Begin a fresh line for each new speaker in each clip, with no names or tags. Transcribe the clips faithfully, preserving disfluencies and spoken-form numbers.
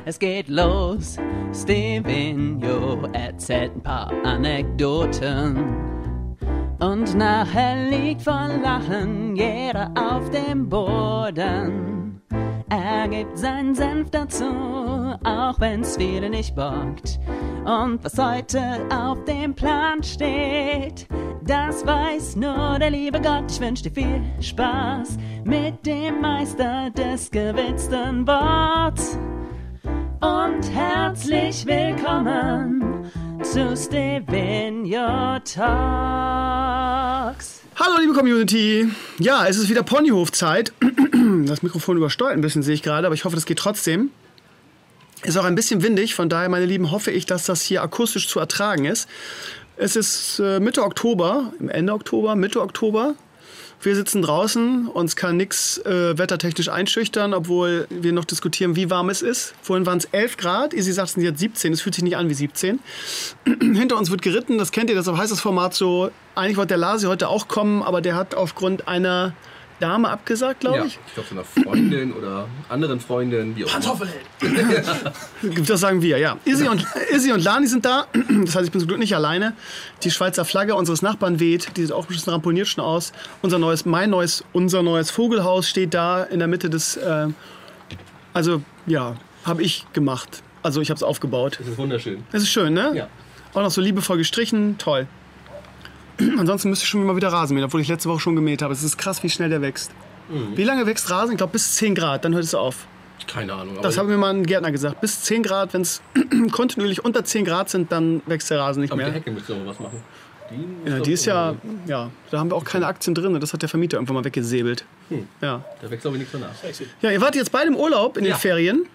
Es geht los, Stevenio erzählt ein paar Anekdoten. Und nachher liegt vor Lachen jeder auf dem Boden. Er gibt seinen Senf dazu, auch wenn's viele nicht bockt. Und was heute auf dem Plan steht, das weiß nur der liebe Gott. Ich wünsch dir viel Spaß mit dem Meister des gewitzten Worts. Und herzlich willkommen zu Stevenio Talks.
Hallo liebe Community. Ja, es ist wieder Ponyhof-Zeit. Das Mikrofon übersteuert ein bisschen, sehe ich gerade, aber ich hoffe, das geht trotzdem. Ist auch ein bisschen windig, von daher, meine Lieben, hoffe ich, dass das hier akustisch zu ertragen ist. Es ist äh, Mitte Oktober, Ende Oktober, Mitte Oktober. Wir sitzen draußen, uns kann nichts äh, wettertechnisch einschüchtern, obwohl wir noch diskutieren, wie warm es ist. Vorhin waren es elf Grad, Isi sagt, es sind jetzt siebzehn, es fühlt sich nicht an wie siebzehn. Hinter uns wird geritten, das kennt ihr, deshalb heißt das Format so, eigentlich wollte der Lasi heute auch kommen, aber der hat aufgrund einer Dame abgesagt, glaube
ja,
ich.
Ich glaube, so einer Freundin oder anderen Freundin, wie auch immer.
Pantoffelheld! Das sagen wir, ja. Isi und, Isi und Lani sind da. Das heißt, ich bin zum Glück nicht alleine. Die Schweizer Flagge unseres Nachbarn weht. Die sieht auch ein bisschen ramponiert schon aus. Unser neues, mein neues, unser neues Vogelhaus steht da in der Mitte des... Äh, also, ja, habe ich gemacht. Also, ich habe es aufgebaut.
Das ist wunderschön.
Das ist schön, ne?
Ja.
Auch noch so liebevoll gestrichen. Toll. Ansonsten müsste ich schon mal wieder Rasen mähen, obwohl ich letzte Woche schon gemäht habe. Es ist krass, wie schnell der wächst. Mhm. Wie lange wächst Rasen? Ich glaube, bis zehn Grad, dann hört es auf.
Keine Ahnung.
Das hat mir mal ein Gärtner gesagt. Bis zehn Grad, wenn es kontinuierlich unter zehn Grad sind, dann wächst der Rasen nicht
aber
mehr.
Die Hecke müsste aber was machen. Die,
ja, die ist ja, ja, da haben wir auch keine Aktien drin. Das hat der Vermieter irgendwann mal weggesäbelt.
Hm.
Ja.
Da wächst aber nichts danach.
Ja, ihr wart jetzt beide im Urlaub in den
ja.
Ferien.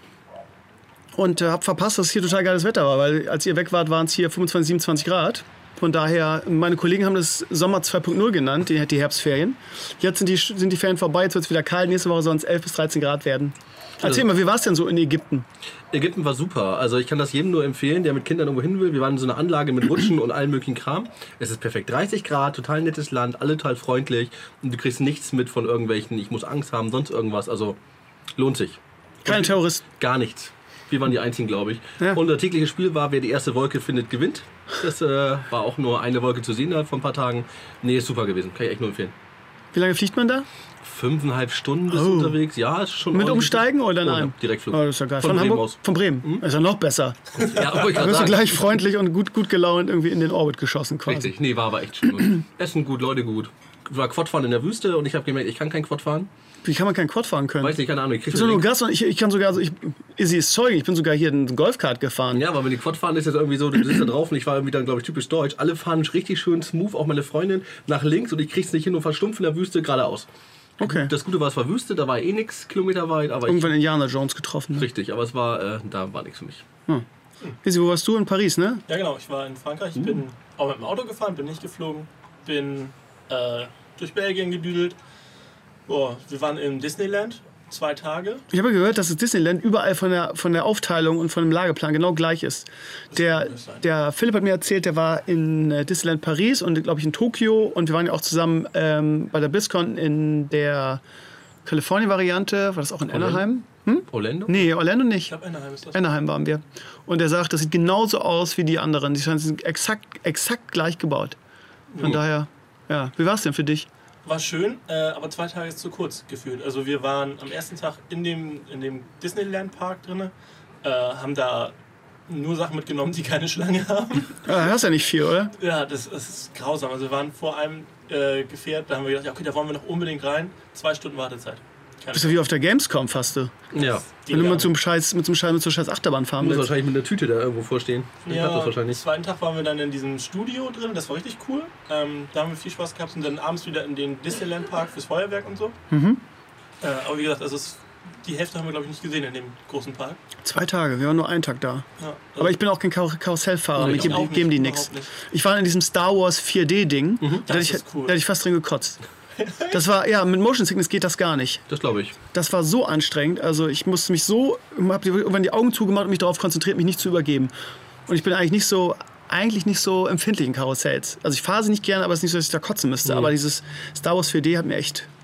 Und äh, habt verpasst, dass hier total geiles Wetter war. Weil als ihr weg wart, waren es hier fünfundzwanzig, siebenundzwanzig Grad. Von daher, meine Kollegen haben das Sommer zwei Punkt null genannt, die, die Herbstferien. Jetzt sind die, sind die Ferien vorbei, jetzt wird es wieder kalt. Nächste Woche sollen es elf bis dreizehn Grad werden. Erzähl mal, wie war es denn so in Ägypten?
Ägypten war super. Also ich kann das jedem nur empfehlen, der mit Kindern irgendwo hin will. Wir waren in so einer Anlage mit Rutschen und allem möglichen Kram. Es ist perfekt. dreißig Grad, total nettes Land, alle total freundlich. Und du kriegst nichts mit von irgendwelchen, ich muss Angst haben, sonst irgendwas. Also lohnt sich.
Keine Terroristen?
Gar nichts. Wir waren die Einzigen, glaube ich.
Ja.
Und unser tägliches Spiel war, wer die erste Wolke findet, gewinnt. Das äh, war auch nur eine Wolke zu sehen vor ein paar Tagen. Nee, ist super gewesen. Kann ich echt nur empfehlen.
Wie lange fliegt man da?
Fünfeinhalb Stunden bist du
Oh.
unterwegs. Ja, ist schon.
Mit Umsteigen oder nein?
Oh, ja, Direktflug.
Oh, das ist ja geil.
Von,
Von,
Bremen
Hamburg?
aus.
Von Bremen?
Mhm.
Das ist ja noch besser.
Ja, aber ich
Da
kann
wirst du
sagen.
gleich freundlich und gut, gut gelaunt irgendwie in den Orbit geschossen quasi.
Richtig. Nee, war aber echt schön. Essen gut, Leute gut. War Quadfahren in der Wüste und ich habe gemerkt, ich kann kein Quad fahren.
Wie kann man keinen Quad fahren können?
Weiß nicht, keine Ahnung. Ich
Ich bin nur Gast und ich, ich kann sogar, also ich, Izzy ist Zeuge, ich bin sogar hier einen Golfkart gefahren.
Ja, aber wenn die Quad fahren ist jetzt irgendwie so, du sitzt da drauf und ich war irgendwie dann, glaube ich, typisch deutsch. Alle fahren richtig schön smooth, auch meine Freundin, nach links und ich krieg's nicht hin und verstumpf in der Wüste geradeaus.
Okay.
Das Gute war, es war Wüste, da war eh nix kilometerweit, aber
Irgendwann Indiana Jones getroffen.
ich,
Ne?
richtig, aber es war, äh, da war nichts für mich.
Hm. Izzy, wo warst du? In Paris, ne?
Ja genau, ich war in Frankreich, ich bin auch mit dem Auto gefahren, bin nicht geflogen, bin äh, durch Belgien gedüdelt. Boah, wir waren im Disneyland, zwei Tage.
Ich habe gehört, dass das Disneyland überall von der, von der Aufteilung und von dem Lageplan genau gleich ist. Der,
kann nicht sein.
der Philipp hat mir erzählt, der war in äh, Disneyland Paris und glaube ich in Tokio und wir waren ja auch zusammen ähm, bei der BlizzCon in der California-Variante. War das auch in
Orlando?
Anaheim? Hm?
Orlando?
Nee, Orlando
Ich
nicht.
glaube, Anaheim ist das.
Anaheim waren wir. Und er sagt, das sieht genauso aus wie die anderen. Die sind exakt, exakt gleich gebaut. Von
Mhm.
daher, ja. Wie war es denn für dich?
War schön, äh, aber zwei Tage ist zu kurz gefühlt. Also wir waren am ersten Tag in dem, in dem Disneyland-Park drin, äh, haben da nur Sachen mitgenommen, die keine Schlange haben.
Ja, hast ja nicht viel, oder?
Ja, das, das ist grausam. Also wir waren vor einem äh, Gefährt, da haben wir gedacht, ja, okay, da wollen wir noch unbedingt rein. Zwei Stunden Wartezeit. Keine
Bist du wie auf der Gamescom fast, du.
Ja.
Wenn du
Ging
mit so einem Scheiß, mit so einem Scheiß, mit so einer Scheiß Achterbahn
Du
fahren
musst
willst.
wahrscheinlich mit einer Tüte da irgendwo vorstehen. Ich
Ja,
hab das
am
wahrscheinlich.
zweiten Tag waren wir dann in diesem Studio drin, das war richtig cool. Ähm, da haben wir viel Spaß gehabt und dann abends wieder in den Disneyland Park fürs Feuerwerk und so.
Mhm.
Äh, aber wie gesagt, also es, die Hälfte haben wir glaube ich nicht gesehen in dem großen Park.
Zwei Tage, wir waren nur einen Tag da.
Ja, also
Aber ich bin auch kein Kar Karussellfahrer,
Nee,
mir
ich
geben,
auch nicht,
geben die
überhaupt
nichts.
nicht.
Ich war in diesem Star Wars vier D-Ding, da,
das
hätte ich-
ist cool.
da hätte ich fast drin gekotzt. Das war, ja, mit Motion Sickness geht das gar nicht.
Das glaube ich.
Das war so anstrengend, also ich musste mich so, habe irgendwann die Augen zugemacht und mich darauf konzentriert, mich nicht zu übergeben. Und ich bin eigentlich nicht so, eigentlich nicht so empfindlich in Karussells. Also ich fahre sie nicht gerne, aber es ist nicht so, dass ich da kotzen müsste.
Mhm.
Aber dieses Star Wars vier D hat mir echt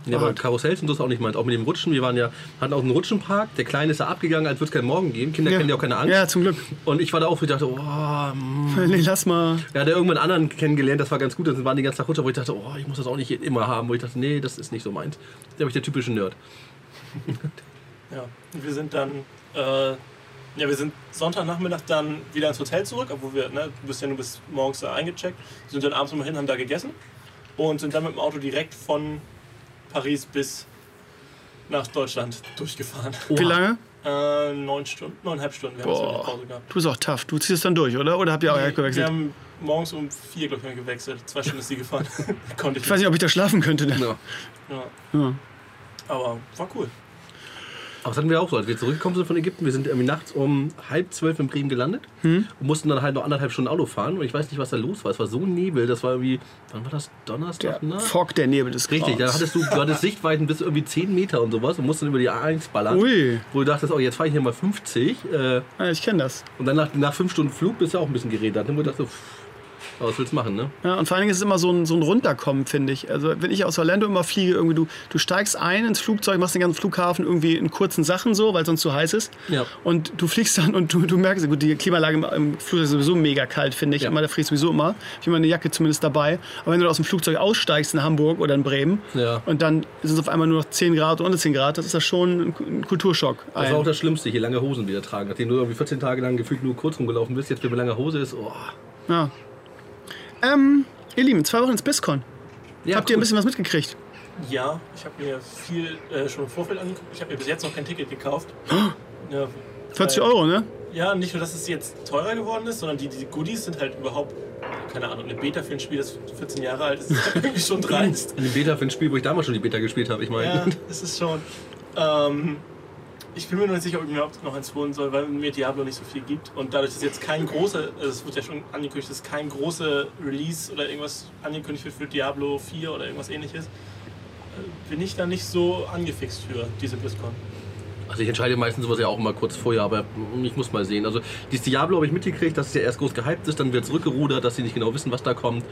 Ja, aber Karussells und so ist auch nicht meins. Auch mit dem Rutschen. Wir waren ja, hatten auch einen Rutschenpark. Der Kleine ist da abgegangen, als würde es keinen Morgen geben. Kinder
Ja.
kennen ja auch keine Angst.
Ja, zum Glück.
Und ich war da auch, wo ich dachte, oh, mm.
Nee, lass mal.
Ja, der irgendwann einen anderen kennengelernt, das war ganz gut. Dann waren die ganzen Tag Rutscher, wo ich dachte, oh, ich muss das auch nicht immer haben. Wo ich dachte, nee, das ist nicht so meins. Da bin ich der typische Nerd.
Ja, und wir sind dann, äh, ja, wir sind Sonntagnachmittag dann wieder ins Hotel zurück, obwohl wir, ne, du bist ja nur bis morgens da eingecheckt, sind dann abends nochmal hin, haben da gegessen und sind dann mit dem Auto direkt von Paris bis nach Deutschland durchgefahren.
Wie lange?
Äh, neun Stunden, neuneinhalb Stunden, wir haben jetzt eine Pause gehabt.
Du bist auch tough. Du ziehst es dann durch, oder? Oder habt ihr auch
Wir
gewechselt?
haben morgens um vier, glaube ich, gewechselt. Zwei Stunden ist sie gefahren. Konnte ich
Ich weiß nicht, ob ich da schlafen könnte. Dann.
Ja.
Ja.
Ja.
Aber war cool.
Aber das hatten wir auch so, als wir zurückgekommen sind von Ägypten. Wir sind irgendwie nachts um halb zwölf in Bremen gelandet hm? und mussten dann halt noch anderthalb Stunden Auto fahren. Und ich weiß nicht, was da los war. Es war so Nebel, das war irgendwie, wann war das? Donnerstag?
Der
Nacht?
Fog, der Nebel des
Richtig, da
Grauens.
hattest du, du hattest Sichtweiten bis irgendwie zehn Meter und sowas und musst dann über die A eins ballern.
Ui,
Wo du dachtest, oh, jetzt fahre ich hier mal fünfzig. Äh,
ja, ich kenne das.
und dann nach, nach fünf Stunden Flug bist du auch ein bisschen geredet. Dann wo du dachtest, pff, was willst du machen, ne?
Ja, und vor allen Dingen ist es immer so ein, so ein Runterkommen, finde ich. Also wenn ich aus Orlando immer fliege, irgendwie du, du steigst ein ins Flugzeug, machst den ganzen Flughafen irgendwie in kurzen Sachen so, weil es sonst zu heiß ist.
Ja.
Und du fliegst dann und du, du merkst, gut, die Klimaanlage im, im Flugzeug ist sowieso mega kalt, finde ich.
Ja.
Immer, da friere ich sowieso immer. Ich habe immer eine Jacke zumindest dabei. Aber wenn du aus dem Flugzeug aussteigst in Hamburg oder in Bremen
Ja.
und dann sind es auf einmal nur noch zehn Grad oder unter zehn Grad, das ist das schon ein, ein Kulturschock.
Das war auch das Schlimmste, hier lange Hosen wieder tragen. Nachdem du irgendwie vierzehn Tage lang gefühlt nur kurz rumgelaufen bist, jetzt wieder mit langer Hose ist, oh.
Ja. Ähm, ihr Lieben, zwei Wochen ins BISCON.
Ja,
Habt ihr ein
cool.
bisschen was mitgekriegt?
Ja, ich habe mir viel äh, schon im Vorfeld angeguckt. Ich habe mir bis jetzt noch kein Ticket gekauft. Ja,
vierzig
weil-
Euro, ne?
Ja, nicht nur, dass es jetzt teurer geworden ist, sondern die, die Goodies sind halt überhaupt, keine Ahnung, eine Beta für ein Spiel, das vierzehn Jahre alt ist, ist halt irgendwie schon dreist.
Eine Beta für ein Spiel, wo ich damals schon die Beta gespielt habe, ich meine.
Ja, das ist schon. Ähm, ich bin mir noch nicht sicher, ob ich mir überhaupt noch eins holen soll, weil mir Diablo nicht so viel gibt. Und dadurch, dass jetzt kein großer, also es wird ja schon angekündigt, dass kein großer Release oder irgendwas angekündigt wird für Diablo vier oder irgendwas ähnliches, äh, bin ich da nicht so angefixt für diese BlizzCon.
Also ich entscheide meistens sowas ja auch immer kurz vorher, aber ich muss mal sehen. Also dieses Diablo habe ich mitgekriegt, dass es ja erst groß gehypt ist, dann wird zurückgerudert, dass sie nicht genau wissen, was da kommt.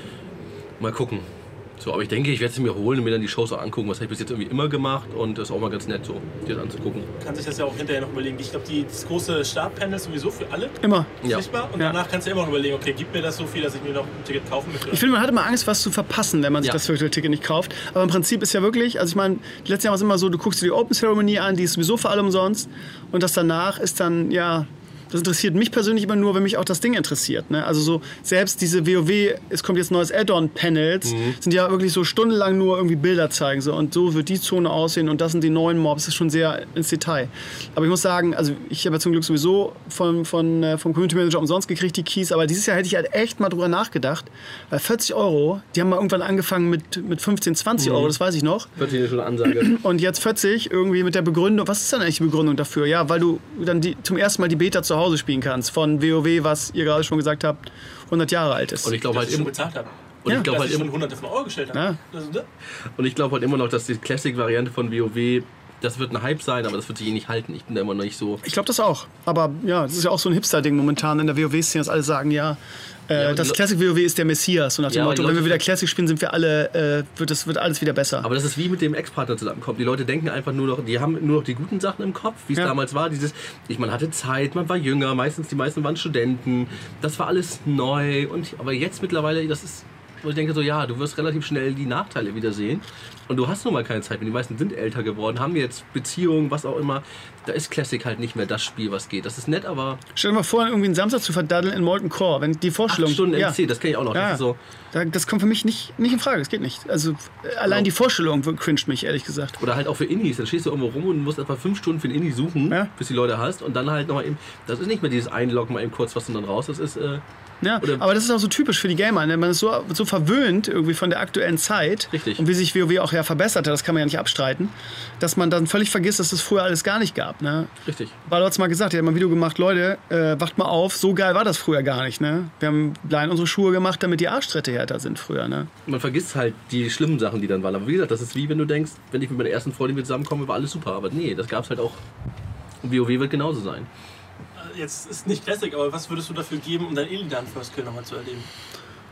Mal gucken. So, aber ich denke, ich werde sie mir holen und mir dann die Shows auch angucken. Was habe ich bis jetzt irgendwie immer gemacht und das ist auch mal ganz nett so, dir das anzugucken.
Kann sich das ja auch hinterher noch überlegen. Ich glaube, die, das große Startpanel ist sowieso für alle
Immer.
Ja.
sichtbar. Und
Ja.
danach kannst du immer noch überlegen, okay, gibt mir das so viel, dass ich mir noch ein Ticket kaufen möchte?
Ich finde, man hat immer Angst, was zu verpassen, wenn man sich
Ja.
das Virtual Ticket nicht kauft. Aber im Prinzip ist ja wirklich, also ich meine, die letzten Jahre war es immer so, du guckst dir die Open Ceremony an, die ist sowieso für alle umsonst. Und das danach ist dann, ja, das interessiert mich persönlich immer nur, wenn mich auch das Ding interessiert. Ne? Also so, selbst diese WoW, es kommt jetzt neues Add-on-Panels,
Mhm.
sind ja wirklich so stundenlang nur irgendwie Bilder zeigen. So, und so wird die Zone aussehen und das sind die neuen Mobs. Das ist schon sehr ins Detail. Aber ich muss sagen, also ich habe ja zum Glück sowieso von, von, äh, vom Community Manager umsonst gekriegt, die Keys. Aber dieses Jahr hätte ich halt echt mal drüber nachgedacht. Weil vierzig Euro, die haben mal irgendwann angefangen mit, mit fünfzehn, zwanzig Euro, das weiß ich noch.
Wird hier schon eine Ansage.
Und jetzt vierzig irgendwie mit der Begründung, was ist denn eigentlich die Begründung dafür? Ja, weil du dann die, zum ersten Mal die Beta zu Hause spielen kannst von WoW, was ihr gerade schon gesagt habt, hundert Jahre alt ist.
Und ich glaube
dass
halt
ich schon
im,
bezahlt habe.
und
Ja.
ich glaube
Dass
halt
ich schon
im,
hunderte von Euro gestellt habe.
Ja.
Das, ne?
und ich glaube halt immer noch, dass die Classic-Variante von WoW, das wird ein Hype sein, aber das wird sich eh nicht halten. Ich bin da immer noch nicht so.
Ich glaube das auch. Aber ja, das ist ja auch so ein Hipster-Ding momentan in der WoW-Szene, dass alle sagen, ja, äh,
Ja, aber
das
die
Classic WoW ist der Messias. So nach dem
Ja, aber
Motto,
die
wenn wir
Leute-
wieder Classic spielen, sind wir alle, äh, wird, das, wird alles wieder besser.
Aber das ist wie mit dem Ex-Partner zusammenkommen. Die Leute denken einfach nur noch, die haben nur noch die guten Sachen im Kopf, wie es
Ja.
damals war. Dieses, ich, man hatte Zeit, man war jünger, meistens die meisten waren Studenten. Das war alles neu. Und, aber jetzt mittlerweile, das ist, wo ich denke so, ja, du wirst relativ schnell die Nachteile wieder sehen. Und du hast nun mal keine Zeit mehr. Die meisten sind älter geworden, haben jetzt Beziehungen, was auch immer. Da ist Classic halt nicht mehr das Spiel, was geht. Das ist nett, aber
Stell dir mal vor, irgendwie einen Samstag zu verdaddeln in Molten Core, wenn die Vorstellung...
acht Stunden
ja.
M C, das kenne ich auch noch.
Ja.
Das ist so.
Da- Das kommt für mich nicht, nicht in Frage, das geht nicht. Also äh, allein
Ja.
die Vorstellung cringet mich, ehrlich gesagt.
Oder halt auch für Indies. Dann stehst du irgendwo rum und musst etwa fünf Stunden für ein Indie suchen,
Ja.
bis die Leute hast. Und dann halt nochmal eben. Das ist nicht mehr dieses Einloggen mal eben kurz was und dann raus. Das ist. Äh,
Ja,
Oder-
aber das ist auch so typisch für die Gamer. Ne? Man ist so, so verwöhnt irgendwie von der aktuellen Zeit.
Richtig.
Und wie sich WoW auch ja verbessert hat, das kann man ja nicht abstreiten, dass man dann völlig vergisst, dass das früher alles gar nicht gab. Ne?
richtig.
Barlo hat es mal gesagt, er hat mal ein Video gemacht, Leute, äh, wacht mal auf, so geil war das früher gar nicht. Ne? Wir haben allein unsere Schuhe gemacht, damit die Arschtritte härter sind früher. Ne?
Man vergisst halt die schlimmen Sachen, die dann waren. Aber wie gesagt, das ist wie wenn du denkst, wenn ich mit meiner ersten Freundin mit zusammenkomme, war alles super. Aber nee, das gab es halt auch. Und WoW wird genauso sein.
Jetzt ist nicht Classic, aber was würdest du dafür geben, um deinen Illidan First Kill nochmal zu erleben?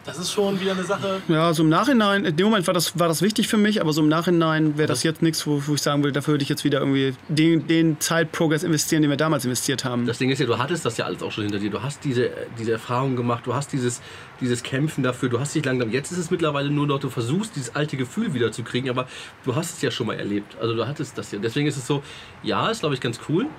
Das ist schon wieder eine Sache.
Ja, so im Nachhinein, in dem Moment war das, war das wichtig für mich, aber so im Nachhinein wäre das jetzt nichts, wo, wo ich sagen würde, dafür würde ich jetzt wieder irgendwie den, den Zeitprogress investieren, den wir damals investiert haben.
Das Ding ist ja, du hattest das ja alles auch schon hinter dir. Du hast diese, diese Erfahrung gemacht, du hast dieses, dieses Kämpfen dafür, du hast dich langsam. Jetzt ist es mittlerweile nur noch, du versuchst, dieses alte Gefühl wieder zu kriegen, aber du hast es ja schon mal erlebt. Also du hattest das ja. Deswegen ist es so, ja, ist glaube ich ganz cool.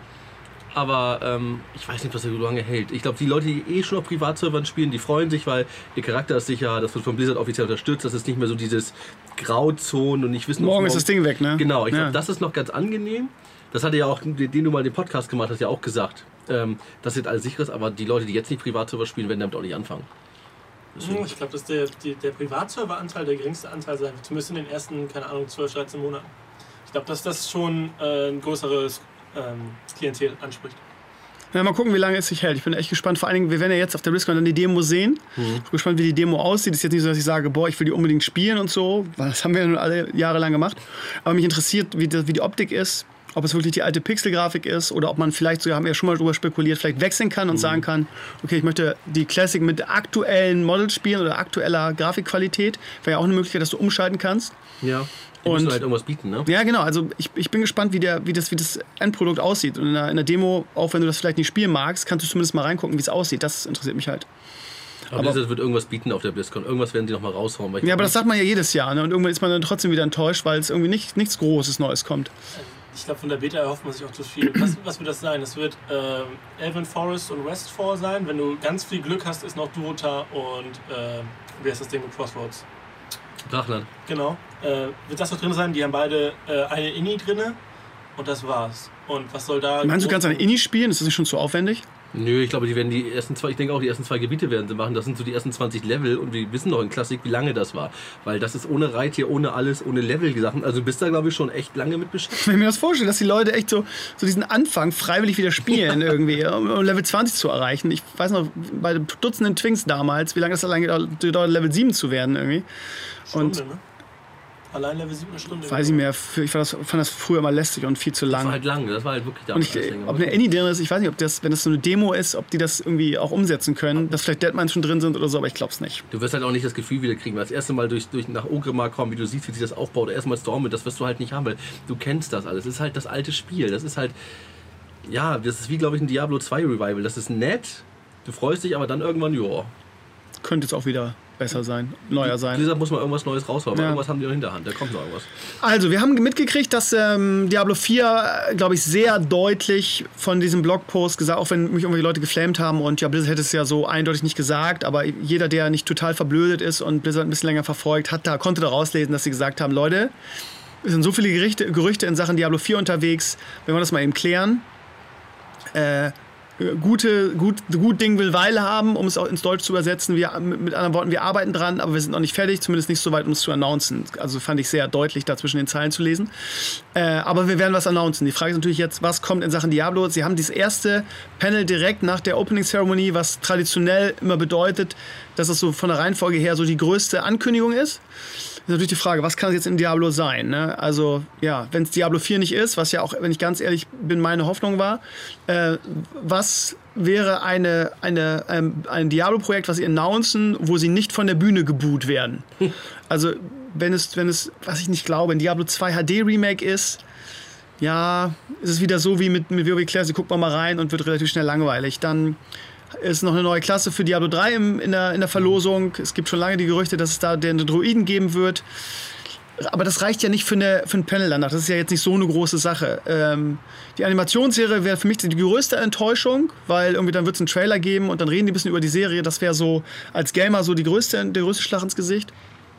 Aber ähm, ich weiß nicht, was er so lange hält. Ich glaube, die Leute, die eh schon auf Privatservern spielen, die freuen sich, weil ihr Charakter ist sicher, das wird von Blizzard offiziell unterstützt. Das ist nicht mehr so dieses Grauzonen und nicht wissen...
Morgen ist das Ding weg, ne?
Genau, ich
ja.
glaube, das ist noch ganz angenehm. Das hatte ja auch, den du mal den Podcast gemacht hast, ja auch gesagt. Ähm, das ist alles sicheres, aber die Leute, die jetzt nicht Privatserver spielen, werden damit auch nicht anfangen.
Deswegen. Ich glaube, dass der, die, der Privatserveranteil der geringste Anteil sein wird, zumindest in den ersten, keine Ahnung, zwölf, dreizehn Monaten. Ich glaube, dass das schon äh, ein größeres ähm, Klientel anspricht.
Ja, mal gucken, wie lange es sich hält. Ich bin echt gespannt. Vor allen Dingen, wir werden ja jetzt auf der BlizzCon dann die Demo sehen. Mhm. Ich bin gespannt, wie die Demo aussieht. Es ist jetzt nicht so, dass ich sage, boah, ich will die unbedingt spielen und so, weil das haben wir ja nun alle Jahre lang gemacht. Aber mich interessiert, wie die, wie die Optik ist, ob es wirklich die alte Pixelgrafik ist oder ob man vielleicht sogar, haben wir ja schon mal drüber spekuliert, vielleicht wechseln kann und mhm. sagen kann, okay, ich möchte die Classic mit aktuellen Models spielen oder aktueller Grafikqualität. Wäre ja auch eine Möglichkeit, dass du umschalten kannst.
Ja. Die
und
müssen halt irgendwas bieten, ne?
Ja, genau. Also ich, ich bin gespannt, wie, der, wie, das, wie das Endprodukt aussieht. Und in der, in der Demo, auch wenn du das vielleicht nicht spielen magst, kannst du zumindest mal reingucken, wie es aussieht. Das interessiert mich halt.
Aber, aber Blizzard wird irgendwas bieten auf der BlizzCon. Irgendwas werden die noch mal raushauen. Weil
ja, aber das sagt man ja jedes Jahr. Ne? Und irgendwann ist man dann trotzdem wieder enttäuscht, weil es irgendwie nicht, nichts Großes Neues kommt.
Ich glaube, von der Beta erhofft man sich auch zu viel. Was, was wird das sein? Es wird äh, Elven Forest und Westfall sein. Wenn du ganz viel Glück hast, ist noch Dota und äh, wie heißt das Ding mit Crossroads?
Drachland.
Genau. Äh, wird das noch drin sein? Die haben beide äh, eine Inni drinne und das war's. Und was soll da...
Meinst du, du kannst eine Inni spielen? Ist das nicht schon zu aufwendig?
Nö, ich glaube, die werden die ersten zwei, ich denke auch, die ersten zwei Gebiete werden sie machen. Das sind so die ersten zwanzig Level und wir wissen noch in Klassik, wie lange das war. Weil das ist ohne Reittier, ohne alles, ohne Level-Sachen. Also du bist da, glaube ich, schon echt lange mit beschäftigt.
Wenn ich mir das vorstelle, dass die Leute echt so, so diesen Anfang freiwillig wieder spielen irgendwie, um Level zwanzig zu erreichen. Ich weiß noch, bei Dutzenden Twinks damals, wie lange das allein gedauert, Level sieben zu werden irgendwie.
Stunde,
und
ne? Allein Level sieben eine Stunde.
Weiß ich mehr. Ich fand das, fand das früher immer lästig und viel zu lang.
Das war halt lang, das war halt wirklich da.
Und ich, ob eine Any drin ist, ich weiß nicht, ob das, wenn das so eine Demo ist, ob die das irgendwie auch umsetzen können, dass vielleicht Deadmines schon drin sind oder so, aber ich glaube es nicht.
Du wirst halt auch nicht das Gefühl wieder kriegen, weil das erste Mal durch, durch nach Ogrimmar kommen, wie du siehst, wie sich das aufbaut, erstmal Stormwind, das wirst du halt nicht haben, weil du kennst das alles. Das ist halt das alte Spiel. Das ist halt, ja, das ist wie, glaube ich, ein Diablo zwei Revival. Das ist nett, du freust dich, aber dann irgendwann, joa.
Könnte jetzt auch wieder besser sein, neuer sein.
Blizzard muss mal irgendwas Neues raushauen,
ja.
Irgendwas haben die noch in der Hand, da kommt noch irgendwas.
Also, wir haben mitgekriegt, dass ähm, Diablo vier, glaube ich, sehr deutlich von diesem Blogpost gesagt, auch wenn mich irgendwelche Leute geflamed haben und ja, Blizzard hätte es ja so eindeutig nicht gesagt, aber jeder, der nicht total verblödet ist und Blizzard ein bisschen länger verfolgt, hat da, konnte da rauslesen, dass sie gesagt haben, Leute, es sind so viele Gerüchte, Gerüchte in Sachen Diablo vier unterwegs, wenn wir das mal eben klären, äh, Gute, gut, gut Ding will Weile haben, um es auch ins Deutsch zu übersetzen. Wir, mit anderen Worten, wir arbeiten dran, aber wir sind noch nicht fertig, zumindest nicht so weit, um es zu announcen. Also fand ich sehr deutlich, da zwischen den Zeilen zu lesen. Äh, aber wir werden was announcen. Die Frage ist natürlich jetzt, was kommt in Sachen Diablo? Sie haben dieses erste Panel direkt nach der Opening Ceremony, was traditionell immer bedeutet, dass es so von der Reihenfolge her so die größte Ankündigung ist. Ist natürlich die Frage, was kann es jetzt in Diablo sein? Ne? Also, ja, wenn es Diablo vier nicht ist, was ja auch, wenn ich ganz ehrlich bin, meine Hoffnung war, äh, was wäre eine, eine, ein, ein Diablo-Projekt, was sie announcen, wo sie nicht von der Bühne geboot werden? Hm. Also, wenn es, wenn es, was ich nicht glaube, ein Diablo zwei H D-Remake ist, ja, ist es wieder so wie mit, mit WoW Classic, guckt man mal rein und wird relativ schnell langweilig. Dann ist noch eine neue Klasse für Diablo drei im, in, der, in der Verlosung. Es gibt schon lange die Gerüchte, dass es da den Druiden geben wird. Aber das reicht ja nicht für, eine, für ein Panel danach. Das ist ja jetzt nicht so eine große Sache. Ähm, die Animationsserie wäre für mich die größte Enttäuschung, weil irgendwie dann wird es einen Trailer geben und dann reden die ein bisschen über die Serie. Das wäre so als Gamer so die größte, der größte Schlag ins Gesicht.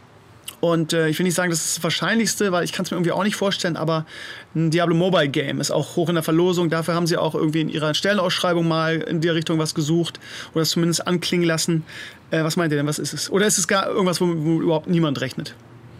Und äh, ich will nicht sagen, das ist das Wahrscheinlichste, weil ich kann es mir irgendwie auch nicht vorstellen, aber ein Diablo Mobile Game ist auch hoch in der Verlosung. Dafür haben sie auch irgendwie in ihrer Stellenausschreibung mal in der Richtung was gesucht oder es zumindest anklingen lassen. Äh, was meint ihr denn, was ist es? Oder ist es gar irgendwas, womit wo überhaupt niemand rechnet?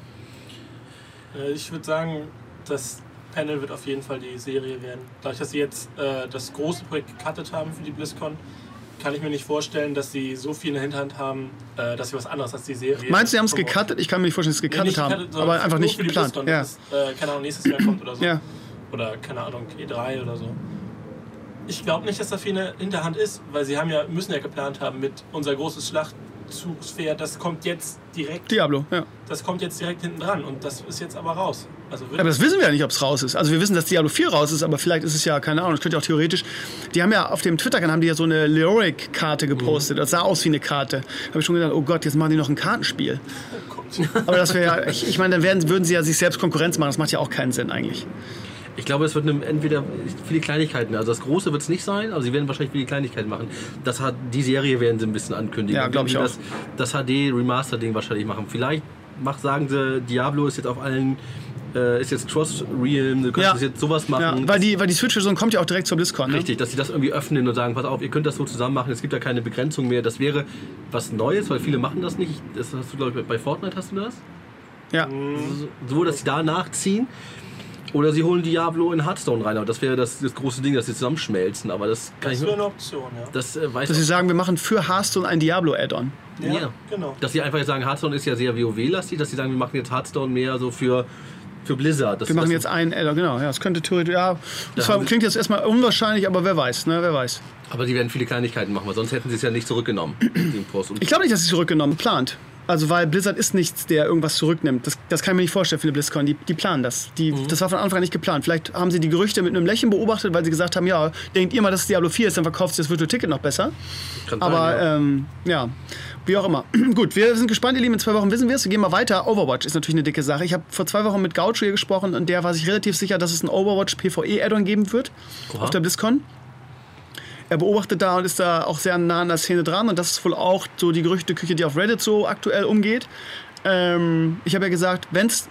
Äh, ich würde sagen, das Panel wird auf jeden Fall die Serie werden. Dadurch, dass sie jetzt äh, das große Projekt gecuttet haben für die BlizzCon, kann ich mir nicht vorstellen, dass sie so viel in der Hinterhand haben, äh, dass sie was anderes als die Serie...
Meinst du, sie haben es gecuttet? Ich kann mir nicht vorstellen, dass sie es gecuttet nee, haben, gecuttet, aber einfach nicht geplant.
BlizzCon,
ja.
Dass es, äh, keine Ahnung, nächstes Jahr kommt oder so.
Ja.
Oder, keine Ahnung, E drei oder so. Ich glaube nicht, dass da viel in der Hinterhand ist, weil sie haben ja, müssen ja geplant haben mit unser großes Schlacht, Rückzugsfährt, das kommt jetzt direkt.
Diablo, ja.
Das kommt jetzt direkt hinten dran und das ist jetzt aber raus. Also
aber das wissen wir ja nicht, ob es raus ist. Also wir wissen, dass Diablo vier raus ist, aber vielleicht ist es ja, keine Ahnung, das könnte ja auch theoretisch... Die haben ja auf dem Twitter-Kanal haben die ja so eine Leoric-Karte gepostet. Das sah aus wie eine Karte. Da habe ich schon gedacht, oh Gott, jetzt machen die noch ein Kartenspiel. Aber das wäre ja... Ich, ich meine, dann werden, würden sie ja sich selbst Konkurrenz machen. Das macht ja auch keinen Sinn eigentlich.
Ich glaube, es wird eine, entweder viele Kleinigkeiten, also das Große wird es nicht sein, aber sie werden wahrscheinlich viele Kleinigkeiten machen. Das hat, die Serie werden sie ein bisschen ankündigen.
Ja, glaube ich auch.
Das, das H D-Remaster-Ding wahrscheinlich machen. Vielleicht macht, sagen sie, Diablo ist jetzt auf allen, äh, ist jetzt Cross-Realm, du kannst
ja.
jetzt sowas machen.
Ja, weil die, weil die Switch-Version kommt ja auch direkt zur BlizzCon.
Richtig,
ne?
dass sie das irgendwie öffnen und sagen, pass auf, ihr könnt das so zusammen machen, es gibt ja keine Begrenzung mehr. Das wäre was Neues, weil viele machen das nicht. Das hast du, glaube ich, bei Fortnite hast du das?
Ja.
So, so dass sie da nachziehen. Oder sie holen Diablo in Hearthstone rein, aber das wäre das, das große Ding, dass sie zusammenschmelzen. Aber das kann
das
ich
wäre eine Option, ja.
Das äh, weiß
dass sie sagen, wir machen für Hearthstone ein Diablo-Add-on.
Ja,
ja,
genau.
Dass sie einfach jetzt sagen, Hearthstone ist ja sehr WoW-lastig, dass sie sagen, wir machen jetzt Hearthstone mehr so für, für Blizzard. Das,
wir machen
das,
jetzt ein Add-on, genau. Ja, das könnte theoretisch, ja, das
Da
war, klingt jetzt erstmal unwahrscheinlich, aber wer weiß, ne, wer weiß.
Aber die werden viele Kleinigkeiten machen, weil sonst hätten sie es ja nicht zurückgenommen. Den Post. Und
Ich glaube nicht, dass sie zurückgenommen, plant. Also weil Blizzard ist nichts, der irgendwas zurücknimmt. Das, das kann ich mir nicht vorstellen für eine BlizzCon. Die, die planen das. Die, mhm. Das war von Anfang an nicht geplant. Vielleicht haben sie die Gerüchte mit einem Lächeln beobachtet, weil sie gesagt haben, ja, denkt ihr mal, dass es Diablo vier ist, dann verkauft ihr das Virtual Ticket noch besser.
Kann
Aber
sein, ja.
Ähm, ja, wie auch immer. Gut, wir sind gespannt, ihr Lieben. In zwei Wochen wissen wir es. Wir gehen mal weiter. Overwatch ist natürlich eine dicke Sache. Ich habe vor zwei Wochen mit Gaucho hier gesprochen und der war sich relativ sicher, dass es ein Overwatch PvE-Add-on geben wird. Oha. Auf der BlizzCon. Er beobachtet da und ist da auch sehr nah an der Szene dran. Und das ist wohl auch so die Gerüchteküche, die auf Reddit so aktuell umgeht. Ähm, ich habe ja gesagt, wenn es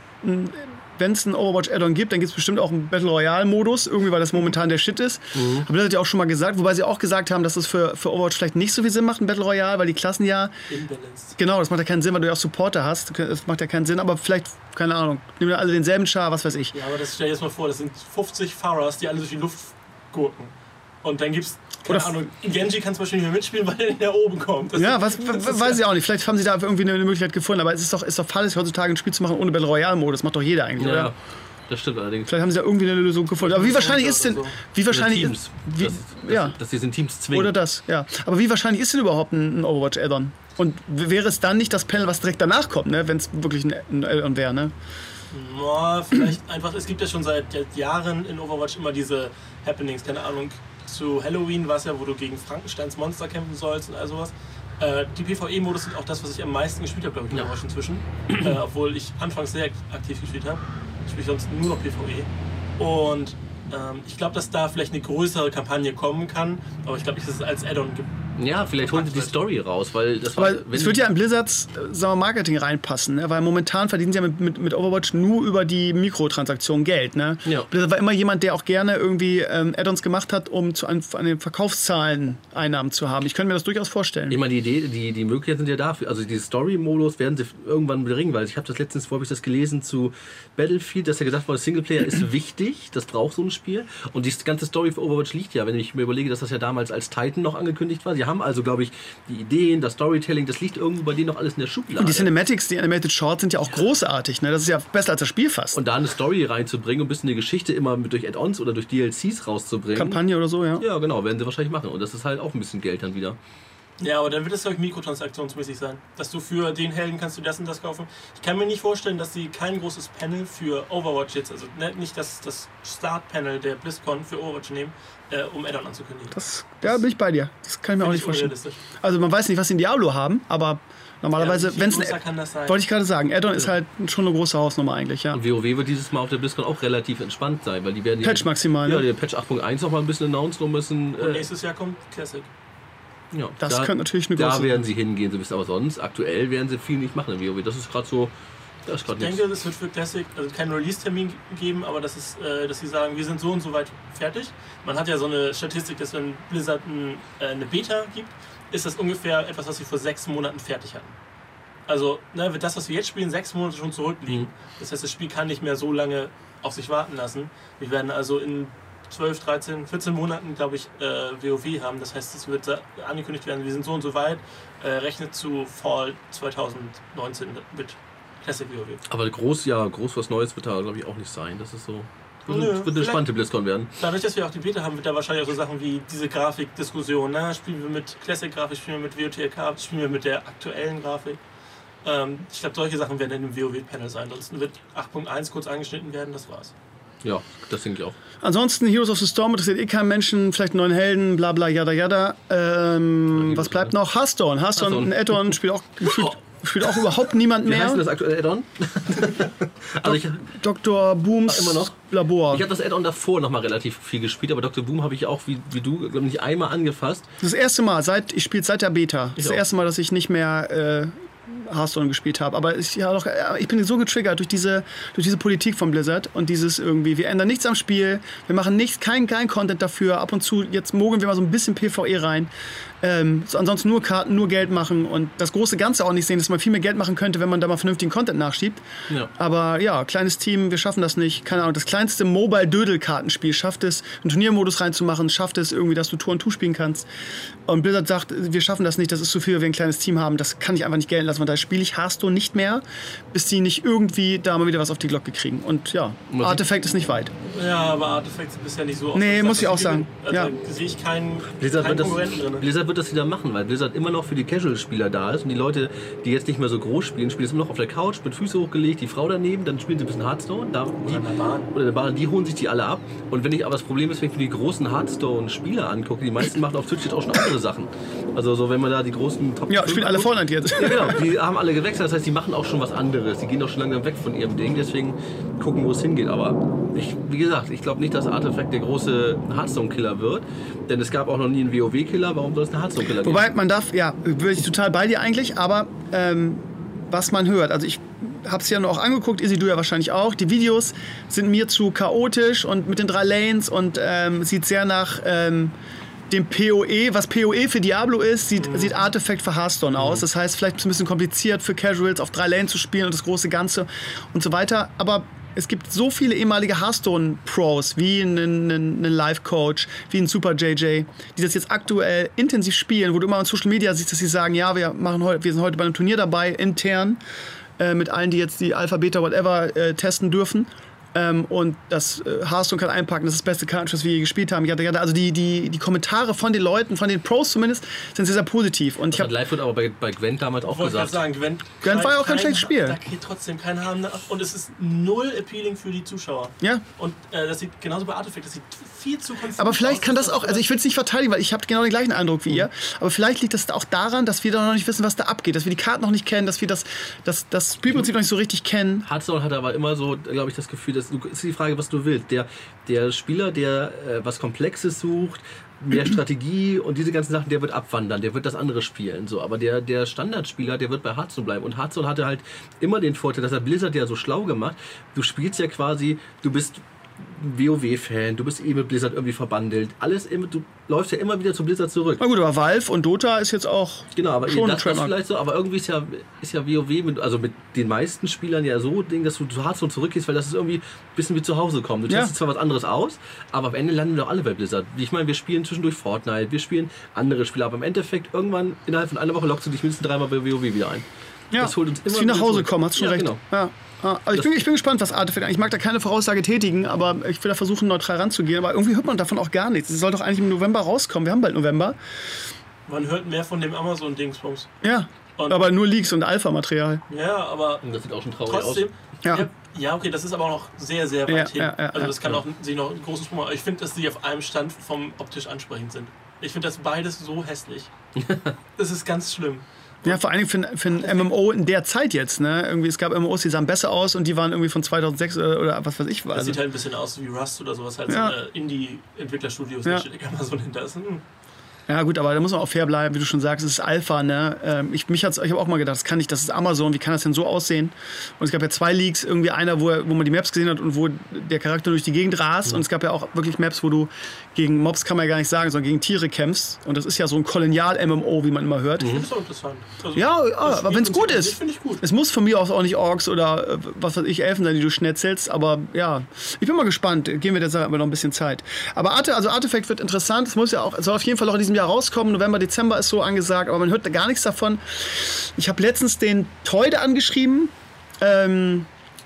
ein Overwatch-Add-on gibt, dann gibt es bestimmt auch einen Battle Royale-Modus. Irgendwie, weil das momentan der Shit ist. Mhm. Aber das hat ja auch schon mal gesagt. Wobei sie auch gesagt haben, dass es für, für Overwatch vielleicht nicht so viel Sinn macht, ein Battle Royale, weil die Klassen ja...
Imbalanced.
Genau, das macht ja keinen Sinn, weil du ja auch Supporter hast. Das macht ja keinen Sinn. Aber vielleicht, keine Ahnung, nehmen wir alle denselben Char, was weiß ich.
Ja, aber das stell dir jetzt mal vor, das sind fünfzig Pharahs, die alle durch die Luft gurken. Und dann gibt's, keine Oder Ahnung, Genji kann zum Beispiel nicht mehr mitspielen, weil er nach oben kommt. Das
ja,
ist,
was, was weiß ich auch nicht. Vielleicht haben sie da irgendwie eine Möglichkeit gefunden. Aber es ist doch, ist doch fahrlässig, heutzutage ein Spiel zu machen ohne Battle Royale-Modus. Das macht doch jeder eigentlich,
ja,
oder?
Das stimmt allerdings.
Vielleicht haben sie da irgendwie eine Lösung gefunden. Aber wie wahrscheinlich ist denn... Wie wahrscheinlich
Teams.
ist... Wie,
dass, dass,
ja.
dass sie es in Teams zwingen.
Oder das, ja. Aber wie wahrscheinlich ist denn überhaupt ein, ein Overwatch-Add-on? Und wäre es dann nicht das Panel, was direkt danach kommt, ne? Wenn es wirklich ein, ein Add-on wäre, ne?
Ja, vielleicht einfach... Es gibt ja schon seit Jahren in Overwatch immer diese Happenings, keine Ahnung... Zu Halloween war es ja, wo du gegen Frankensteins Monster kämpfen sollst und all sowas. Äh, die PvE-Modus sind auch das, was ich am meisten gespielt habe, glaube ich, in Overwatch inzwischen. Äh, obwohl ich anfangs sehr aktiv gespielt habe. Ich spiele sonst nur noch PvE. Und ähm, ich glaube, dass da vielleicht eine größere Kampagne kommen kann. Aber ich glaube nicht, dass es als Add-on gibt.
Ja, vielleicht holen sie die Story raus, weil das
war,
war,
wenn es wird ja in Blizzards sagen wir, Marketing reinpassen, ne? Weil momentan verdienen sie ja mit, mit, mit Overwatch nur über die Mikrotransaktionen Geld. Ne?
Ja.
Blizzard war immer jemand, der auch gerne irgendwie ähm, Add-ons gemacht hat, um zu, an, an den Verkaufszahlen Einnahmen zu haben. Ich könnte mir das durchaus vorstellen.
Ich meine, die Idee, die, die Möglichkeiten sind ja dafür. Also die Story-Modus werden sie irgendwann bringen, weil ich habe das letztens, wo habe ich das gelesen zu Battlefield, dass ja gesagt wurde, Singleplayer ist wichtig, das braucht so ein Spiel. Und die ganze Story für Overwatch liegt ja, wenn ich mir überlege, dass das ja damals als Titan noch angekündigt war. Sie haben also, glaube ich, die Ideen, das Storytelling, das liegt irgendwo bei denen noch alles in der Schublade.
Und die Cinematics, die Animated Shorts sind ja auch ja. großartig. Ne? Das ist ja besser als das Spiel fast.
Und da eine Story reinzubringen und ein bisschen eine Geschichte immer mit durch Add-ons oder durch D L Cs rauszubringen.
Kampagne oder so, ja.
Ja, genau, werden sie wahrscheinlich machen. Und das ist halt auch ein bisschen Geld dann wieder.
Ja, aber dann wird es halt mikrotransaktionsmäßig sein. Dass du für den Helden kannst du das und das kaufen. Ich kann mir nicht vorstellen, dass sie kein großes Panel für Overwatch jetzt, also nicht das, das Start-Panel der BlizzCon für Overwatch nehmen, äh, um Add-on anzukündigen.
Das, da bin ich bei dir. Das kann ich mir auch nicht vorstellen.
Unrealistisch.
Also man weiß nicht, was sie in Diablo haben, aber normalerweise,
ja,
wenn es wollte ich gerade sagen, Add-on ja. ist halt schon eine große Hausnummer eigentlich, ja.
Und WoW wird dieses Mal auf der BlizzCon auch relativ entspannt sein, weil die werden...
Patch maximal,
Ja,
ne?
der Patch acht Punkt eins noch mal ein bisschen announced und müssen...
Und nächstes Jahr kommt Classic.
Ja,
das
da,
könnte natürlich eine
Da
große...
werden sie hingehen, so wissen, aber sonst, aktuell werden sie viel nicht machen in WoW. Das ist gerade so... Das ist
ich denke, es wird für Classic also keinen Release-Termin geben, aber das ist, äh, dass sie sagen, wir sind so und so weit fertig. Man hat ja so eine Statistik, dass wenn Blizzard ein, äh, eine Beta gibt, ist das ungefähr etwas, was sie vor sechs Monaten fertig hatten. Also ne, wird das, was wir jetzt spielen, sechs Monate schon zurückliegen. Mhm. Das heißt, das Spiel kann nicht mehr so lange auf sich warten lassen. Wir werden also in zwölf, dreizehn, vierzehn Monaten, glaube ich, äh, WoW haben. Das heißt, es wird angekündigt werden, wir sind so und so weit, äh, rechnet zu Fall zwanzig neunzehn mit Classic WoW.
Aber groß, ja, groß was Neues wird da, glaube ich, auch nicht sein. Das ist so... Das
Nö,
wird eine
vielleicht-
spannende BlizzCon werden.
Dadurch, dass wir auch die Beta haben, wird da wahrscheinlich auch so Sachen wie diese Grafikdiskussion. Ne? Spielen wir mit Classic-Grafik, spielen wir mit W O T L K, spielen wir mit der aktuellen Grafik. Ähm, ich glaube, solche Sachen werden in dem WoW-Panel sein. Ansonsten wird acht Punkt eins kurz angeschnitten werden, das war's.
Ja, das denke ich auch.
Ansonsten Heroes of the Storm interessiert eh keinen Menschen, vielleicht einen neuen Helden, bla bla, yada yada. Ähm, was bleibt noch? Hearthstone. Hearthstone,
Hearthstone.
ein Add-on, spielt auch, spielt, spielt auch überhaupt niemand
Wie heißt denn
mehr.
das aktuelle Add-on? also ich,
Doktor Booms
Ah, immer noch?
Labor.
ich habe das Add-on davor noch mal relativ viel gespielt, aber Doktor Boom habe ich auch, wie, wie du, glaube ich, nicht einmal angefasst.
Das erste Mal, seit ich spiele seit der Beta. Das
Ich
ist das
auch.
erste Mal, dass ich nicht mehr äh, Hearthstone gespielt habe. Aber ich, ja, doch, äh, ich bin so getriggert durch diese, durch diese Politik von Blizzard und dieses irgendwie, wir ändern nichts am Spiel, wir machen nichts, kein, kein Content dafür. Ab und zu, jetzt mogeln wir mal so ein bisschen PvE rein. Ähm, so ansonsten nur Karten, nur Geld machen und das große Ganze auch nicht sehen, dass man viel mehr Geld machen könnte, wenn man da mal vernünftigen Content nachschiebt.
Ja.
Aber ja, kleines Team, wir schaffen das nicht. Keine Ahnung, das kleinste Mobile-Dödel-Kartenspiel schafft es, einen Turniermodus reinzumachen, schafft es irgendwie, dass du Tour und Tour spielen kannst. Und Blizzard sagt, wir schaffen das nicht, das ist zu viel, weil wir ein kleines Team haben, das kann ich einfach nicht gelten lassen. Von daher spiele ich Hearthstone nicht mehr, bis die nicht irgendwie da mal wieder was auf die Glocke kriegen. Und ja,
Muss ich-
Artifact ist nicht weit.
Ja, aber Artifacts sind bisher nicht so
Nee,
oft,
muss ich
dass
auch
sie
sagen.
gewinnen. Also
Ja.
sehe ich keinen,
Blizzard
keinen
wird,
Konkurrenten
das,
drin.
Blizzard wird das wieder machen, weil Blizzard immer noch für die Casual-Spieler da ist und die Leute, die jetzt nicht mehr so groß spielen, spielen es immer noch auf der Couch mit Füße hochgelegt, die Frau daneben, dann spielen sie ein bisschen Hearthstone, da, die,
in der Bahn.
oder in der Bahn, die holen sich die alle ab. Und wenn ich aber das Problem ist, wenn ich mir die großen Hearthstone-Spieler angucke, die meisten machen auf Twitch jetzt auch schon andere Sachen. Also so, wenn man da die großen Top
Ja,
fünf
spielen alle
anguckt-
Fortnite jetzt.
Ja, genau, die haben alle gewechselt, das heißt, die machen auch schon was anderes. Die gehen auch schon langsam weg von ihrem Ding, deswegen gucken, wo es hingeht. Aber ich, wie gesagt, ich glaube nicht, dass Artifact der große Hearthstone-Killer wird, denn es gab auch noch nie einen WoW-Killer, warum soll es einen Hearthstone-Killer geben?
Wobei man darf, ja, bin ich total bei dir eigentlich, aber ähm, was man hört, also ich habe es ja noch angeguckt, Izzy, du ja wahrscheinlich auch, die Videos sind mir zu chaotisch und mit den drei Lanes und ähm, sieht sehr nach ähm, dem P O E, was P O E für Diablo ist, sieht, mhm. sieht Artifact für Hearthstone aus. Mhm. Das heißt, vielleicht ist es ein bisschen kompliziert für Casuals auf drei Lanes zu spielen und das große Ganze und so weiter, aber es gibt so viele ehemalige Hearthstone-Pros, wie einen, einen, einen Life-Coach, wie ein Super J J, die das jetzt aktuell intensiv spielen, wo du immer auf Social Media siehst, dass sie sagen, ja, wir, machen heute, wir sind heute bei einem Turnier dabei, intern, äh, mit allen, die jetzt die Alpha, Beta, whatever äh, testen dürfen. Ähm, und das äh, Hearthstone kann einpacken, das ist das beste Kartenspiel, was wir je gespielt haben. Also die, die, die Kommentare von den Leuten, von den Pros zumindest, sind sehr, sehr positiv. Und ich
Das hat
hab,
Live wird aber bei, bei Gwent damals auch
Ich wollte gerade
gesagt.
sagen, Gwent,
Gwent war ja auch kein schlechtes Spiel.
Da geht trotzdem kein Haar nach. Und es ist null appealing für die Zuschauer.
ja.
Und äh, das sieht genauso bei Artifact, das sieht viel zu konfus
Aber vielleicht
aus.
kann das auch, also ich will es nicht verteidigen, weil ich habe genau den gleichen Eindruck wie ihr, aber vielleicht liegt das auch daran, dass wir da noch nicht wissen, was da abgeht, dass wir die Karten noch nicht kennen, dass wir das, das, das Spielprinzip noch nicht so richtig kennen.
Hearthstone hat aber immer so, glaube ich, das Gefühl, dass du, ist die Frage, was du willst. Der, der Spieler, der äh, was Komplexes sucht, mehr Strategie und diese ganzen Sachen, der wird abwandern, der wird das andere spielen. So. Aber der, der Standardspieler, der wird bei Hearthstone bleiben. Und Hearthstone hatte halt immer den Vorteil, dass er Blizzard ja so schlau gemacht. Du spielst ja quasi, du bist WoW-Fan, du bist eh mit Blizzard irgendwie verbandelt. Alles immer, du läufst ja immer wieder zu Blizzard zurück.
Na gut, aber Valve und Dota ist jetzt auch
Genau, aber
schon
das, das
Trademark.
vielleicht so, aber irgendwie ist ja, ist ja WoW mit, also mit den meisten Spielern ja so, Ding, dass du zu Hearthstone zurückgehst, weil das ist irgendwie ein bisschen wie zu Hause kommen. Du
Ja.
testest zwar was anderes aus, aber am Ende landen wir doch alle bei Blizzard. Ich meine, wir spielen zwischendurch Fortnite, wir spielen andere Spiele, aber im Endeffekt irgendwann innerhalb von einer Woche lockst du dich mindestens dreimal bei WoW wieder ein.
Ja,
Das holt uns immer
ist wie nach
wieder
Hause
zurück.
kommen, hast schon
Ja,
recht.
genau.
Ja. Ja, also ich, bin, ich bin gespannt, was Artifact. Ich mag da keine Voraussage tätigen, aber ich will da versuchen, neutral ranzugehen. Aber irgendwie hört man davon auch gar nichts. Es soll doch eigentlich im November rauskommen. Wir haben bald November.
Man hört mehr von dem Amazon-Dingsbums.
Ja,
Und-
aber nur Leaks und Alpha-Material.
Ja, aber
Und das sieht auch schon traurig
trotzdem.
aus.
Ja.
Ja. ja, okay, das ist aber auch noch sehr, sehr
Ja,
weit hin.
ja, ja,
also das
ja.
kann auch sich noch einen großen Sprung machen. Ich finde, dass die auf einem Stand vom optisch ansprechend sind. Ich finde das beides so hässlich. Das ist ganz schlimm.
Ja, vor allen Dingen für, ein- für ein M M O in der Zeit jetzt. Ne? Irgendwie, es gab M M Os, die sahen besser aus und die waren irgendwie von zweitausendsechs oder, oder was weiß ich.
Das
Also,
sieht halt ein bisschen aus wie Rust oder sowas, halt
Ja.
so eine Indie-Entwicklerstudios,
Ja.
da steht Amazon hinter. Das ist, hm.
ja gut, aber da muss man auch fair bleiben, wie du schon sagst, es ist Alpha. Ne? Ähm, ich mich hat's, ich habe auch mal gedacht, das kann nicht, das ist Amazon, wie kann das denn so aussehen? Und es gab ja zwei Leaks, irgendwie einer, wo, er, wo man die Maps gesehen hat und wo der Charakter durch die Gegend rast. Mhm. Und es gab ja auch wirklich Maps, wo du gegen Mobs, kann man ja gar nicht sagen, sondern gegen Tiere kämpfst. Und das ist ja so ein Kolonial-M M O, wie man immer hört.
Ich finde es so interessant. Also,
Ja, ja,
das
aber wenn es gut
Spielprinzip an
ist.
sich finde ich gut.
Es muss von mir aus auch nicht Orks oder äh, was weiß ich, Elfen sein, die du schnetzelst. Aber ja, ich bin mal gespannt. Geben wir der Sache aber noch ein bisschen Zeit. Aber Arte, also Artifact wird interessant. Es muss ja auch, es soll auf jeden Fall auch in diesem Jahr rauskommen. November, Dezember ist so angesagt, aber man hört da gar nichts davon. Ich habe letztens den Teude angeschrieben. Ähm,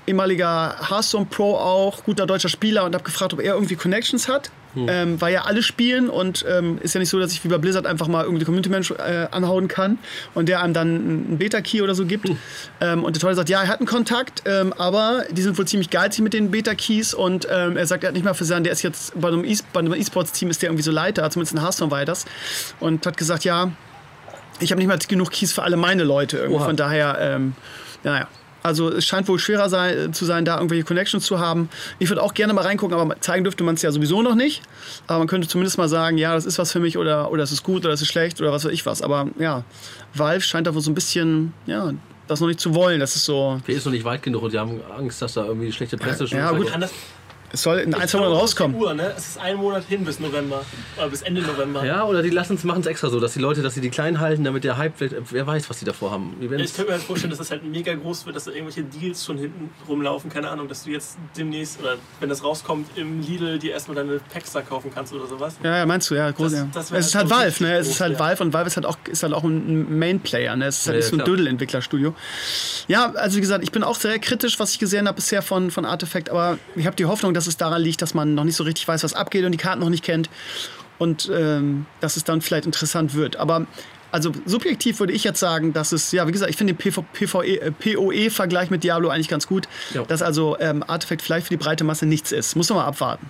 ehemaliger Hearthstone Pro auch, guter deutscher Spieler, und habe gefragt, ob er irgendwie Connections hat. Hm. Ähm, weil ja alle spielen und ähm, ist ja nicht so, dass ich wie bei Blizzard einfach mal irgendwie Community-Mensch äh, anhauen kann und der einem dann einen Beta-Key oder so gibt. Hm. Ähm, und der Tolle sagt, ja, er hat einen Kontakt, ähm, aber die sind wohl ziemlich geizig mit den Beta-Keys und ähm, er sagt, er hat nicht mal für sein, der ist jetzt bei einem E- bei einem E-Sports-Team ist der irgendwie so Leiter, zumindest in Hearthstone war er das, und hat gesagt, ja, ich habe nicht mal genug Keys für alle meine Leute irgendwie. Oha. Von daher, ähm, naja. Also es scheint wohl schwerer sei, zu sein, da irgendwelche Connections zu haben. Ich würde auch gerne mal reingucken, aber zeigen dürfte man es ja sowieso noch nicht. Aber man könnte zumindest mal sagen, ja, das ist was für mich oder, oder es ist gut oder es ist schlecht oder was weiß ich was. Aber ja, Valve scheint da wohl so ein bisschen, ja, das noch nicht zu wollen. Das ist so...
Der ist noch nicht weit genug und die haben Angst, dass da irgendwie schlechte Presse schon...
Ja, gut. Es soll in ein, zwei Monaten rauskommen.
Uhr, ne? Es ist ein Monat hin bis November. Oder bis Ende November.
Ja, oder die lassen es machen es extra so, dass die Leute, dass sie die klein halten, damit der Hype, wer weiß, was die davor haben.
Ja, ich könnte mir halt vorstellen, dass das halt mega groß wird, dass da irgendwelche Deals schon hinten rumlaufen. Keine Ahnung, dass du jetzt demnächst, oder wenn das rauskommt, im Lidl dir erstmal deine Packs da kaufen kannst oder sowas.
Ja, ja, meinst du, ja. Groß, das, ja. Das es ist halt, halt Valve, ne? Es ist halt ja. Valve und Valve ist halt auch, ist halt auch ein Main-Player, ne? Es ist halt ja, nicht so ein Dödel-Entwicklerstudio. Ja, also wie gesagt, ich bin auch sehr kritisch, was ich gesehen habe bisher von, von Artifact, aber ich habe die Hoffnung, dass es daran liegt, dass man noch nicht so richtig weiß, was abgeht und die Karten noch nicht kennt und ähm, dass es dann vielleicht interessant wird. Aber also subjektiv würde ich jetzt sagen, dass es, ja wie gesagt, ich finde den P O E-Vergleich mit Diablo eigentlich ganz gut, ja. Dass also ähm, Artifact vielleicht für die breite Masse nichts ist. Muss man mal abwarten.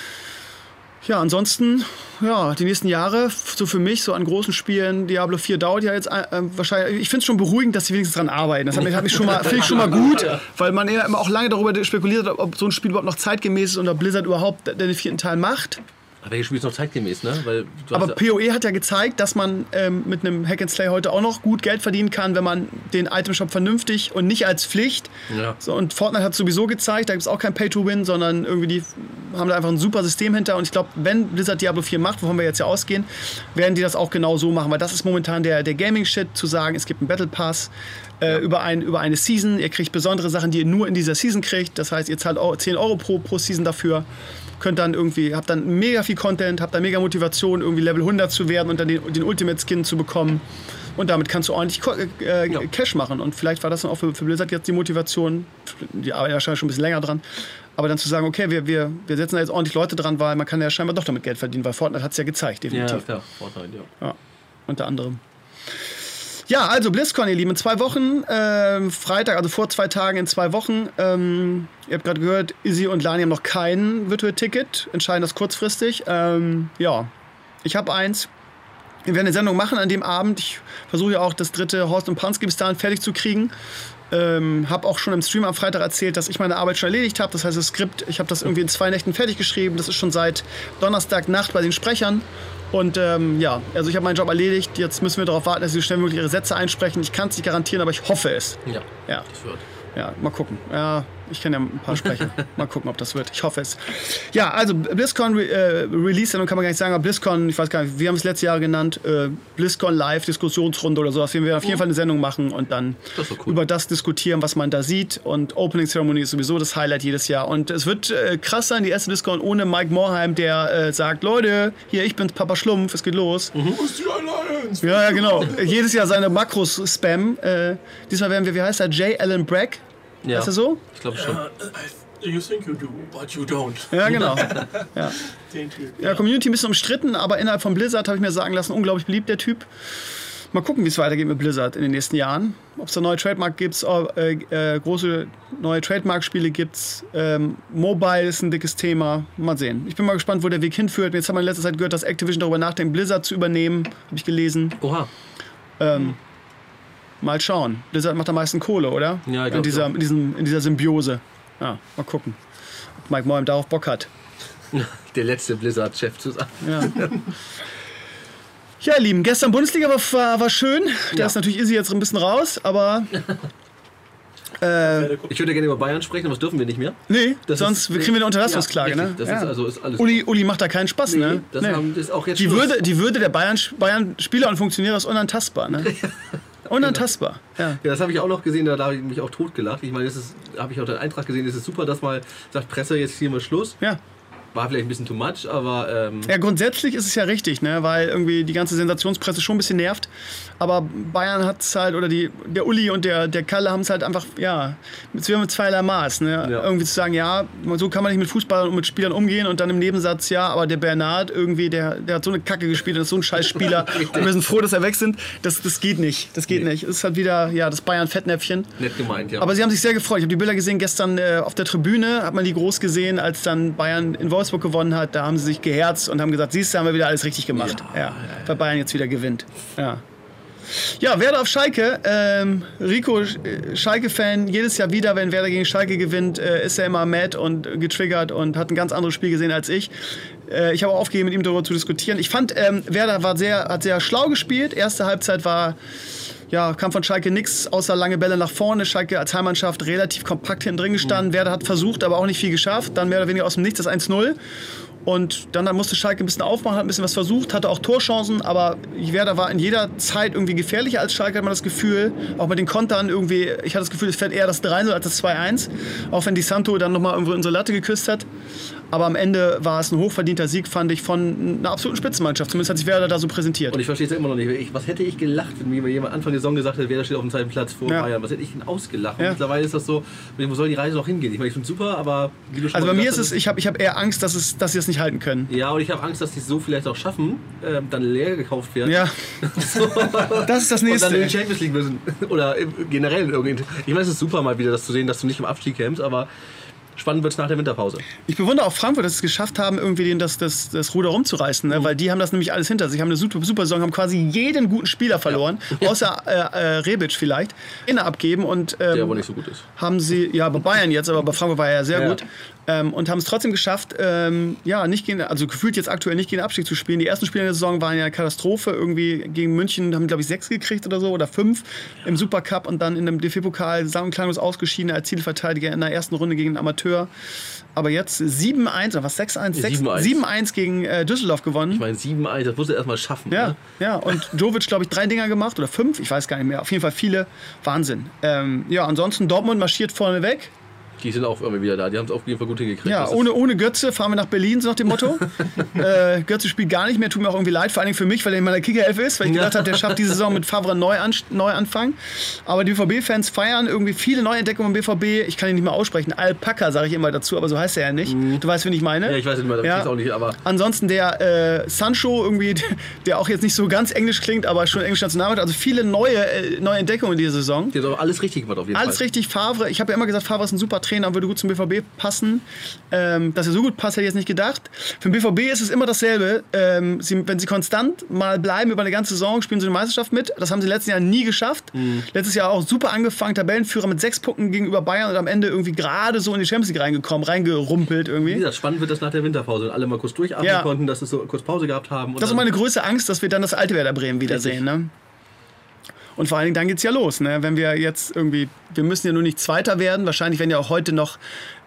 Ja, ansonsten, ja, die nächsten Jahre, so für mich, so an großen Spielen, Diablo vier dauert ja jetzt äh, wahrscheinlich, ich finde es schon beruhigend, dass sie wenigstens dran arbeiten. Das hat mich schon mal, finde ich schon mal gut, weil man ja immer auch lange darüber spekuliert hat, ob so ein Spiel überhaupt noch zeitgemäß ist und ob Blizzard überhaupt den vierten Teil macht.
Aber welches Spiel ist noch zeitgemäß, ne? Weil du
aber P O E hat ja gezeigt, dass man ähm, mit einem Hack and Slay heute auch noch gut Geld verdienen kann, wenn man den Itemshop vernünftig und nicht als Pflicht. Ja. So, und Fortnite hat sowieso gezeigt, da gibt es auch kein Pay-to-Win, sondern irgendwie die haben da einfach ein super System hinter. Und ich glaube, wenn Blizzard Diablo vier macht, wovon wir jetzt ja ausgehen, werden die das auch genau so machen. Weil das ist momentan der, der Gaming-Shit, zu sagen, es gibt einen Battle Pass äh, ja. über, ein, über eine Season. Ihr kriegt besondere Sachen, die ihr nur in dieser Season kriegt. Das heißt, ihr zahlt zehn Euro pro, pro Season dafür. Könnt dann irgendwie, habt dann mega viel Content, habt dann mega Motivation, irgendwie Level hundert zu werden und dann den, den Ultimate Skin zu bekommen. Und damit kannst du ordentlich äh, ja. Cash machen. Und vielleicht war das dann auch für, für Blizzard jetzt die Motivation, die arbeiten ja wahrscheinlich schon ein bisschen länger dran, aber dann zu sagen, okay, wir, wir, wir setzen da jetzt ordentlich Leute dran, weil man kann ja scheinbar doch damit Geld verdienen, weil Fortnite hat es ja gezeigt, definitiv. Ja, klar, Fortnite, ja. ja. Unter anderem. Ja, also BlizzCon, ihr Lieben, in zwei Wochen, äh, Freitag, also vor zwei Tagen in zwei Wochen. Ähm, ihr habt gerade gehört, Izzy und Lani haben noch kein Virtual Ticket, entscheiden das kurzfristig. Ähm, ja, ich habe eins. Wir werden eine Sendung machen an dem Abend. Ich versuche ja auch das dritte Horst und Pansky bis dahin fertig zu kriegen. Ähm, habe auch schon im Stream am Freitag erzählt, dass ich meine Arbeit schon erledigt habe. Das heißt, das Skript, ich habe das irgendwie in zwei Nächten fertig geschrieben. Das ist schon seit Donnerstagnacht bei den Sprechern. Und ähm, ja, also ich habe meinen Job erledigt. Jetzt müssen wir darauf warten, dass sie so schnell wie möglich ihre Sätze einsprechen. Ich kann es nicht garantieren, aber ich hoffe es.
Ja,
ja.
Das wird.
Ja, mal gucken. Ja, ich kann ja ein paar sprechen. Mal gucken, ob das wird. Ich hoffe es. Ja, also BlizzCon Re äh, Release-Sendung kann man gar nicht sagen, aber BlizzCon, ich weiß gar nicht, wir haben es letztes Jahr genannt, äh, BlizzCon Live, Diskussionsrunde oder sowas. Wir werden auf jeden Fall eine Sendung machen und dann das cool. über das diskutieren, was man da sieht. Und Opening Ceremony ist sowieso das Highlight jedes Jahr. Und es wird äh, krass sein, die erste BlizzCon ohne Mike Morhaime, der äh, sagt, Leute, hier, ich bin's, Papa Schlumpf, es geht los.
Mhm. Wo ist die Alliance?
Ja, ja, genau. Jedes Jahr seine Makros spam. Äh, diesmal werden wir, wie heißt er, J. Allen Bragg.
Ja.
Ist das so?
Ich glaube schon.
Uh, you think you do, but you don't.
Ja, genau. Ja. Den Typ. Ja, Community ein bisschen umstritten, aber innerhalb von Blizzard habe ich mir sagen lassen, unglaublich beliebt der Typ. Mal gucken, wie es weitergeht mit Blizzard in den nächsten Jahren. Ob es da neue Trademark gibt, äh, äh, große neue Trademark-Spiele gibt. Ähm, Mobile ist ein dickes Thema. Mal sehen. Ich bin mal gespannt, wo der Weg hinführt. Jetzt haben wir in letzter Zeit gehört, dass Activision darüber nachdenkt, Blizzard zu übernehmen. Habe ich gelesen.
Oha.
Ähm, Mal schauen. Blizzard macht am meisten Kohle, oder?
Ja, ich
in, dieser, in, diesem, in dieser Symbiose. Ja, mal gucken, ob Mike Morhaime darauf Bock hat.
Der letzte Blizzard-Chef zu sein.
Ja. Ja, ihr Lieben, gestern Bundesliga war, war schön. Da ja. ist natürlich Izzy jetzt ein bisschen raus, aber...
Äh, ich würde gerne über Bayern sprechen, aber das dürfen wir nicht mehr.
Nee, das sonst ist, kriegen wir eine Unterlassungsklage. Ja, ne?
Das
ja.
ist also ist alles
Uli, Uli macht da keinen Spaß. Nee, ne?
Das,
nee.
haben, das ist auch jetzt
die, Würde, die Würde der Bayern-Spieler Bayern und Funktionäre ist unantastbar. Ne? Unantastbar. Ja.
Ja, das habe ich auch noch gesehen, da habe ich mich auch totgelacht. Ich meine, das habe ich auch den Eintrag gesehen, es ist super, dass mal sagt Presse, jetzt hier mal Schluss.
Ja.
War vielleicht ein bisschen too much, aber... Ähm
ja, grundsätzlich ist es ja richtig, ne? Weil irgendwie die ganze Sensationspresse schon ein bisschen nervt. Aber Bayern hat es halt, oder die, der Uli und der, der Kalle haben es halt einfach, ja, mit, mit zweierlei Maß. Ne? Ja. Irgendwie zu sagen, ja, so kann man nicht mit Fußballern und mit Spielern umgehen und dann im Nebensatz, ja, aber der Bernard irgendwie, der, der hat so eine Kacke gespielt und ist so ein scheiß Spieler und wir sind froh, dass er weg sind. Das, das geht nicht, das geht nee. nicht. Es ist halt wieder, ja, das Bayern-Fettnäpfchen.
Nett gemeint, ja.
Aber sie haben sich sehr gefreut. Ich habe die Bilder gesehen gestern äh, auf der Tribüne, hat man die groß gesehen, als dann Bayern in Wolfsburg gewonnen hat. Da haben sie sich geherzt und haben gesagt, siehst du, haben wir wieder alles richtig gemacht. Ja, ja, ja, weil Bayern jetzt wieder gewinnt. Ja. Ja, Werder auf Schalke. Ähm, Rico, Schalke-Fan, jedes Jahr wieder, wenn Werder gegen Schalke gewinnt, äh, ist er immer mad und getriggert und hat ein ganz anderes Spiel gesehen als ich. Äh, ich habe auch aufgegeben, mit ihm darüber zu diskutieren. Ich fand, ähm, Werder war sehr, hat sehr schlau gespielt. Erste Halbzeit war, ja, kam von Schalke nichts, außer lange Bälle nach vorne. Schalke als Heimmannschaft relativ kompakt hinten drin gestanden. Mhm. Werder hat versucht, aber auch nicht viel geschafft. Dann mehr oder weniger aus dem Nichts das eins null. Und dann, dann musste Schalke ein bisschen aufmachen, hat ein bisschen was versucht, hatte auch Torchancen, aber Werder war in jeder Zeit irgendwie gefährlicher als Schalke, hat man das Gefühl. Auch mit den Kontern irgendwie, ich hatte das Gefühl, es fällt eher das drei null als das zwei eins. Auch wenn Di Santo dann nochmal irgendwo unsere Latte geküsst hat. Aber am Ende war es ein hochverdienter Sieg, fand ich, von einer absoluten Spitzenmannschaft. Zumindest hat sich Werder da so präsentiert.
Und ich verstehe es immer noch nicht. Ich, was hätte ich gelacht, wenn mir jemand Anfang der Saison gesagt hätte, Werder steht auf dem zweiten Platz vor ja. Bayern? Was hätte ich denn ausgelacht?
Ja.
Mittlerweile ist das so, wo soll die Reise noch hingehen? Ich meine, ich finde es super, aber... Wie du schon
also bei mir ist
hast,
es, ich habe ich hab eher Angst, dass, es, dass sie es nicht halten können.
Ja, und ich habe Angst, dass sie es so vielleicht auch schaffen, äh, dann leer gekauft werden.
Ja,
so.
Das ist das Nächste.
Und dann in die Champions League müssen. Oder generell irgendwie. Ich meine, es ist super mal wieder, das zu sehen, dass du nicht im Abstieg kämpfst, aber... Spannend wird es nach der Winterpause.
Ich bewundere auch Frankfurt, dass sie es geschafft haben, irgendwie das, das, das Ruder rumzureißen. Ne? Mhm. Weil die haben das nämlich alles hinter sich. Haben eine super, super Saison, haben quasi jeden guten Spieler verloren. Ja. Außer äh, äh, Rebic vielleicht. Inner abgeben. Und, ähm,
der aber nicht so gut ist.
Haben sie, ja, bei Bayern jetzt, aber bei Frankfurt war er ja sehr ja. gut. Ähm, und haben es trotzdem geschafft, ähm, ja, nicht gegen, also gefühlt jetzt aktuell nicht gegen den Abstieg zu spielen. Die ersten Spiele der Saison waren ja eine Katastrophe. Irgendwie gegen München haben, glaube ich, sechs gekriegt oder so oder fünf im Supercup und dann in dem D F B-Pokal sang- und klanglos ausgeschieden als Zielverteidiger in der ersten Runde gegen den Amateur. Aber jetzt sieben eins, oder was, sechs eins? sieben eins gegen äh, Düsseldorf gewonnen.
Ich meine, sieben eins, das musst du erstmal schaffen.
Ja,
ne?
ja, und Jovic, glaube ich, drei Dinger gemacht oder fünf, ich weiß gar nicht mehr. Auf jeden Fall viele. Wahnsinn. Ähm, ja, ansonsten Dortmund marschiert vorne weg.
Die sind auch irgendwie wieder da. Die haben es auf jeden Fall gut hingekriegt.
Ja, ohne, ohne Götze fahren wir nach Berlin, so nach dem Motto. äh, Götze spielt gar nicht mehr, tut mir auch irgendwie leid, vor allem für mich, weil er in meiner Kickerelf ist, weil ich gedacht habe, der schafft diese Saison mit Favre neu an, Neuanfang. Aber die B V B-Fans feiern irgendwie viele Neuentdeckungen im B V B. Ich kann ihn nicht mehr aussprechen. Alpaka sage ich immer dazu, aber so heißt er ja nicht. Mhm. Du weißt, wen ich meine?
Ja, ich weiß nicht mehr,
ja.
auch nicht, aber...
Ansonsten der äh, Sancho irgendwie, der auch jetzt nicht so ganz englisch klingt, aber schon englisch Nationalmannschaft. Also viele neue, äh, neue Entdeckungen in dieser Saison.
Die hat aber alles richtig gemacht auf jeden
alles
Fall. Alles
richtig, Favre. Ich habe ja immer gesagt, Favre ist ein super Trainer und würde gut zum B V B passen. Ähm, dass er so gut passt, hätte ich jetzt nicht gedacht. Für den B V B ist es immer dasselbe. Ähm, sie, wenn sie konstant mal bleiben über eine ganze Saison, spielen sie eine Meisterschaft mit. Das haben sie letztes Jahr nie geschafft. Mhm. Letztes Jahr auch super angefangen, Tabellenführer mit sechs Punkten gegenüber Bayern und am Ende irgendwie gerade so in die Champions League reingekommen, reingerumpelt irgendwie.
Wie gesagt, spannend wird das nach der Winterpause und alle mal kurz durchatmen ja. konnten, dass es so kurz Pause gehabt haben. Und
das ist meine größte Angst, dass wir dann das alte Werder Bremen wiedersehen. Ne? Und vor allen Dingen, dann geht's ja los. Ne? Wenn wir jetzt irgendwie, wir müssen ja nur nicht Zweiter werden. Wahrscheinlich werden ja auch heute noch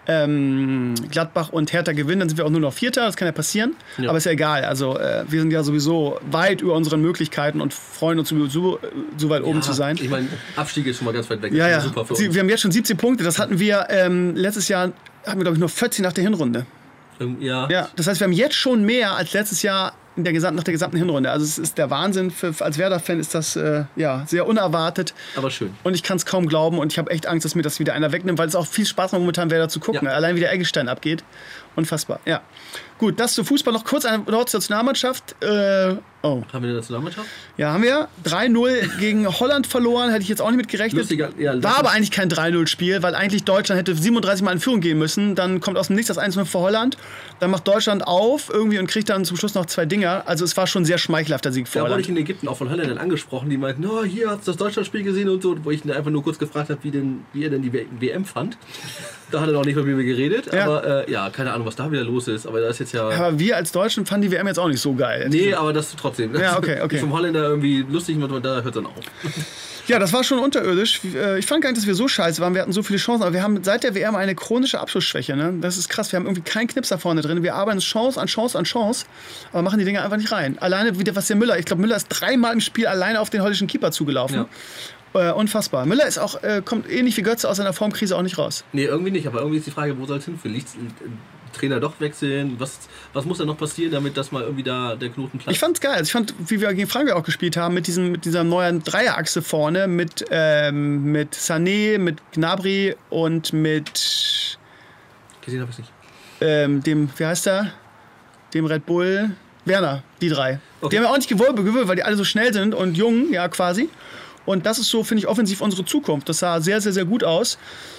ähm, Gladbach und Hertha gewinnen, dann sind wir auch nur noch Vierter. Das kann ja passieren. Ja. Aber ist ja egal. Also äh, wir sind ja sowieso weit über unseren Möglichkeiten und freuen uns, so, so weit ja, oben zu sein.
Ich meine, Abstieg ist schon mal ganz weit weg.
Ja, ja.
Super für
Sie,
uns.
Wir haben jetzt schon siebzehn Punkte. Das hatten wir ähm, letztes Jahr, hatten wir glaube ich nur vierzehn nach der Hinrunde.
Ja.
ja. Das heißt, wir haben jetzt schon mehr als letztes Jahr in der gesamten, nach der gesamten Hinrunde. Also es ist der Wahnsinn. Für, als Werder-Fan ist das äh, ja, sehr unerwartet.
Aber schön.
Und ich kann es kaum glauben und ich habe echt Angst, dass mir das wieder einer wegnimmt, weil es auch viel Spaß macht, momentan Werder zu gucken. Ja. Allein wie der Eggestein abgeht. Unfassbar. Ja. Gut, das zu Fußball. Noch kurz eine Wort zur Nationalmannschaft. Äh, oh.
Haben wir eine Nationalmannschaft?
Ja, haben wir. drei null gegen Holland verloren. Hätte ich jetzt auch nicht mit gerechnet.
Lustiger, ja,
war aber eigentlich kein drei null Spiel, weil eigentlich Deutschland hätte siebenunddreißig Mal in Führung gehen müssen. Dann kommt aus dem Nichts das eins null für Holland. Dann macht Deutschland auf irgendwie und kriegt dann zum Schluss noch zwei Dinger. Also es war schon ein sehr schmeichelhafter Sieg für
ja,
Holland.
Da wurde ich in Ägypten auch von Holländern angesprochen, die meinten, oh, hier hast du das Deutschlandspiel gesehen und so. Wo ich einfach nur kurz gefragt habe, wie, denn, wie er denn die W M fand. Da hat er noch nicht mit mir geredet. Ja. Aber äh, ja, keine Ahnung, was da wieder los ist. Aber da ist jetzt ja...
Aber wir als Deutschen fanden die W M jetzt auch nicht so geil.
Nee, aber das trotzdem.
Ja, okay, okay.
Die vom Holländer irgendwie lustig, da hört es dann auf.
Ja, das war schon unterirdisch. Ich fand gar nicht, dass wir so scheiße waren. Wir hatten so viele Chancen, aber wir haben seit der W M eine chronische Abschlussschwäche. Ne? Das ist krass. Wir haben irgendwie keinen Knips da vorne drin. Wir arbeiten Chance an Chance an Chance, aber machen die Dinge einfach nicht rein. Alleine wieder, was der Müller, ich glaube, Müller ist dreimal im Spiel alleine auf den holländischen Keeper zugelaufen. Ja. Äh, unfassbar. Müller ist auch, äh, kommt ähnlich wie Götze aus seiner Formkrise auch nicht raus.
Nee, irgendwie nicht. Aber irgendwie ist die Frage, wo soll es hinführen? Liegt Trainer doch wechseln? Was, was muss da noch passieren, damit das mal irgendwie da der Knoten platzt?
Ich fand's geil. Also ich fand, wie wir gegen Frankreich auch gespielt haben, mit, diesem, mit dieser neuen Dreierachse vorne, mit, ähm, mit Sané, mit Gnabry und mit
Gesehen habe ich nicht.
ähm, dem, wie heißt der? Dem Red Bull, Werner, die drei.
Okay.
Die haben ja auch nicht gewollt, gewollt, weil die alle so schnell sind und jung, ja quasi. Und das ist so, finde ich, offensiv unsere Zukunft. Das sah sehr, sehr, sehr gut aus.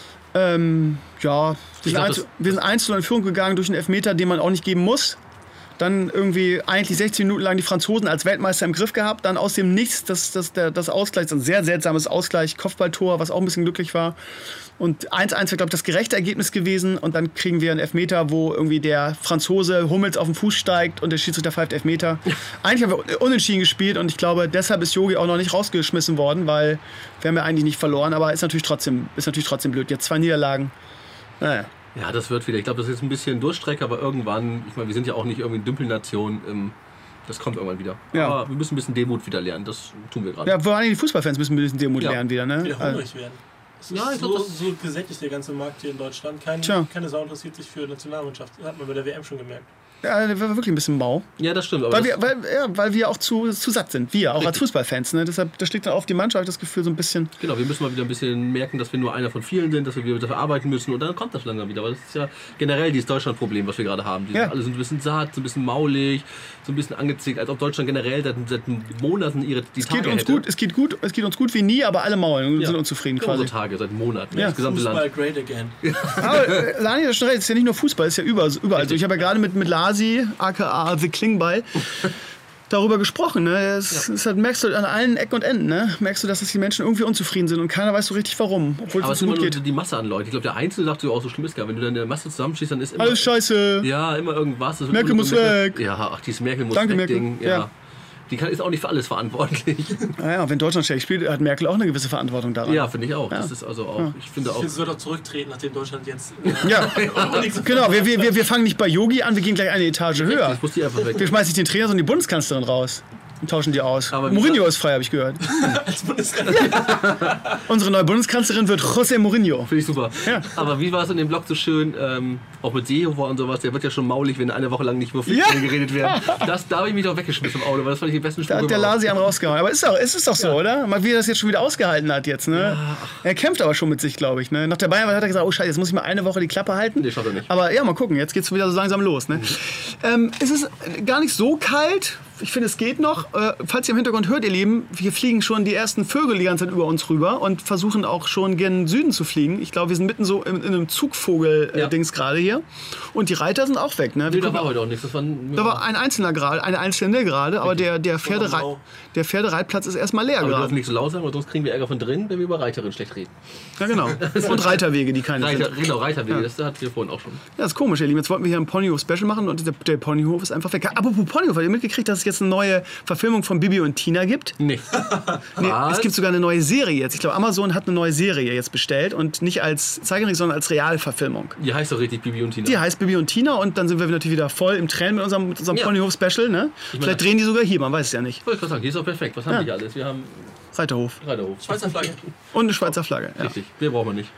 Ähm, ja, wir sind,
glaub,
eins, wir sind eins zu null in Führung gegangen durch einen Elfmeter, den man auch nicht geben muss. Dann irgendwie eigentlich sechzehn Minuten lang die Franzosen als Weltmeister im Griff gehabt. Dann aus dem Nichts das, das, der, das Ausgleich, ein sehr seltsames Ausgleich, Kopfballtor, was auch ein bisschen glücklich war. Und eins eins wäre, glaube ich, das gerechte Ergebnis gewesen. Und dann kriegen wir einen Elfmeter, wo irgendwie der Franzose Hummels auf den Fuß steigt und der Schiedsrichter pfeift Elfmeter. Eigentlich haben wir unentschieden gespielt und ich glaube, deshalb ist Jogi auch noch nicht rausgeschmissen worden, weil wir haben ja eigentlich nicht verloren. Aber ist natürlich trotzdem, ist natürlich trotzdem blöd. Jetzt zwei Niederlagen. Naja.
Ja, das wird wieder. Ich glaube, das ist jetzt ein bisschen Durchstrecke, aber irgendwann, ich meine, wir sind ja auch nicht irgendwie eine Dümpelnation. Ähm, das kommt irgendwann wieder.
Ja.
Aber wir müssen ein bisschen Demut wieder lernen. Das tun wir gerade.
Ja, vor allem die Fußballfans müssen ein bisschen Demut
Ja.
lernen wieder. Ne?
Wir hungrig werden. Es ist
Ja, ich
so,
glaub, das-
so gesättigt, der ganze Markt hier in Deutschland. Kein,
Tja.
keine Sau interessiert sich für Nationalmannschaft. Das hat man bei der W M schon gemerkt.
Ja, der war wirklich ein bisschen mau.
Ja, das stimmt. Aber
Weil
das,
wir, weil, ja, weil wir auch zu, zu satt sind. Wir, auch als Fußballfans. Ne? Deshalb, das schlägt dann auf die Mannschaft, habe ich das Gefühl, so ein bisschen.
genau, wir müssen mal wieder ein bisschen merken, dass wir nur einer von vielen sind, dass wir wieder dafür arbeiten müssen und dann kommt das langsam wieder. Aber das ist ja generell dieses Deutschland-Problem, was wir gerade haben. Die
Ja.
sind alle sind ein bisschen satt, so ein bisschen maulig, so ein bisschen angezickt, als ob Deutschland generell seit, seit Monaten ihre die
Es
Tage
geht uns
hätte.
gut, es geht gut, es geht uns gut wie nie, aber alle maulen und
Ja.
sind unzufrieden
Genau,
quasi.
so Tage, seit Monaten.
Ja.
Das gesamte
Fußball
Land.
great again.
Aber äh, Lani, das ist schon recht, es ist ja nicht nur Fußball, es ist ja überall, überall so. Ich habe ja gerade mit, mit Lasi, aka The Klingbeil, darüber gesprochen. Ne? Es,
Ja.
es halt, merkst du an allen Ecken und Enden, ne? Merkst du, dass die Menschen irgendwie unzufrieden sind und keiner weiß so richtig warum, obwohl
Aber
es
es
so
ist immer
gut
nur
geht.
die Masse an Leuten. Ich glaube, der Einzelne sagt so auch so schlimm ist gar, wenn du dann in der Masse zusammenschießt, dann ist immer
Alles scheiße.
ja immer irgendwas. Das wird
Merkel
immer
muss
Merkel-
weg.
Ja, ach, dieses Merkel muss
Danke,
weg
Merkel.
Ding. Ja.
Ja.
Die kann, ist auch nicht für alles verantwortlich.
Naja, wenn Deutschland schlecht spielt, hat Merkel auch eine gewisse Verantwortung daran.
Ja, finde ich auch. Das ist also auch, ich finde auch.
Sie soll doch zurücktreten, nachdem Deutschland jetzt.
Ja, genau. Wir, wir, wir fangen nicht bei Yogi an, wir gehen gleich eine Etage höher.
Ich muss die einfach weg.
Wir schmeißen nicht den Trainer, sondern die Bundeskanzlerin raus und tauschen die aus.
Aber wie
Mourinho
gesagt-
ist frei, habe ich gehört.
Als Bundeskanzler.
Unsere neue Bundeskanzlerin wird José Mourinho.
Finde ich super.
Ja.
Aber wie war es in dem Blog so schön, ähm, auch mit Seehofer und sowas, der wird ja schon maulig, wenn eine Woche lang nicht über Fußball
Ja.
geredet werden. Das, da habe ich mich doch weggeschmissen im Auto, weil das fand ich den besten
Da
Spruch
hat der
überhaupt.
Lasi einen rausgehauen. Aber ist doch, es ist doch so, oder? Mal wie er das jetzt schon wieder ausgehalten hat jetzt, ne? Er kämpft aber schon mit sich, glaube ich. Ne? Nach der Bayern hat er gesagt, oh Scheiße, jetzt muss ich mal eine Woche die Klappe halten.
Nee, schafft er nicht.
Aber ja, mal gucken, jetzt geht es wieder so langsam los. Ne? Ähm, es ist gar nicht so kalt. Ich finde, es geht noch. Äh, falls ihr im Hintergrund hört, ihr Lieben, hier fliegen schon die ersten Vögel die ganze Zeit über uns rüber und versuchen auch schon gen Süden zu fliegen. Ich glaube, wir sind mitten so in, in einem Zugvogel-Dings
Ja.
gerade hier. Und die Reiter sind auch weg. Ne?
Nee,
Wir
da
gucken-
war heute auch nichts. Das war,
da war ein einzelner gerade, eine einzelne gerade, aber der, der, Pferderei,
Wow.
der Pferdereitplatz ist erstmal leer
aber wir dürfen
gerade.
nicht so laut sagen, weil sonst kriegen wir Ärger von drinnen, wenn wir über Reiterinnen schlecht reden.
Ja, genau. Und Reiterwege, die keine
Reiter,
sind.
genau, Reiterwege, das hatten wir vorhin auch schon.
Ja, ist komisch, ihr Lieben. Jetzt wollten wir hier ein Ponyhof-Special machen und der, der Ponyhof ist einfach weg. Apropos Ponyhof, habt ihr mitgekriegt, dass es jetzt eine neue Verfilmung von Bibi und Tina gibt?
Nee.
Nee,
Was?
es gibt sogar eine neue Serie jetzt. Ich glaube, Amazon hat eine neue Serie jetzt bestellt und nicht als Zeichentrick, sondern als Realverfilmung.
Die heißt doch richtig Bibi und Tina.
Die heißt Bibi und Tina und dann sind wir natürlich wieder voll im Trend mit unserem, mit unserem
Ja.
Ponyhof-Special. Ne? Vielleicht drehen die sogar hier, man weiß es ja nicht.
Ich wollte gerade sagen, die ist doch perfekt. Was haben
Ja.
wir hier alles? Wir haben
Reiterhof.
Reiterhof.
Schweizer Flagge.
Und eine Schweizer Flagge. Ja,
Richtig, mehr brauchen wir nicht.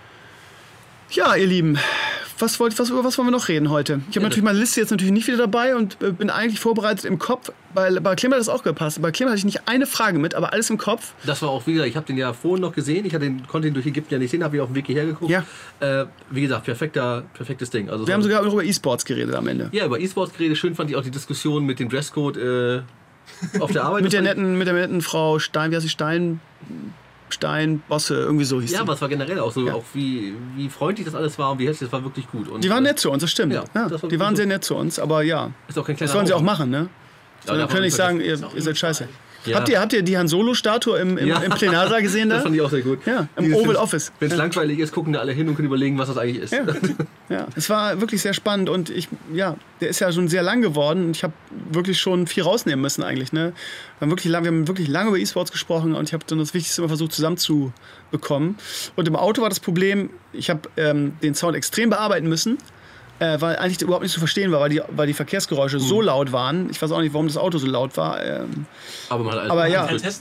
ja ihr Lieben. Was, wollt, was, über was wollen wir noch reden heute? Ich habe
Ja,
natürlich meine Liste jetzt natürlich nicht wieder dabei und äh, bin eigentlich vorbereitet im Kopf. Bei, bei Clem hat das auch gepasst. Bei Clem hatte ich nicht eine Frage mit, aber alles im Kopf.
Das war auch wieder, ich habe den ja vorhin noch gesehen, ich hatte den, konnte ihn durch Ägypten ja nicht sehen, habe ihn auf dem Weg hierher geguckt.
Ja.
Äh, wie gesagt, perfekter, perfektes Ding. Also
Wir
so-
haben sogar noch über E-Sports geredet am Ende.
ja, über E-Sports geredet. Schön fand ich auch die Diskussion mit dem Dresscode äh, auf der Arbeit.
Mit der
Das fand
netten, mit der netten Frau Stein, wie heißt sie? Stein, Stein, Bosse, irgendwie so hieß
ich- Ja,
die.
aber es war generell auch so,
Ja.
auch wie, wie freundlich das alles war und wie herzlich, das war wirklich gut. Und
Die waren
äh,
nett zu uns, das stimmt.
Ja,
Ja,
das war
die waren
wirklich
sehr nett zu uns, aber ja.
Ist auch kein kleiner
Das sollen sie auch
Haufen.
machen, ne? So, dann
darf
können
man
nicht sagen,
nicht
ihr,
vergessen.
ihr seid scheiße.
Ja.
Habt, ihr, habt ihr die Han Solo-Statue im, im,
Ja.
im Plenarsaal gesehen da?
Das fand ich auch sehr gut.
Ja, im Oval Office.
Wenn es langweilig ist, gucken da alle hin und können überlegen, was das eigentlich ist.
Ja. Ja, es war wirklich sehr spannend und ich, ja, der ist ja schon sehr lang geworden und ich habe wirklich schon viel rausnehmen müssen eigentlich. Ne? Wir, haben wirklich lang, wir haben wirklich lange über E-Sports gesprochen und ich habe dann das Wichtigste immer versucht zusammenzubekommen. Und im Auto war das Problem, ich habe ähm, den Sound extrem bearbeiten müssen, äh, weil eigentlich überhaupt nicht zu verstehen war, weil die, weil die Verkehrsgeräusche so laut waren. Ich weiß auch nicht, warum das Auto so laut war. Ähm,
Aber man hat alles
Aber ja.
Kein Tesla.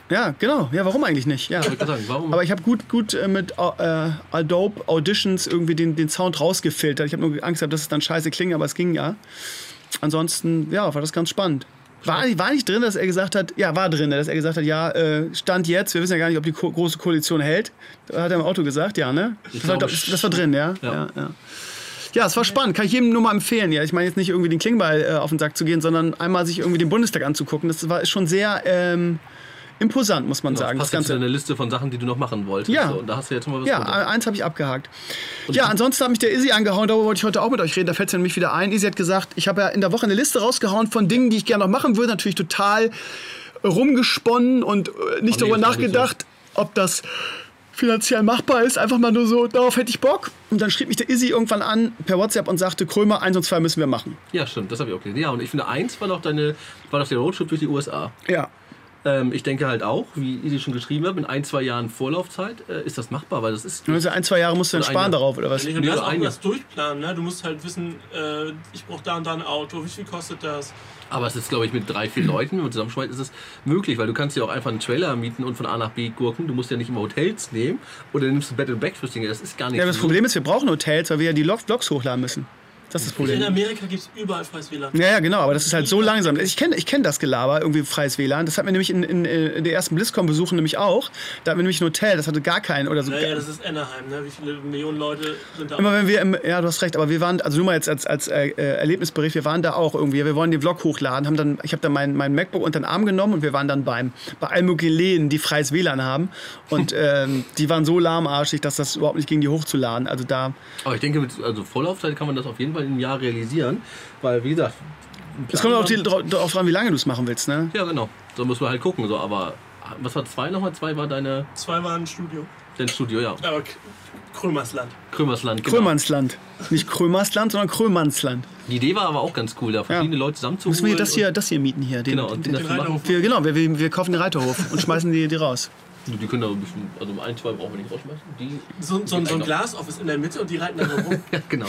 Ja, genau. Ja, warum eigentlich nicht? Ja.
Ich wollte sagen, warum?
Aber ich habe gut, gut äh, mit äh, Adobe Auditions irgendwie den, den Sound rausgefiltert. Ich habe nur Angst gehabt, dass es dann scheiße klingt, aber es ging ja. Ansonsten, ja, war das ganz spannend. War, war nicht drin, dass er gesagt hat, ja, war drin, dass er gesagt hat, ja, äh, Stand jetzt, wir wissen ja gar nicht, ob die Ko- große Koalition hält. Das hat er im Auto gesagt, ja, ne?
Ich
Das war,
glaube,
das war drin, ja?
Ja.
Ja, ja. Ja, es war spannend, kann ich jedem nur mal empfehlen. Ja, ich meine jetzt nicht irgendwie den Klingbeil äh, auf den Sack zu gehen, sondern einmal sich irgendwie den Bundestag anzugucken. Das war ist schon sehr ähm, imposant, muss man
Genau,
sagen.
passt
Das
jetzt zu
Ganze.
deiner Liste von Sachen, die du noch machen wolltest.
Ja.
So, und da hast du jetzt mal was
Ja,
runter.
eins habe ich abgehakt. Ja, ansonsten hat mich der Izzy angehauen, darüber wollte ich heute auch mit euch reden, da fällt es ja nämlich wieder ein. Izzy hat gesagt, ich habe ja in der Woche eine Liste rausgehauen von Dingen, die ich gerne noch machen würde, natürlich total rumgesponnen und äh, nicht
Oh nee,
darüber
das war nicht
nachgedacht, ob das finanziell machbar ist, einfach mal nur so, darauf hätte ich Bock. Und dann schrieb mich der Izzy irgendwann an per WhatsApp und sagte, Krömer, eins und zwei müssen wir machen.
Ja, stimmt, das habe ich auch gelesen. Ja, und ich finde, eins war doch deine, war doch der Roadtrip durch die U S A.
Ja.
Ähm, ich denke halt auch, wie Izzy schon geschrieben hat, in ein, zwei Jahren Vorlaufzeit äh, ist das machbar, weil das ist...
Also ein, zwei Jahre musst du dann
Oder
sparen
ein Jahr.
darauf, oder was?
Nee, du
Nee,
musst
ein
auch
Jahr.
das durchplanen. Ne? Du musst halt wissen, äh, ich brauche da und da ein Auto, wie viel kostet das?
Aber es ist, glaube ich, mit drei, vier Leuten, wenn man zusammenschmeißt, ist es möglich, weil du kannst ja auch einfach einen Trailer mieten und von A nach B gurken. Du musst ja nicht immer Hotels nehmen oder nimmst ein Bed and Breakfast Dinge. Das ist gar nicht
Ja, das
so.
Problem ist, wir brauchen Hotels, weil wir ja die Log- Vlogs hochladen müssen. Das ist das
In
Problem.
Amerika gibt es überall freies W L A N.
Ja, ja, genau, aber das ist halt so langsam. Ich kenne ich kenn das Gelaber, irgendwie freies W L A N. Das hatten wir nämlich in, in, in der ersten BlizzCon-Besuchen nämlich auch. Da hatten wir nämlich ein Hotel, das hatte gar keinen oder so.
Naja, das ist Anaheim, ne? Wie viele Millionen Leute sind da?
Immer wenn wir, im, ja, du hast recht, aber wir waren, also nur mal jetzt als, als äh, Erlebnisbericht, wir waren da auch irgendwie, wir wollen den Vlog hochladen, haben dann, ich habe dann mein, mein MacBook unter den Arm genommen und wir waren dann beim, bei allen möglichen Läden, die freies W L A N haben und ähm, die waren so lahmarschig, dass das überhaupt nicht ging, die hochzuladen. Also da,
Aber ich denke, mit also Vorlaufzeit kann man das auf jeden Fall im Jahr realisieren, weil, wie gesagt... ein
es kommt auch
Plan-
die- darauf dran, wie lange du es machen willst, ne?
Ja, genau. So muss man halt gucken. So, aber was war zwei nochmal? Zwei war deine,
Zwei waren im Studio.
dein Studio, ja.
Aber K- Krömersland.
Krömersland, genau.
Krömersland. Nicht Krömersland, sondern Krömersland.
Die Idee war aber auch ganz cool, da verschiedene Leute zusammenzuholen.
Müssen wir das hier, das hier mieten hier. Den,
Genau, und
den,
dafür machen.
Reiterhof.
wir, genau, wir, wir, wir kaufen den Reiterhof und schmeißen die, die raus.
Die können da ein bisschen, also ein, zwei brauchen wir nicht rausschmeißen. Die,
So, so, so ein Glasoffice in der Mitte und die reiten da rum.
ja, genau.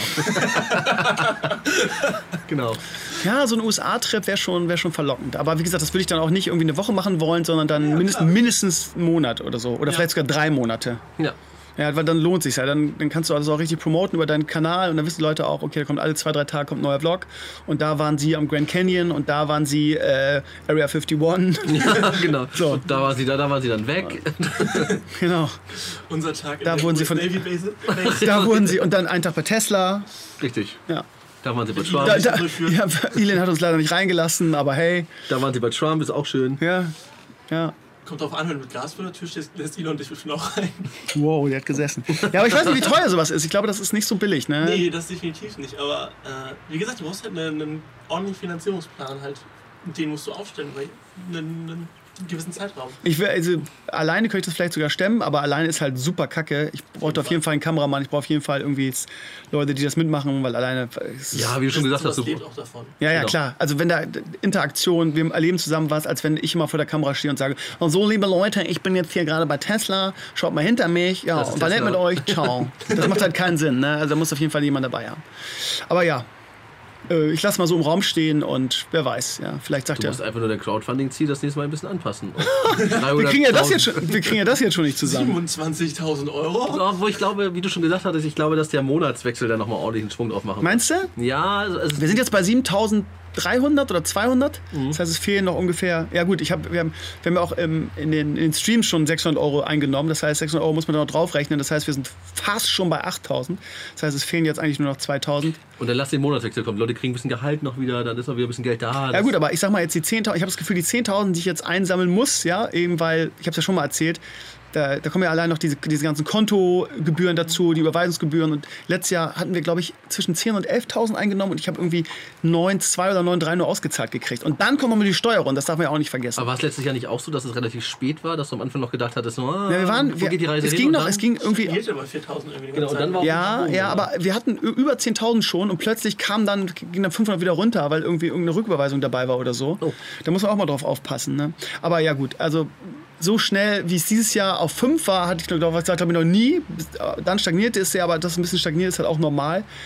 genau.
Ja, so ein U S A-Trip wäre schon, wär schon verlockend. Aber wie gesagt, das würde ich dann auch nicht irgendwie eine Woche machen wollen, sondern dann mindestens, mindestens einen Monat oder so. Oder vielleicht sogar drei Monate.
Ja.
Ja, weil dann lohnt sich ja. Dann, dann kannst du alles auch richtig promoten über deinen Kanal und dann wissen die Leute auch, okay, da kommt alle zwei, drei Tage kommt ein neuer Vlog. Und da waren sie am Grand Canyon und da waren sie äh, Area einundfünfzig.
Ja, genau.
So.
Und da war sie da, da waren sie dann weg.
Genau.
Unser Tag in
Da
der
wurden sie
U S
von-
Navy Base. Base.
Da wurden sie und dann einen Tag bei Tesla.
Richtig.
Ja.
Da waren sie bei
Da,
Trump.
da,
durchführen.
ja, Elin hat uns leider nicht reingelassen, aber hey,
Da waren sie bei Trump, ist auch schön.
ja, ja.
Kommt drauf an, wenn du mit Glas vor der Tür stehst, lässt Elon dich bestimmt auch rein.
Wow, der hat gesessen. Ja, aber ich weiß nicht, wie teuer sowas ist. Ich glaube, das ist nicht so billig, ne?
Nee, das definitiv nicht. Aber äh, wie gesagt, du brauchst halt einen, einen ordentlichen Finanzierungsplan halt. Und den musst du aufstellen, weil einen, einen gewissen Zeitraum.
Ich will, also, alleine könnte ich das vielleicht sogar stemmen, aber alleine ist halt super kacke. Ich brauche auf jeden Fall einen Kameramann, ich brauche auf jeden Fall irgendwie jetzt Leute, die das mitmachen, weil alleine. Es ist,
Ja, wie du schon gesagt hast,
Das
du,
lebt auch davon.
ja, ja,
genau.
klar. Also wenn da Interaktion, wir erleben zusammen was, als wenn ich immer vor der Kamera stehe und sage, oh, so liebe Leute, ich bin jetzt hier gerade bei Tesla, schaut mal hinter mich, ja,
Das ist
und war nett
Tesla.
mit euch, ciao. Das macht halt keinen Sinn, ne? Also da muss auf jeden Fall jemand dabei haben. Aber ja, äh, ich lasse mal so im Raum stehen und wer weiß, ja, vielleicht sagt
du
er.
musst einfach nur dein Crowdfunding-Ziel das nächste Mal ein bisschen anpassen.
Wir kriegen, ja das jetzt schon, wir kriegen ja das jetzt schon nicht zusammen.
siebenundzwanzigtausend Euro?
Wo ich glaube, wie du schon gesagt hattest, ich glaube, dass der Monatswechsel da nochmal ordentlich einen Schwung drauf machen wird.
Meinst du?
Ja, also, also
Wir sind jetzt bei siebentausenddreihundert oder zweihundert. Das heißt, es fehlen noch ungefähr. Ja, gut, ich hab, wir, haben, wir haben ja auch ähm, in, den, in den Streams schon sechshundert Euro eingenommen. Das heißt, sechshundert Euro muss man da noch draufrechnen. Das heißt, wir sind fast schon bei achttausend. Das heißt, es fehlen jetzt eigentlich nur noch zweitausend.
und dann lass den Monatswechsel kommen. Leute kriegen ein bisschen Gehalt noch wieder, dann ist noch wieder ein bisschen Geld da.
Ja, gut, aber ich sag mal jetzt die zehntausend. Ich habe das Gefühl, die zehntausend, die ich jetzt einsammeln muss, ja, eben weil, ich habe es ja schon mal erzählt, da, da kommen ja allein noch diese, diese ganzen Kontogebühren dazu, die Überweisungsgebühren. Und letztes Jahr hatten wir, glaube ich, zwischen zehntausend und elftausend eingenommen und ich habe irgendwie neun Komma zwei oder neun Komma drei nur ausgezahlt gekriegt. Und dann kommt noch mal die Steuer runter, das darf man ja auch nicht vergessen.
Aber war es letztes Jahr nicht auch so, dass es relativ spät war, dass du am Anfang noch gedacht hattest, so, ah,
Ja, wir waren,
wo
wir,
geht die Reise
es
hin?
ging
Und
noch,
dann-
es ging irgendwie.
Geht ja bei viertausend irgendwie. die
Genau, und
ganze
dann war
Zeit.
Ja, ja, aber wir hatten ü- über zehntausend schon und plötzlich kam dann, ging dann fünfhundert wieder runter, weil irgendwie irgendeine Rücküberweisung dabei war oder so.
Oh.
Da muss man auch mal drauf aufpassen. Ne? Aber ja gut, also so schnell, wie es dieses Jahr auf fünf war, hatte ich glaube ich, glaube ich noch nie. Bis- Dann stagnierte es ja, aber dass es ein bisschen stagniert ist halt auch normal.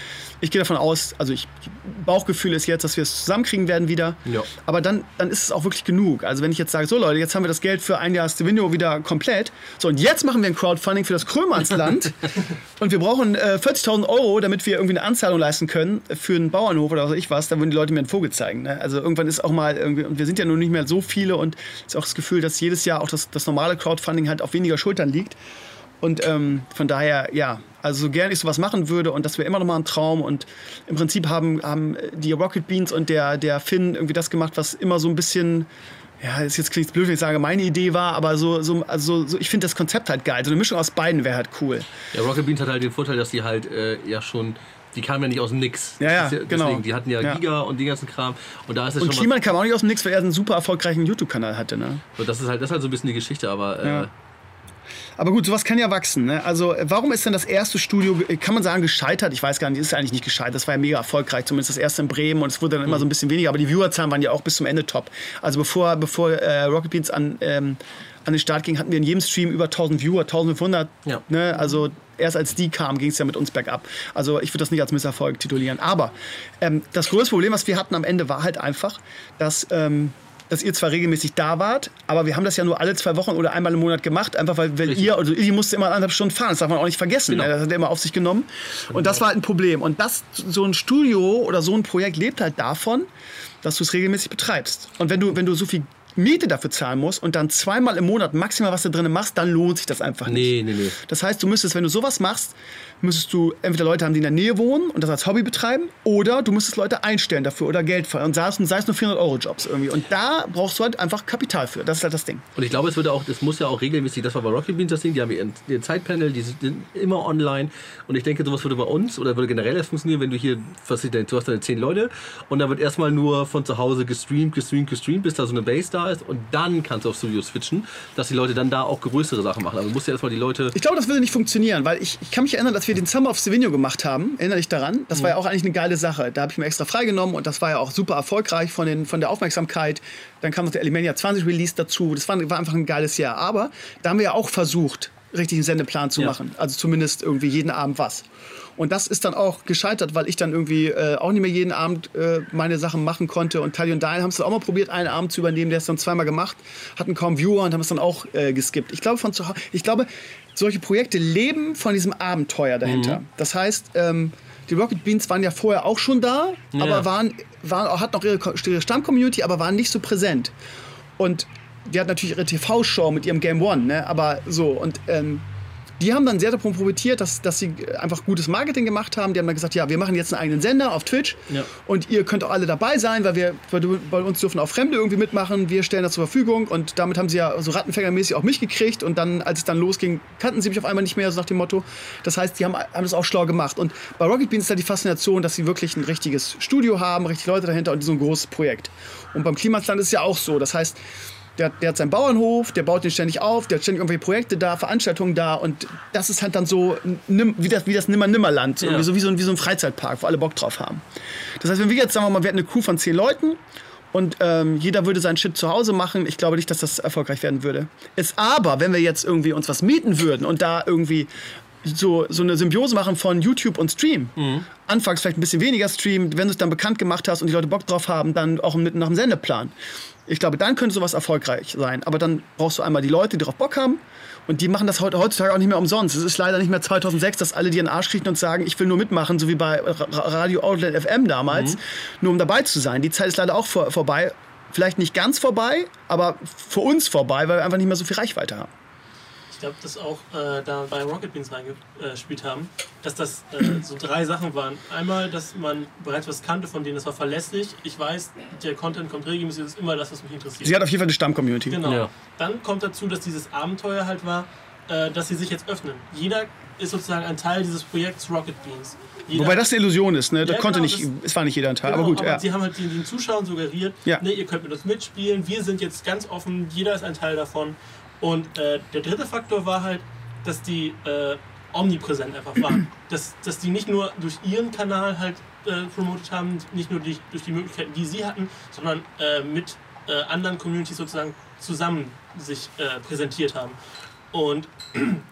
Ich gehe davon aus, also ich, Bauchgefühl ist jetzt, dass wir es zusammenkriegen werden wieder.
Ja.
Aber dann, dann ist es auch wirklich genug. Also wenn ich jetzt sage, so Leute, jetzt haben wir das Geld für ein Jahr Stevenio wieder komplett. So, und jetzt machen wir ein Crowdfunding für das Krömersland. Und wir brauchen äh, vierzigtausend Euro, damit wir irgendwie eine Anzahlung leisten können für einen Bauernhof oder was weiß ich was. Dann würden die Leute mir einen Vogel zeigen. Ne? Also irgendwann ist auch mal, irgendwie, und wir sind ja nun nicht mehr so viele und es ist auch das Gefühl, dass jedes Jahr auch das, das normale Crowdfunding halt auf weniger Schultern liegt. Und ähm, von daher, ja, also so gern ich sowas machen würde und das wäre immer noch mal ein Traum. Und im Prinzip haben, haben die Rocket Beans und der, der Finn irgendwie das gemacht, was immer so ein bisschen, ja, ist jetzt klingt blöd, wenn ich sage, meine Idee war, aber so, so, also so ich finde das Konzept halt geil. So eine Mischung aus beiden wäre halt cool.
Ja, Rocket Beans hat halt den Vorteil, dass die halt äh, ja schon, die kamen ja nicht aus dem Nix.
Ja, ja,
deswegen,
genau.
Die hatten ja,
ja
Giga und den ganzen Kram. Und da ist es
und
schon
Kliman kam auch nicht aus dem Nix, weil er einen super erfolgreichen YouTube-Kanal hatte. Ne?
Und das ist halt, das ist halt so ein bisschen die Geschichte, aber... Äh,
ja. Aber gut, sowas kann ja wachsen. Ne? Also warum ist denn das erste Studio, kann man sagen, gescheitert? Ich weiß gar nicht, ist eigentlich nicht gescheitert. Das war ja mega erfolgreich, zumindest das erste in Bremen. Und es wurde dann immer so ein bisschen weniger. Aber die Viewerzahlen waren ja auch bis zum Ende top. Also bevor, bevor äh, Rocket Beans an, ähm, an den Start ging, hatten wir in jedem Stream über tausend Viewer, eintausendfünfhundert. Ja. Ne? Also erst als die kamen, ging es ja mit uns bergab. Also ich würde das nicht als Misserfolg titulieren. Aber ähm, das größte Problem, was wir hatten am Ende, war halt einfach, dass... Ähm, dass ihr zwar regelmäßig da wart, aber wir haben das ja nur alle zwei Wochen oder einmal im Monat gemacht, einfach weil, weil ihr, also ihr musste immer anderthalb Stunden fahren, das darf man auch nicht vergessen, genau. Das hat er immer auf sich genommen und das war halt ein Problem und das, so ein Studio oder so ein Projekt lebt halt davon, dass du es regelmäßig betreibst und wenn du, wenn du so viel Miete dafür zahlen musst und dann zweimal im Monat maximal was da drin machst, dann lohnt sich das einfach nicht.
Nee, nee, nee.
Das heißt, du müsstest, wenn du sowas machst, müsstest du entweder Leute haben, die in der Nähe wohnen und das als Hobby betreiben, oder du müsstest Leute einstellen dafür oder Geld verdienen. Und sei es, sei es nur vierhundert Euro Jobs irgendwie. Und da brauchst du halt einfach Kapital für. Das ist halt das Ding.
Und ich glaube, es würde auch, es muss ja auch regelmäßig, das war bei Rocket Beans das Ding, die haben ihren, ihren Zeitpanel, die sind immer online. Und ich denke, sowas würde bei uns oder würde generell erst funktionieren, wenn du hier, was ist denn, du hast deine zehn Leute und da wird erstmal nur von zu Hause gestreamt, gestreamt, gestreamt, bis da so eine Base da ist und dann kannst du auf Studio switchen, dass die Leute dann da auch größere Sachen machen. Aber du musst ja erstmal die Leute...
Ich glaube, das würde nicht funktionieren, weil ich, ich kann mich erinnern, dass wir den Summer of Stevenio gemacht haben. Erinnere dich daran? Das mhm. war ja auch eigentlich eine geile Sache. Da habe ich mir extra freigenommen und das war ja auch super erfolgreich von, den, von der Aufmerksamkeit. Dann kam noch der Elemania zwanzig Release dazu. Das war, war einfach ein geiles Jahr. Aber da haben wir ja auch versucht, richtig einen Sendeplan zu ja. machen. Also zumindest irgendwie jeden Abend was. Und das ist dann auch gescheitert, weil ich dann irgendwie äh, auch nicht mehr jeden Abend äh, meine Sachen machen konnte. Und Tali und Daniel haben es dann auch mal probiert, einen Abend zu übernehmen. Der ist dann zweimal gemacht, hatten kaum Viewer und haben es dann auch äh, geskippt. Ich glaube, von zu Hause, ich glaube, solche Projekte leben von diesem Abenteuer dahinter. Mhm. Das heißt, ähm, die Rocket Beans waren ja vorher auch schon da, ja. aber waren, waren, hatten auch ihre, ihre Stamm-Community, aber waren nicht so präsent. Und die hatten natürlich ihre T V-Show mit ihrem Game One, ne? Aber so und ähm, die haben dann sehr davon profitiert, dass, dass sie einfach gutes Marketing gemacht haben. Die haben dann gesagt, ja, wir machen jetzt einen eigenen Sender auf Twitch ja. und ihr könnt auch alle dabei sein, weil wir weil bei uns dürfen auch Fremde irgendwie mitmachen. Wir stellen das zur Verfügung und damit haben sie ja so rattenfängermäßig auch mich gekriegt und dann, als es dann losging, kannten sie mich auf einmal nicht mehr, so nach dem Motto. Das heißt, die haben, haben das auch schlau gemacht. Und bei Rocket Beans ist da die Faszination, dass sie wirklich ein richtiges Studio haben, richtig Leute dahinter und so ein großes Projekt. Und beim Klimasland ist es ja auch so. Das heißt, Der, der hat seinen Bauernhof, der baut den ständig auf, der hat ständig irgendwelche Projekte da, Veranstaltungen da und das ist halt dann so wie das, wie das Nimmer-Nimmerland, so, ja. so, wie, so, wie so ein Freizeitpark, wo alle Bock drauf haben. Das heißt, wenn wir jetzt sagen wir mal, wir hätten eine Crew von zehn Leuten und ähm, jeder würde seinen Shit zu Hause machen, ich glaube nicht, dass das erfolgreich werden würde. Es aber, wenn wir jetzt irgendwie uns was mieten würden und da irgendwie so, so eine Symbiose machen von YouTube und Stream. Mhm. Anfangs vielleicht ein bisschen weniger Stream, wenn du es dann bekannt gemacht hast und die Leute Bock drauf haben, dann auch mit nach dem Sendeplan. Ich glaube, dann könnte sowas erfolgreich sein. Aber dann brauchst du einmal die Leute, die drauf Bock haben. Und die machen das heutzutage auch nicht mehr umsonst. Es ist leider nicht mehr zweitausendsechs, dass alle dir in den Arsch kriechen und sagen, ich will nur mitmachen, so wie bei Radio Outlet F M damals, mhm. nur um dabei zu sein. Die Zeit ist leider auch vor, vorbei. Vielleicht nicht ganz vorbei, aber für uns vorbei, weil wir einfach nicht mehr so viel Reichweite haben.
Ich glaube, dass auch äh, da bei Rocket Beans reingespielt haben, dass das äh, so drei Sachen waren. Einmal, dass man bereits was kannte von denen, das war verlässlich. Ich weiß, der Content kommt regelmäßig, das ist immer das, was mich interessiert.
Sie hat auf jeden Fall eine Stamm-Community.
Genau.
Ja.
Dann kommt dazu, dass dieses Abenteuer halt war, äh, dass sie sich jetzt öffnen. Jeder ist sozusagen ein Teil dieses Projekts Rocket Beans. Jeder
Wobei das eine Illusion ist, ne? Das
ja,
konnte
genau,
nicht,
das,
es war nicht jeder ein Teil,
genau,
aber gut.
Aber
ja.
sie haben halt den, den Zuschauern suggeriert, ja. nee, ihr könnt mit uns mitspielen, wir sind jetzt ganz offen, jeder ist ein Teil davon. Und äh, der dritte Faktor war halt, dass die äh, omnipräsent einfach waren. dass, dass die nicht nur durch ihren Kanal halt äh, promotet haben, nicht nur die, durch die Möglichkeiten, die sie hatten, sondern äh, mit äh, anderen Communities sozusagen zusammen sich äh, präsentiert haben. Und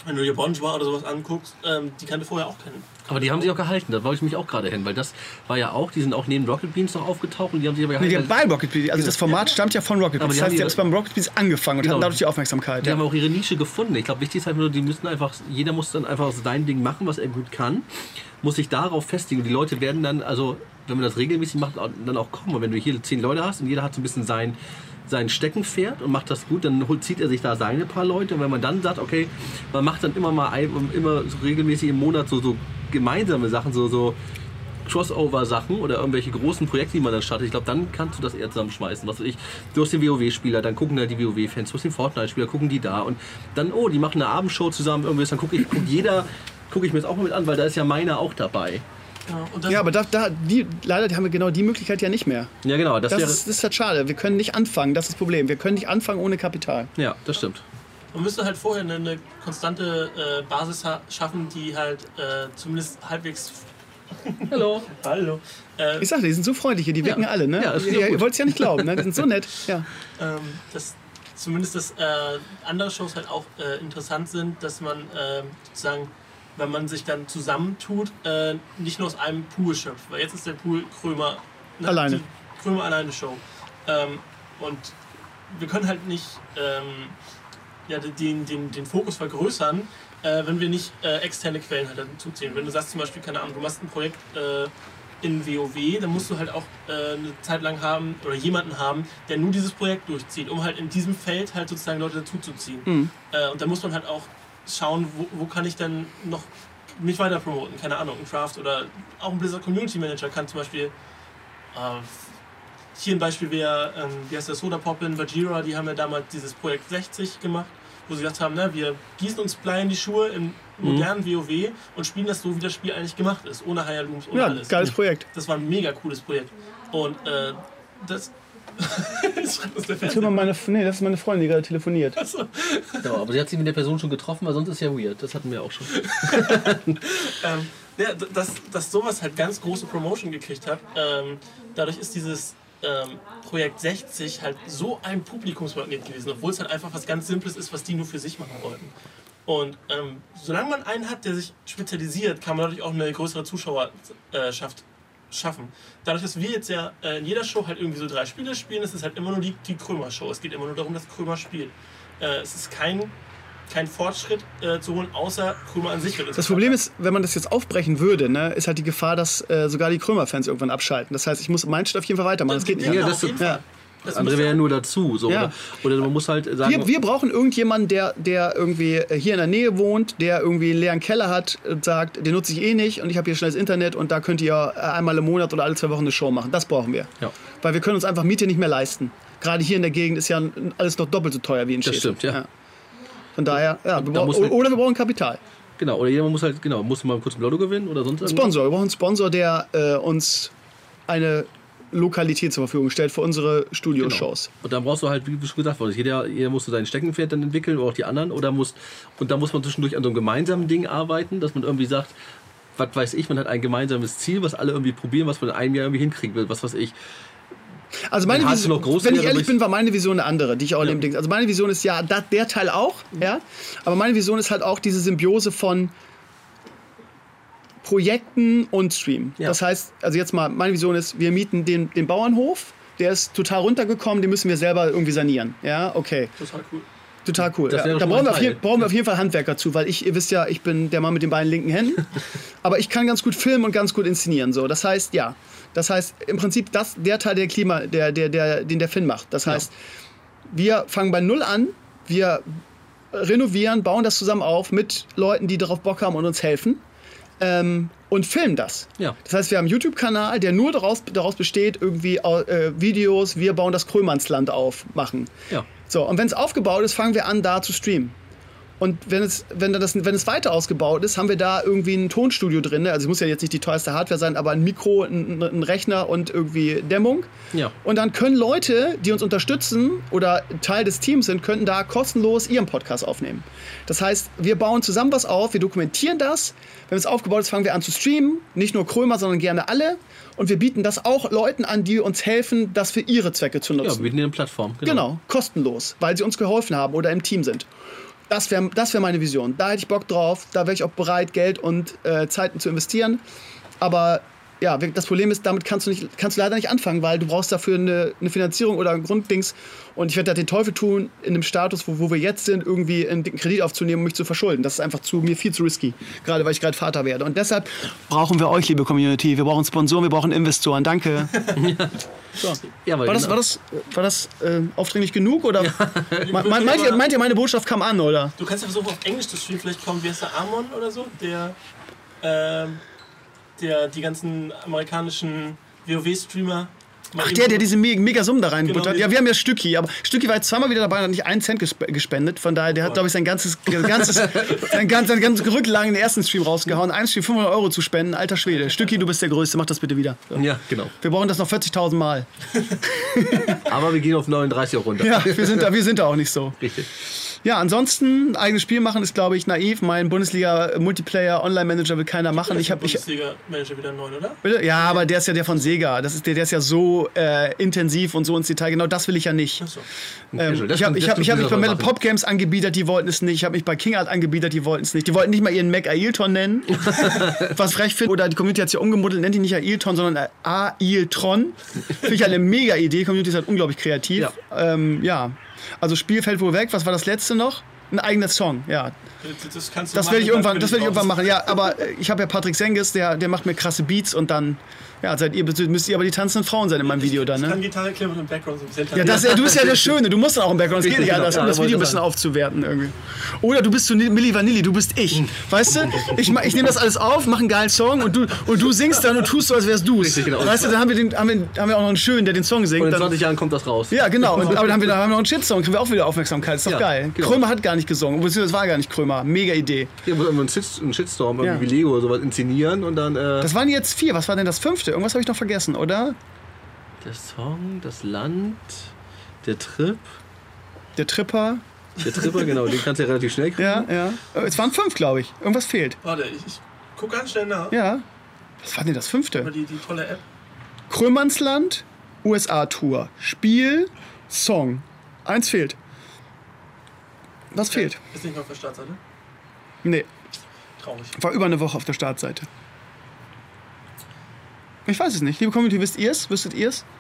Wenn du dir Bonjour oder sowas anguckst, ähm, die kannte vorher auch kennen.
Aber die haben sich auch gehalten, da wollte ich mich auch gerade hin, weil das war ja auch, die sind auch neben Rocket Beans noch aufgetaucht und die haben sich aber
Nee,
gehalten.
die haben bei Rocket Beans, also das Format stammt ja von Rocket
Aber
Beans.
die
Das heißt,
haben
die haben es beim Rocket Beans angefangen und
Genau.
hatten dadurch die Aufmerksamkeit.
Die
Ja.
haben auch ihre Nische gefunden. Ich glaube, wichtig ist halt nur, die müssen einfach, jeder muss dann einfach sein Ding machen, was er gut kann, muss sich darauf festigen. Und die Leute werden dann, also wenn man das regelmäßig macht, dann auch kommen. Und wenn du hier zehn Leute hast und jeder hat so ein bisschen sein, sein Steckenpferd und macht das gut, dann holt, zieht er sich da seine paar Leute. Und wenn man dann sagt, okay, man macht dann immer mal ein, immer so regelmäßig im Monat so, so gemeinsame Sachen, so, so Crossover-Sachen oder irgendwelche großen Projekte, die man dann startet, ich glaube, dann kannst du das eher zusammenschmeißen. Was weiß ich, du hast den WoW-Spieler, dann gucken da die WoW-Fans, du hast den Fortnite-Spieler, gucken die da und dann, oh, die machen eine Abendshow zusammen, irgendwie, dann gucke ich, guck jeder, gucke ich mir das auch mal mit an, weil da ist ja meiner auch dabei.
Ja, und das
Ja, aber da, da, die, leider haben wir genau die Möglichkeit ja nicht mehr.
Ja, genau, das,
Das
wäre,
ist, das ist halt schade. Wir können nicht anfangen, das ist das Problem. Wir können nicht anfangen ohne Kapital.
ja, das stimmt.
Man müsste halt vorher eine, eine konstante äh, Basis ha schaffen, die halt äh, zumindest halbwegs.
Hallo.
Hallo. Äh,
Ich sagte, die sind so freundlich hier, die wirken
Ja.
alle, ne?
Ja, das ist
ihr
ja
ihr
gut.
wollt es ja nicht glauben, ne? Die sind so nett. Ja.
ähm, dass zumindest dass äh, andere Shows halt auch äh, interessant sind, dass man äh, sozusagen, wenn man sich dann zusammentut, äh, nicht nur aus einem Pool schöpft. Weil jetzt ist der Pool Krömer ne,
Alleine.
die Krömer alleine Show. Ähm, und wir können halt nicht ähm, ja, den, den, den Fokus vergrößern, äh, wenn wir nicht äh, externe Quellen halt dazu ziehen. Wenn du sagst zum Beispiel, keine Ahnung, du machst ein Projekt äh, in WoW, dann musst du halt auch äh, eine Zeit lang haben oder jemanden haben, der nur dieses Projekt durchzieht, um halt in diesem Feld halt sozusagen Leute dazu zu ziehen.
Mhm.
Äh, und da muss man halt auch schauen, wo, wo kann ich dann noch mich weiter promoten, keine Ahnung, ein Craft oder auch ein Blizzard Community Manager kann zum Beispiel äh, hier ein Beispiel wäre, ähm, wie heißt der, Soda Poppin, Bajira, die haben ja damals dieses Projekt sechzig gemacht, wo sie gesagt haben, ne, wir gießen uns Blei in die Schuhe im modernen mhm. WoW und spielen das so, wie das Spiel eigentlich gemacht ist, ohne Higher Looms, ohne
Ja,
alles.
geiles Projekt.
Das war ein mega cooles Projekt. Und äh, das... Jetzt schreibt uns der
Das, mal meine, nee, das ist meine Freundin, die gerade telefoniert.
Fernseher.
Ja, aber sie hat sich mit der Person schon getroffen, weil sonst ist ja weird. Das hatten wir auch schon.
ähm, ja, dass, dass sowas halt ganz große Promotion gekriegt hat. Ähm, dadurch ist dieses ähm, Projekt sechzig halt so ein Publikumsmagnet gewesen, obwohl es halt einfach was ganz Simples ist, was die nur für sich machen wollten. Und ähm, solange man einen hat, der sich spezialisiert, kann man dadurch auch eine größere Zuschauerschaft schaffen. Dadurch, dass wir jetzt ja äh, in jeder Show halt irgendwie so drei Spiele spielen, ist es halt immer nur die, die Krömer-Show. Es geht immer nur darum, dass Krömer spielt. Äh, es ist kein, kein Fortschritt äh, zu holen, außer Krömer an sich. Wird
Das Problem ist, wenn man das jetzt aufbrechen würde, ne, ist halt die Gefahr, dass äh, sogar die Krömer-Fans irgendwann abschalten. Das heißt, ich muss meinen Shit auf jeden Fall weitermachen. Das geht nicht.
Ja,
Ja,
das-
auf jeden
ja.
Fall.
Das andere wäre ja nur dazu. So,
Ja.
oder, oder man muss halt sagen,
Wir, wir brauchen irgendjemanden, der, der irgendwie hier in der Nähe wohnt, der irgendwie einen leeren Keller hat und sagt, den nutze ich eh nicht und ich habe hier schnelles Internet und da könnt ihr einmal im Monat oder alle zwei Wochen eine Show machen. Das brauchen wir.
Ja.
Weil wir können uns einfach Miete nicht mehr leisten. Gerade hier in der Gegend ist ja alles noch doppelt so teuer wie in
Das
Städten.
stimmt, ja.
Von daher, ja, wir
Da
brauchen,
muss man-
oder wir brauchen Kapital.
genau, oder jemand muss halt, genau, muss mal kurz ein Lotto gewinnen oder sonst irgendwas.
Sponsor. Wir brauchen einen Sponsor, der äh, uns eine Lokalität zur Verfügung stellt für unsere Studioshows.
Und dann brauchst du halt, wie schon gesagt wurde, jeder, jeder muss so sein Steckenpferd dann entwickeln oder auch die anderen. Oder muss, und da muss man zwischendurch an so einem gemeinsamen Ding arbeiten, dass man irgendwie sagt, was weiß ich, man hat ein gemeinsames Ziel, was alle irgendwie probieren, was man in einem Jahr irgendwie hinkriegen will, was weiß ich.
Also meine
Wenn Hase
Vision,
noch groß
wenn ich
wäre,
ehrlich
würde ich-
bin, war meine Vision eine andere, die ich auch in
Ja.
dem Ding. Also meine Vision ist ja da, der Teil auch, ja. Aber meine Vision ist halt auch diese Symbiose von Projekten und Stream.
Ja.
Das heißt, also jetzt mal, meine Vision ist, wir mieten den, den Bauernhof, der ist total runtergekommen, den müssen wir selber irgendwie sanieren. Ja, okay.
Total cool.
Total cool.
Das
Ja,
wäre
da
schon
brauchen
mal
wir,
ein
auf jeden,
Teil.
brauchen wir auf jeden Fall Handwerker zu, weil ich, ihr wisst ja, ich bin der Mann mit den beiden linken Händen. Aber ich kann ganz gut filmen und ganz gut inszenieren. So. Das heißt, ja. Das heißt, im Prinzip das, der Teil der Klima, der, der, der, den der Finn macht. Das heißt, wir fangen bei Null an, wir renovieren, bauen das zusammen auf mit Leuten, die darauf Bock haben und uns helfen. Ähm, und filmen das.
Ja.
Das heißt, wir haben einen YouTube-Kanal, der nur daraus, daraus besteht, irgendwie äh, Videos, wir bauen das Krömernsland auf, machen.
Ja.
So, und wenn es aufgebaut ist, fangen wir an, da zu streamen. Und wenn es, wenn, das, wenn es weiter ausgebaut ist, haben wir da irgendwie ein Tonstudio drin. Also es muss ja jetzt nicht die teuerste Hardware sein, aber ein Mikro, ein, ein Rechner und irgendwie Dämmung.
Ja.
Und dann können Leute, die uns unterstützen oder Teil des Teams sind, könnten da kostenlos ihren Podcast aufnehmen. Das heißt, wir bauen zusammen was auf, wir dokumentieren das. Wenn es aufgebaut ist, fangen wir an zu streamen. Nicht nur Krömer, sondern gerne alle. Und wir bieten das auch Leuten an, die uns helfen, das für ihre Zwecke zu
Ja,
nutzen.
wir bieten eine Plattform.
Genau, kostenlos, weil sie uns geholfen haben oder im Team sind. Das wäre das wär meine Vision. Da hätte ich Bock drauf. Da wäre ich auch bereit, Geld und äh, Zeiten zu investieren. Aber ja, das Problem ist, damit kannst du, nicht, kannst du leider nicht anfangen, weil du brauchst dafür eine, eine Finanzierung oder ein Grunddings. Und ich werde da den Teufel tun, in dem Status, wo, wo wir jetzt sind, irgendwie einen dicken Kredit aufzunehmen und mich zu verschulden. Das ist einfach zu, mir viel zu risky, gerade weil ich gerade Vater werde. Und deshalb brauchen wir euch, liebe Community. Wir brauchen Sponsoren, wir brauchen Investoren. Danke. So.
Ja,
War das,
genau.
war das, war das äh, aufdringlich genug? Oder? Me- me- meint, ihr, meint ihr, meine Botschaft kam an, oder?
Du kannst ja versuchen, auf Englisch zu streamen. Vielleicht kommt, wie heißt der, Amon oder so? Der, ähm, der die ganzen amerikanischen WoW-Streamer...
Ach, der, der diese me- mega Summen da reinbuttert.
Genau,
ja, wir haben ja Stücki, aber Stücki war jetzt zweimal wieder dabei und hat nicht einen Cent gesp- gespendet. Von daher, der hat, glaube ich, sein ganzes, ganzes, sein ganz, sein ganzes Rücklagen in den ersten Stream rausgehauen. Ein Stream fünfhundert Euro zu spenden, alter Schwede. Stücki, du bist der Größte, mach das bitte wieder. So.
Ja, genau.
Wir brauchen das noch vierzigtausend Mal.
Aber wir gehen auf neununddreißig auch runter.
Ja, wir sind da, wir sind da auch nicht so.
Richtig.
Ja, ansonsten, ein eigenes Spiel machen ist, glaube ich, naiv. Mein Bundesliga-Multiplayer-Online-Manager will keiner machen. Ich habe ich,
Bundesliga-Manager wieder neun, oder?
Bitte? Ja, aber der ist ja der von Sega. Das ist der, der ist ja so äh, intensiv und so ins Detail. Genau das will ich ja nicht.
Achso.
Ähm, ich habe ich hab, ich hab mich bei Metal Pop Games angebietet, die wollten es nicht. Ich habe mich bei King Art angebietet, die wollten es nicht. Die wollten nicht mal ihren Mac Ailton nennen. Was frech finde. Oder die Community hat es ja umgemuddelt, nennt die nicht Ailton, sondern Ailtron. Finde ich halt eine mega Idee. Die Community ist halt unglaublich kreativ.
Ja.
Ähm, ja. Also Spiel fällt wohl weg. Was war das letzte noch? Ein eigener Song, ja.
Das kannst du
Das
machen,
werde ich
dann
irgendwann,
bin
das werde ich irgendwann
raus.
machen. Ja, aber äh, ich habe ja Patrick Sengis, der, der macht mir krasse Beats und dann, ja, seid ihr, müsst ihr aber die tanzenden Frauen sein in meinem Video dann,
Ich kann
ne?
Gitarre klären und im Background so ein bisschen.
Ja, das, du bist ja der Schöne, du musst dann auch im Background, es geht nicht
Richtig,
anders,
genau.
um das
Ja,
Video ein
wollte
bisschen
sagen.
aufzuwerten irgendwie. Oder du bist so Milli Vanilli, du bist ich, weißt du? Ich, ma- ich nehme das alles auf, mache einen geilen Song und du, und du singst dann und tust so, als wärst du's.
Richtig, genau.
Weißt du, dann haben wir, den, haben, wir, haben wir auch noch einen Schönen, der den Song singt.
Und in
Dann,
zwanzig Jahren kommt das raus.
ja, genau. Und, aber dann haben wir, dann haben wir noch einen Shitsong, kriegen wir auch wieder Aufmerksamkeit. Ist doch
Ja,
geil.
genau.
Krömer hat gar nicht gesungen, beziehungsweise es war gar nicht Krömer. Mega Idee.
Hier muss einen Shit- einen Shitstorm,
Ja.
irgendwie wie Lego oder sowas inszenieren und dann. Äh,
Das waren jetzt vier. Was war denn das fünfte? Irgendwas habe ich noch vergessen, oder?
der Song, das Land, der Trip.
Der Tripper.
Der Tripper, genau, den kannst du ja relativ schnell kriegen.
Ja, ja. Äh, Es waren fünf, glaube ich. Irgendwas fehlt.
Warte, ich, ich guck ganz schnell nach.
Ja. Was war denn das
Über
fünfte?
die, die tolle App.
Krömernsland, U S A-Tour. Spiel, Song. Eins fehlt. Was fehlt?
Ist nicht mal auf der Startseite.
Nee,
Traurig.
war über eine Woche auf der Startseite. Ich weiß es nicht. Liebe Community, wisst ihr es? Wüsstet ihr es?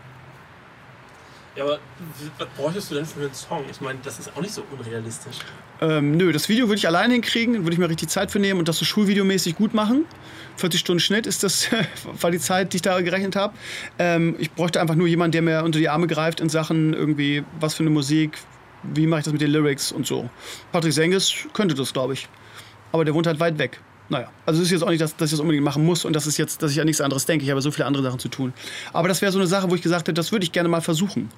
Ja, aber w- was bräuchtest du denn für einen Song? Ich meine, das ist auch nicht so unrealistisch.
Ähm, nö, das Video würde ich alleine hinkriegen, würde ich mir richtig Zeit für nehmen und das so schulvideomäßig gut machen. vierzig Stunden Schnitt ist das, war die Zeit, die ich da gerechnet habe. Ähm, ich bräuchte einfach nur jemanden, der mir unter die Arme greift in Sachen irgendwie, was für eine Musik, wie mache ich das mit den Lyrics und so. Patrick Sengis könnte das, glaube ich. Aber der wohnt halt weit weg. Naja, also es ist jetzt auch nicht, dass, dass ich das unbedingt machen muss und das ist jetzt, dass ich an nichts anderes denke. Ich habe so viele andere Sachen zu tun. Aber das wäre so eine Sache, wo ich gesagt hätte, das würde ich gerne mal versuchen.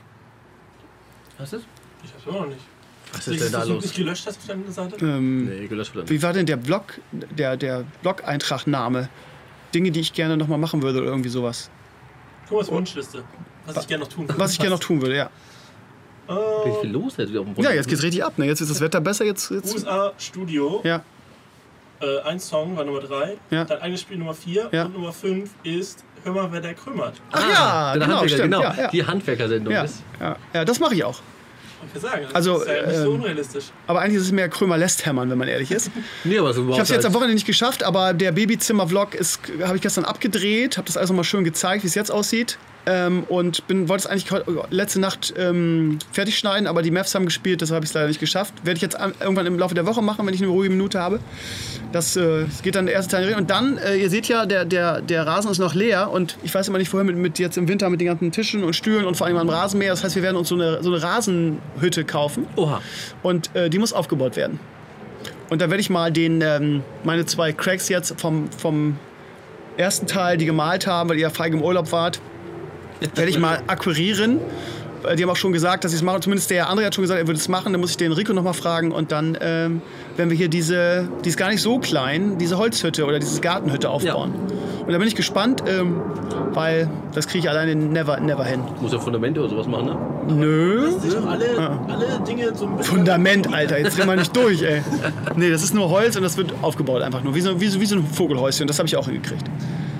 Was ist?
Ich hab's immer noch nicht.
Was
Nicht,
ist denn
dass
da
du
los?
nicht gelöscht hast auf deiner Seite?
Ähm,
Nee, gelöscht wird.
Wie war denn der Blog, der, der Blog-Eintragname? Dinge, die ich gerne noch mal machen würde oder irgendwie sowas.
Thomas Wunschliste. Was ich gerne noch tun würde.
Was ich gerne noch tun würde, ja.
Richtig viel los jetzt wieder auf dem
Ja, jetzt geht's richtig ab, ne? Jetzt ist das Wetter besser, jetzt...
U
jetzt
S A Studio.
ja,
Äh, ein Song war Nummer drei.
Ja.
Dein eigenes Spiel Nummer vier.
Ja.
Und Nummer fünf ist Hör mal, wer der krümmert.
ach ja,
der
genau,
Handwerker,
stimmt.
genau.
Ja, ja.
Die Handwerkersendung
Ja,
ist.
ja, ja, das mache ich auch.
Ich will sagen, das
Also,
ist ja nicht so
ähm,
unrealistisch.
Aber eigentlich ist es mehr Krömer lässt hämmern, wenn man ehrlich ist.
Nee, aber so
Ich habe es jetzt am Wochenende nicht geschafft, aber der Babyzimmer-Vlog ist, habe ich gestern abgedreht, habe das alles nochmal schön gezeigt, wie es jetzt aussieht. Ähm, und bin, wollte es eigentlich heute, letzte Nacht ähm, fertig schneiden, aber die Mavs haben gespielt, deshalb habe ich es leider nicht geschafft. Werde ich jetzt an, irgendwann im Laufe der Woche machen, wenn ich eine ruhige Minute habe. Das äh, geht dann der erste Teil. Und dann, äh, ihr seht ja, der, der, der Rasen ist noch leer und ich weiß immer nicht, vorher mit, mit jetzt im Winter mit den ganzen Tischen und Stühlen und vor allem am Rasenmäher. Das heißt, wir werden uns so eine, so eine Rasenhütte kaufen.
Oha.
Und äh, die muss aufgebaut werden. Und da werde ich mal den, ähm, meine zwei Cracks jetzt vom, vom ersten Teil, die gemalt haben, weil ihr ja feige im Urlaub wart, werde ich mal akquirieren. Äh, Die haben auch schon gesagt, dass sie es machen. Zumindest der andere hat schon gesagt, er würde es machen. Dann muss ich den Rico noch mal fragen. Und dann ähm, werden wir hier diese, die ist gar nicht so klein, diese Holzhütte oder diese Gartenhütte aufbauen. Und da bin ich gespannt, ähm, weil das kriege ich alleine never, never hin.
Muss ja Fundamente oder sowas machen, ne?
Nö.
Sich doch alle, alle Dinge so ein bisschen.
Fundament, Alter, jetzt drehen wir nicht durch, ey. Nee, das ist nur Holz und das wird aufgebaut einfach nur. Wie so, wie so, wie so ein Vogelhäuschen. Das habe ich auch hingekriegt.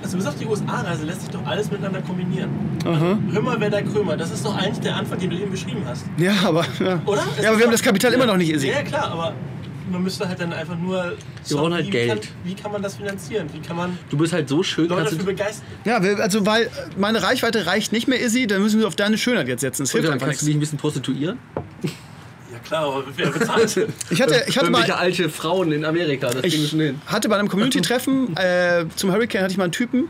Also bis auf die U S A-Reise lässt sich doch alles miteinander kombinieren. Also, hör mal, wer der Krömer, das ist doch eigentlich der Anfang, den du eben beschrieben hast.
Ja, aber... Ja,
Oder?
ja aber wir haben das Kapital
ja,
immer noch nicht, Izzy.
Ja, klar, aber man müsste halt dann einfach nur...
Wir brauchen halt
wie
Geld.
Kann, wie kann man das finanzieren? Wie kann man
Du bist halt so schön,
Leute
kannst
dafür
du,
begeistern?
Ja, wir, also weil meine Reichweite reicht nicht mehr, Izzy, dann müssen wir auf deine Schönheit jetzt setzen. Das hilft
dann
einfach
kannst du
nichts.
dich ein bisschen prostituieren.
Ja klar, aber wer bezahlt?
Ich hatte, ich hatte mal...
Irgendwelche alte Frauen in Amerika, das kriegen wir schon hin.
hatte bei einem Community-Treffen äh, zum Hurricane hatte ich mal einen Typen,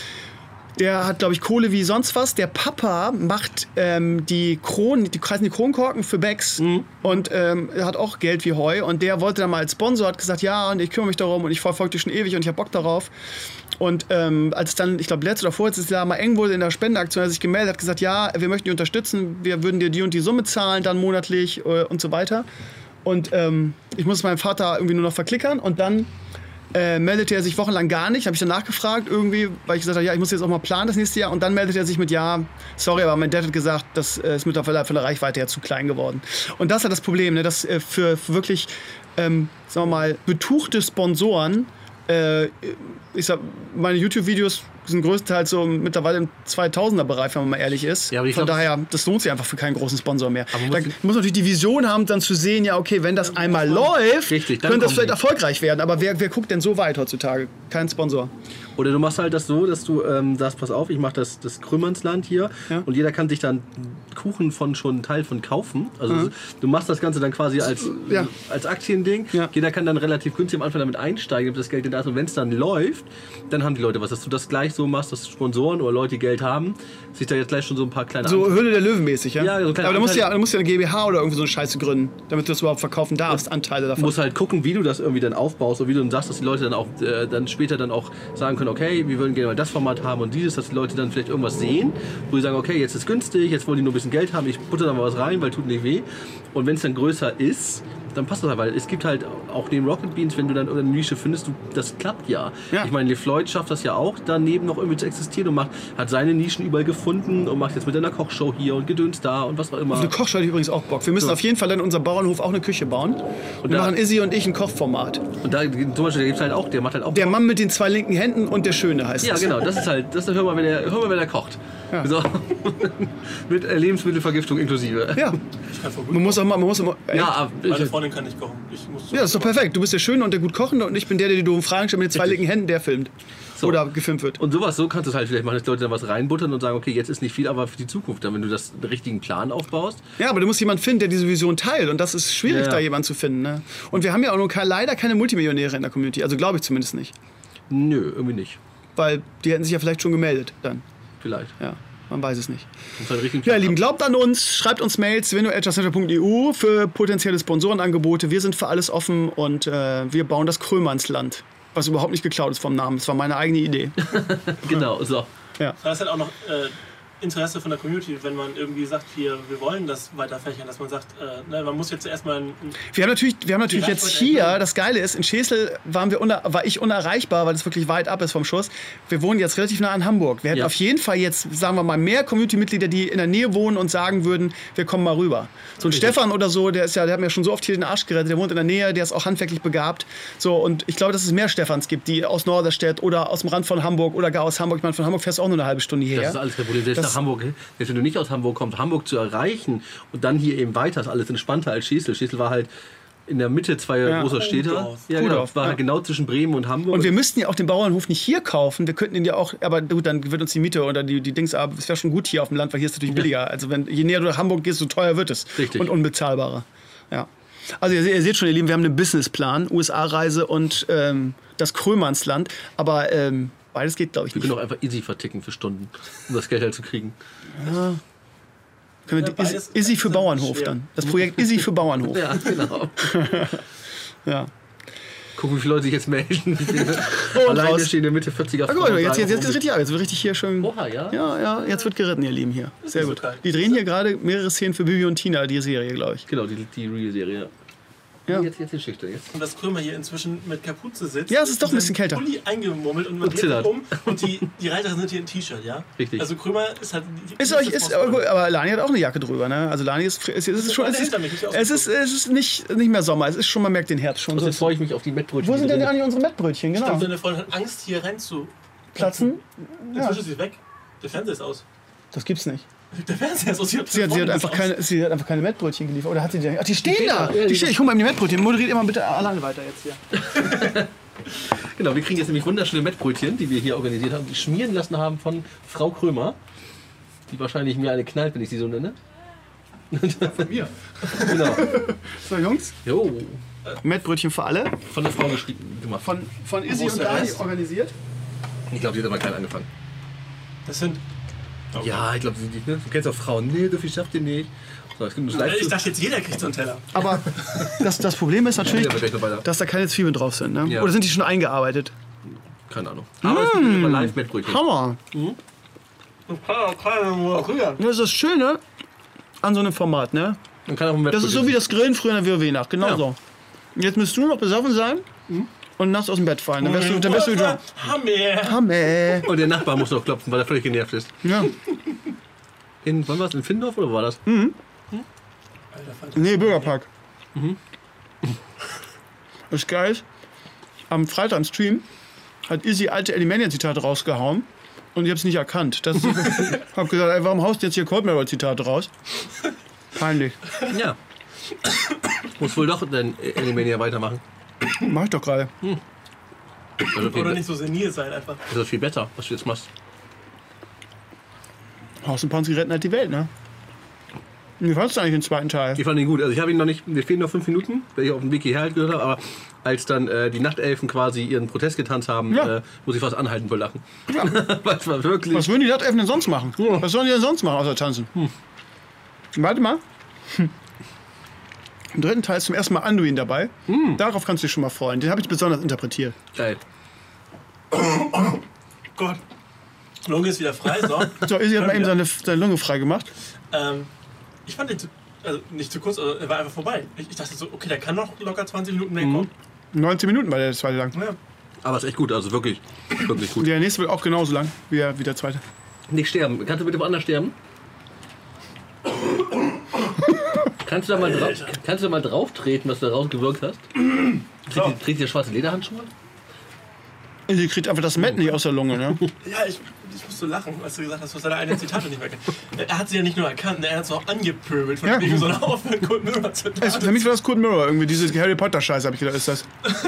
der hat, glaube ich, Kohle wie sonst was. Der Papa macht ähm, die Kronen, die kreisen die Kronkorken für Becks
Mhm.
und ähm, er hat auch Geld wie Heu. Und der wollte dann mal als Sponsor, hat gesagt, ja, und ich kümmere mich darum und ich verfolge dich schon ewig und ich habe Bock darauf. Und ähm, als es dann, ich glaube, letztes oder vorletztes Jahr mal eng wurde in der Spendenaktion, hat er sich gemeldet, hat gesagt, ja, wir möchten dich unterstützen, wir würden dir die und die Summe zahlen, dann monatlich äh, und so weiter. Und ähm, ich muss meinem Vater irgendwie nur noch verklickern und dann äh, meldete er sich wochenlang gar nicht. Habe ich dann nachgefragt irgendwie, weil ich gesagt habe, ja, ich muss jetzt auch mal planen das nächste Jahr. Und dann meldet er sich mit, ja, sorry, aber mein Dad hat gesagt, das äh, ist mittlerweile von der Reichweite her zu klein geworden. Und das ist halt das Problem, ne, dass äh, für, für wirklich, ähm, sagen wir mal, betuchte Sponsoren, äh, ich sag, meine YouTube-Videos sind größtenteils so mittlerweile im zweitausender-Bereich, wenn man mal ehrlich ist.
Ja, aber ich
Von
glaub,
daher, das lohnt sich einfach für keinen großen Sponsor mehr.
Aber
Da
muss-
muss natürlich die Vision haben, dann zu sehen, ja, okay, wenn das einmal läuft,
Richtig, dann
könnte das
kommen
vielleicht
die.
erfolgreich werden. Aber wer, wer guckt denn so weit heutzutage? Kein Sponsor.
Oder du machst halt das so, dass du ähm, sagst, pass auf, ich mache das, das Krümmernsland hier
Ja.
und jeder kann sich dann Kuchen von schon einen Teil von kaufen. Also du machst das Ganze dann quasi als,
Ja.
als Aktiending.
Ja.
Jeder kann dann relativ günstig am Anfang damit einsteigen, damit das Geld da ist. Und wenn es dann läuft, dann haben die Leute was. Dass du das gleich so machst, dass Sponsoren oder Leute, die Geld haben, sich da jetzt gleich schon so ein paar kleine
So Höhle der Löwen mäßig, ja?
Ja, so ein kleiner
aber da musst du ja,
Anteil.
da musst du ja eine GmbH oder irgendwie so eine Scheiße gründen, damit du das überhaupt verkaufen darfst, Anteile
Du
davon.
musst halt gucken, wie du das irgendwie dann aufbaust und wie du dann sagst, dass die Leute dann auch äh, dann später dann auch sagen können, okay, wir würden gerne mal das Format haben und dieses, dass die Leute dann vielleicht irgendwas sehen, wo die sagen, okay, jetzt ist günstig, jetzt wollen die nur ein bisschen Geld haben, ich butter da mal was rein, weil tut nicht weh. Und wenn es dann größer ist, dann passt das halt, weil es gibt halt auch neben Rocket Beans, wenn du dann irgendeine Nische findest, du, das klappt ja.
Ja.
Ich meine, LeFloid schafft das ja auch, daneben noch irgendwie zu existieren und macht, hat seine Nischen überall gefunden und macht jetzt mit einer Kochshow hier und Gedöns da und was auch immer.
Auf eine Kochshow hätte ich übrigens auch Bock. Wir müssen
So.
auf jeden Fall in unserem Bauernhof auch eine Küche bauen. Und wir
da-
machen Izzy und ich ein Kochformat.
Und da zum Beispiel, der gibt's halt auch, der macht halt auch
Der Mann mit den zwei linken Händen und der Schöne heißt
Ja,
es.
genau, das ist halt, das hör mal, wenn der, hör mal, wenn der kocht.
Ja.
So. Mit äh, Lebensmittelvergiftung inklusive.
Ja,
Ich kann voll gut
man muss auch mal, man muss immer, ey,
Ja, aber
Meine
ich,
Freundin kann nicht kochen. Ich muss
ja, das ist doch perfekt. Du bist der Schöne und der gut Kochende und ich bin der, der die doofen Fragen stellt mit den zwei
Richtig.
linken Händen, der filmt.
So.
Oder gefilmt wird.
und sowas, so kannst du es halt vielleicht machen, dass die Leute dann was reinbuttern und sagen, okay, jetzt ist nicht viel, aber für die Zukunft, dann, wenn du das einen richtigen Plan aufbaust.
Ja, aber du musst jemanden finden, der diese Vision teilt. Und das ist schwierig,
Ja, ja.
da jemanden zu finden. Ne? Und wir haben ja auch noch ke- leider keine Multimillionäre in der Community. Also glaube ich zumindest nicht.
Nö, irgendwie nicht.
Weil die hätten sich ja vielleicht schon gemeldet dann.
Vielleicht.
Ja, man weiß es nicht.
Muss halt richtig
Ja, ihr Lieben, glaubt an uns, schreibt uns Mails, svenno at justcenter punkt e u für potenzielle Sponsorenangebote. Wir sind für alles offen und äh, wir bauen das Krömernsland. Was überhaupt nicht geklaut ist vom Namen. Das war meine eigene Idee.
Genau, so.
Ja.
Da ist halt auch noch äh, Interesse von der Community, wenn man irgendwie sagt, wir, wir wollen das weiter fächern, dass man sagt, äh, ne, man muss jetzt erstmal ein,
Wir haben natürlich, wir haben natürlich
Die
jetzt
Reichweite
hier,
erhöhen.
das Geile ist, in Schesel waren wir uner, war ich unerreichbar, weil es wirklich weit ab ist vom Schuss. Wir wohnen jetzt relativ nah an Hamburg. Wir hätten
Ja.
auf jeden Fall jetzt, sagen wir mal, mehr Community-Mitglieder, die in der Nähe wohnen und sagen würden, wir kommen mal rüber. So ein Stefan oder so, der ist ja, der hat mir schon so oft hier den Arsch gerettet, der wohnt in der Nähe, der ist auch handwerklich begabt. So, und ich glaube, dass es mehr Stefans gibt, die aus Norderstedt oder aus dem Rand von Hamburg oder gar aus Hamburg. Ich meine, von Hamburg fährst du auch nur eine halbe Stunde hierher.
Das ist alles kein Problem. Selbst
Das-
nach Hamburg, selbst wenn du nicht aus Hamburg kommst, Hamburg zu erreichen und dann hier eben weiter, ist alles entspannter als Schesel. Schesel war halt in der Mitte zwei
Ja.
großer Städte.
Kuhdorf.
Ja, genau.
Kuhdorf,
War
ja.
halt genau zwischen Bremen und Hamburg.
Und wir müssten ja auch den Bauernhof nicht hier kaufen. Wir könnten ihn ja auch, aber gut, dann wird uns die Miete oder die, die Dings, aber es wäre schon gut hier auf dem Land, weil hier ist es natürlich billiger. Also wenn, je näher du nach Hamburg gehst, so teuer wird es.
Richtig.
Und unbezahlbarer. Ja. Also ihr, ihr seht schon, ihr Lieben, wir haben einen Businessplan, U S A-Reise und ähm, das Krömernsland. Aber ähm, beides geht, glaube ich,
wir
nicht.
können auch einfach easy verticken für Stunden, um das Geld halt zu kriegen.
Können wir
Ja,
die- Izzy,
beides-
Izzy für
beides ist
Bauernhof
schwer.
dann. Das Projekt Izzy für Bauernhof.
Ja, genau.
Ja.
Gucken, wie viele Leute sich jetzt melden.
raus.
Alleine stehen in der Mitte vierziger
Ah, guck mal,
Frauen
jetzt, jetzt,
sagen,
jetzt ist richtig ab. Jetzt wird richtig hier schön.
Oha, ja?
Ja, ja, jetzt wird geritten, ihr Lieben hier. Sehr
nicht so
gut.
kalt.
Die drehen hier gerade mehrere Szenen für Bibi und Tina, die Serie, glaube ich.
Genau, die, die Real-Serie.
Ja.
Jetzt, jetzt die Geschichte. Jetzt.
und das Krömer hier inzwischen mit Kapuze sitzt.
Ja, es ist doch ein
in
bisschen
seinem
kälter.
Pulli eingemummelt und man
Und
dreht sich
zittert.
um und die, die Reiter sind hier in T-Shirt, ja?
Richtig.
Also Krömer ist halt... Die,
Ist euch, ist, aber, aber Lani hat auch eine Jacke drüber, ne? Also Lani ist, es ist schon, es ist,
hinter mich, nicht
es ist, es ist nicht, nicht mehr Sommer, es ist schon, man merkt den Herbst schon.
Und
So.
jetzt freue ich mich auf die Mettbrötchen.
Wo sind
die
denn
drin
eigentlich unsere Mettbrötchen?
Ich glaube,
Genau.
deine Freundin hat Angst, hier rein zu
platzen. Ja.
Inzwischen ist sie weg. Der Fernseher ist aus.
Das gibt's nicht.
Der Fernseher ist aus. Sie hat,
Sie hat, sie hat, einfach,
aus.
keine, sie hat einfach keine Mettbrötchen geliefert. Oder hat sie die? Ach, die stehen
stehen
da!
da. Ja,
Die
die
stehen. Ich hol mal eben die Mettbrötchen. Moderiert immer bitte alleine weiter jetzt hier.
Genau, wir kriegen jetzt nämlich wunderschöne Mettbrötchen, die wir hier organisiert haben, die schmieren lassen haben von Frau Krömer. Die wahrscheinlich mir eine knallt, wenn ich sie so nenne.
Von mir.
Genau.
So, Jungs.
Jo.
Mettbrötchen für alle.
Von der Frau geschrieben gemacht.
Von, von
Wo
Izzy
ist
und
der
Dani
Rest?
organisiert.
Ich glaube, sie hat aber klein angefangen.
Das sind. Okay.
Ja, ich glaube, sie, ne? Du kennst auch Frauen. Nee, so viel schafft ihr nicht. So, es gibt nur
Ich dachte jetzt, jeder kriegt so einen Teller.
Aber das, das Problem ist natürlich,
Ja, wird gleich noch weiter.
dass da keine Zwiebeln drauf sind. Ne?
Ja.
Oder sind die schon eingearbeitet?
Keine Ahnung. Aber es gibt immer Live-Mettbrötchen.
Hammer. Das ist das Schöne an so einem Format. Ne?
Man kann auch ein
Das ist so wie das Grillen früher in der W W nacht. Genau
Ja.
so. Jetzt müsst du noch besoffen sein und nachts aus dem Bett fallen. Dann wärst du, dann wärst du wieder.
Hammer!
Hammer.
Und der Nachbar muss noch klopfen, weil er völlig genervt ist.
Ja.
In, wann war es? In Findorf oder war das?
Alter, Falter.
Nee, Bürgerpark. Das geil ist, am Freitag im Stream hat Izzy alte Elimania-Zitate rausgehauen und ich hab's nicht erkannt. Das ist, hab gesagt, ey, warum haust du jetzt hier Cold Mirror-Zitate raus? Peinlich.
Ja. Muss wohl doch dann Elimania weitermachen.
Mach ich doch gerade.
Also viel,
Oder
be-
nicht so senil sein einfach.
das ist viel besser, was du jetzt machst.
Haus und Panzer retten halt die Welt, ne? Wie fandst du eigentlich den zweiten Teil?
Ich fand ihn gut. Also ich habe ihn noch nicht, mir fehlen noch fünf Minuten, weil ich auf dem Weg hierher halt gehört habe, aber als dann äh, die Nachtelfen quasi ihren Protest getanzt haben,
Ja.
äh, muss ich fast anhalten vor Lachen. Weil es war wirklich...
Was würden die Nachtelfen denn sonst machen? Was sollen die denn sonst machen, außer tanzen? Warte mal. Hm. Im dritten Teil ist zum ersten Mal Anduin dabei. Darauf kannst du dich schon mal freuen. Den habe ich besonders interpretiert.
Geil.
Gott. Lunge ist wieder frei, so.
So, Izzy hat mal eben seine, seine Lunge frei gemacht.
ähm, ich fand den zu, also nicht zu kurz, also er war einfach vorbei. Ich, ich dachte so, okay, der kann noch locker zwanzig Minuten mehr kommen.
neunzehn Minuten war der zweite lang.
Ja.
Aber es ist echt gut, also wirklich, wirklich gut.
Der nächste wird auch genauso lang wie der, wie der zweite.
Nicht sterben. Kannst du bitte woanders sterben? kannst, du da mal drau- kannst du da mal drauf treten, was du da rausgewirkt hast?
So.
Trägt trägt ihr schwarze Lederhandschuhe?
Izzy kriegt einfach das Met nicht aus der Lunge, ne?
Ja, ich, ich musste lachen, als du gesagt hast, du hast deine eigenen Zitate nicht mehr kennt. Er hat sie ja nicht nur erkannt, er hat sie auch angepöbelt, von
Ja.
wegen so einer Aufhören Cold Mirror
Es, für mich war das Cold Mirror irgendwie, diese Harry Potter Scheiße, habe ich gedacht, ist das.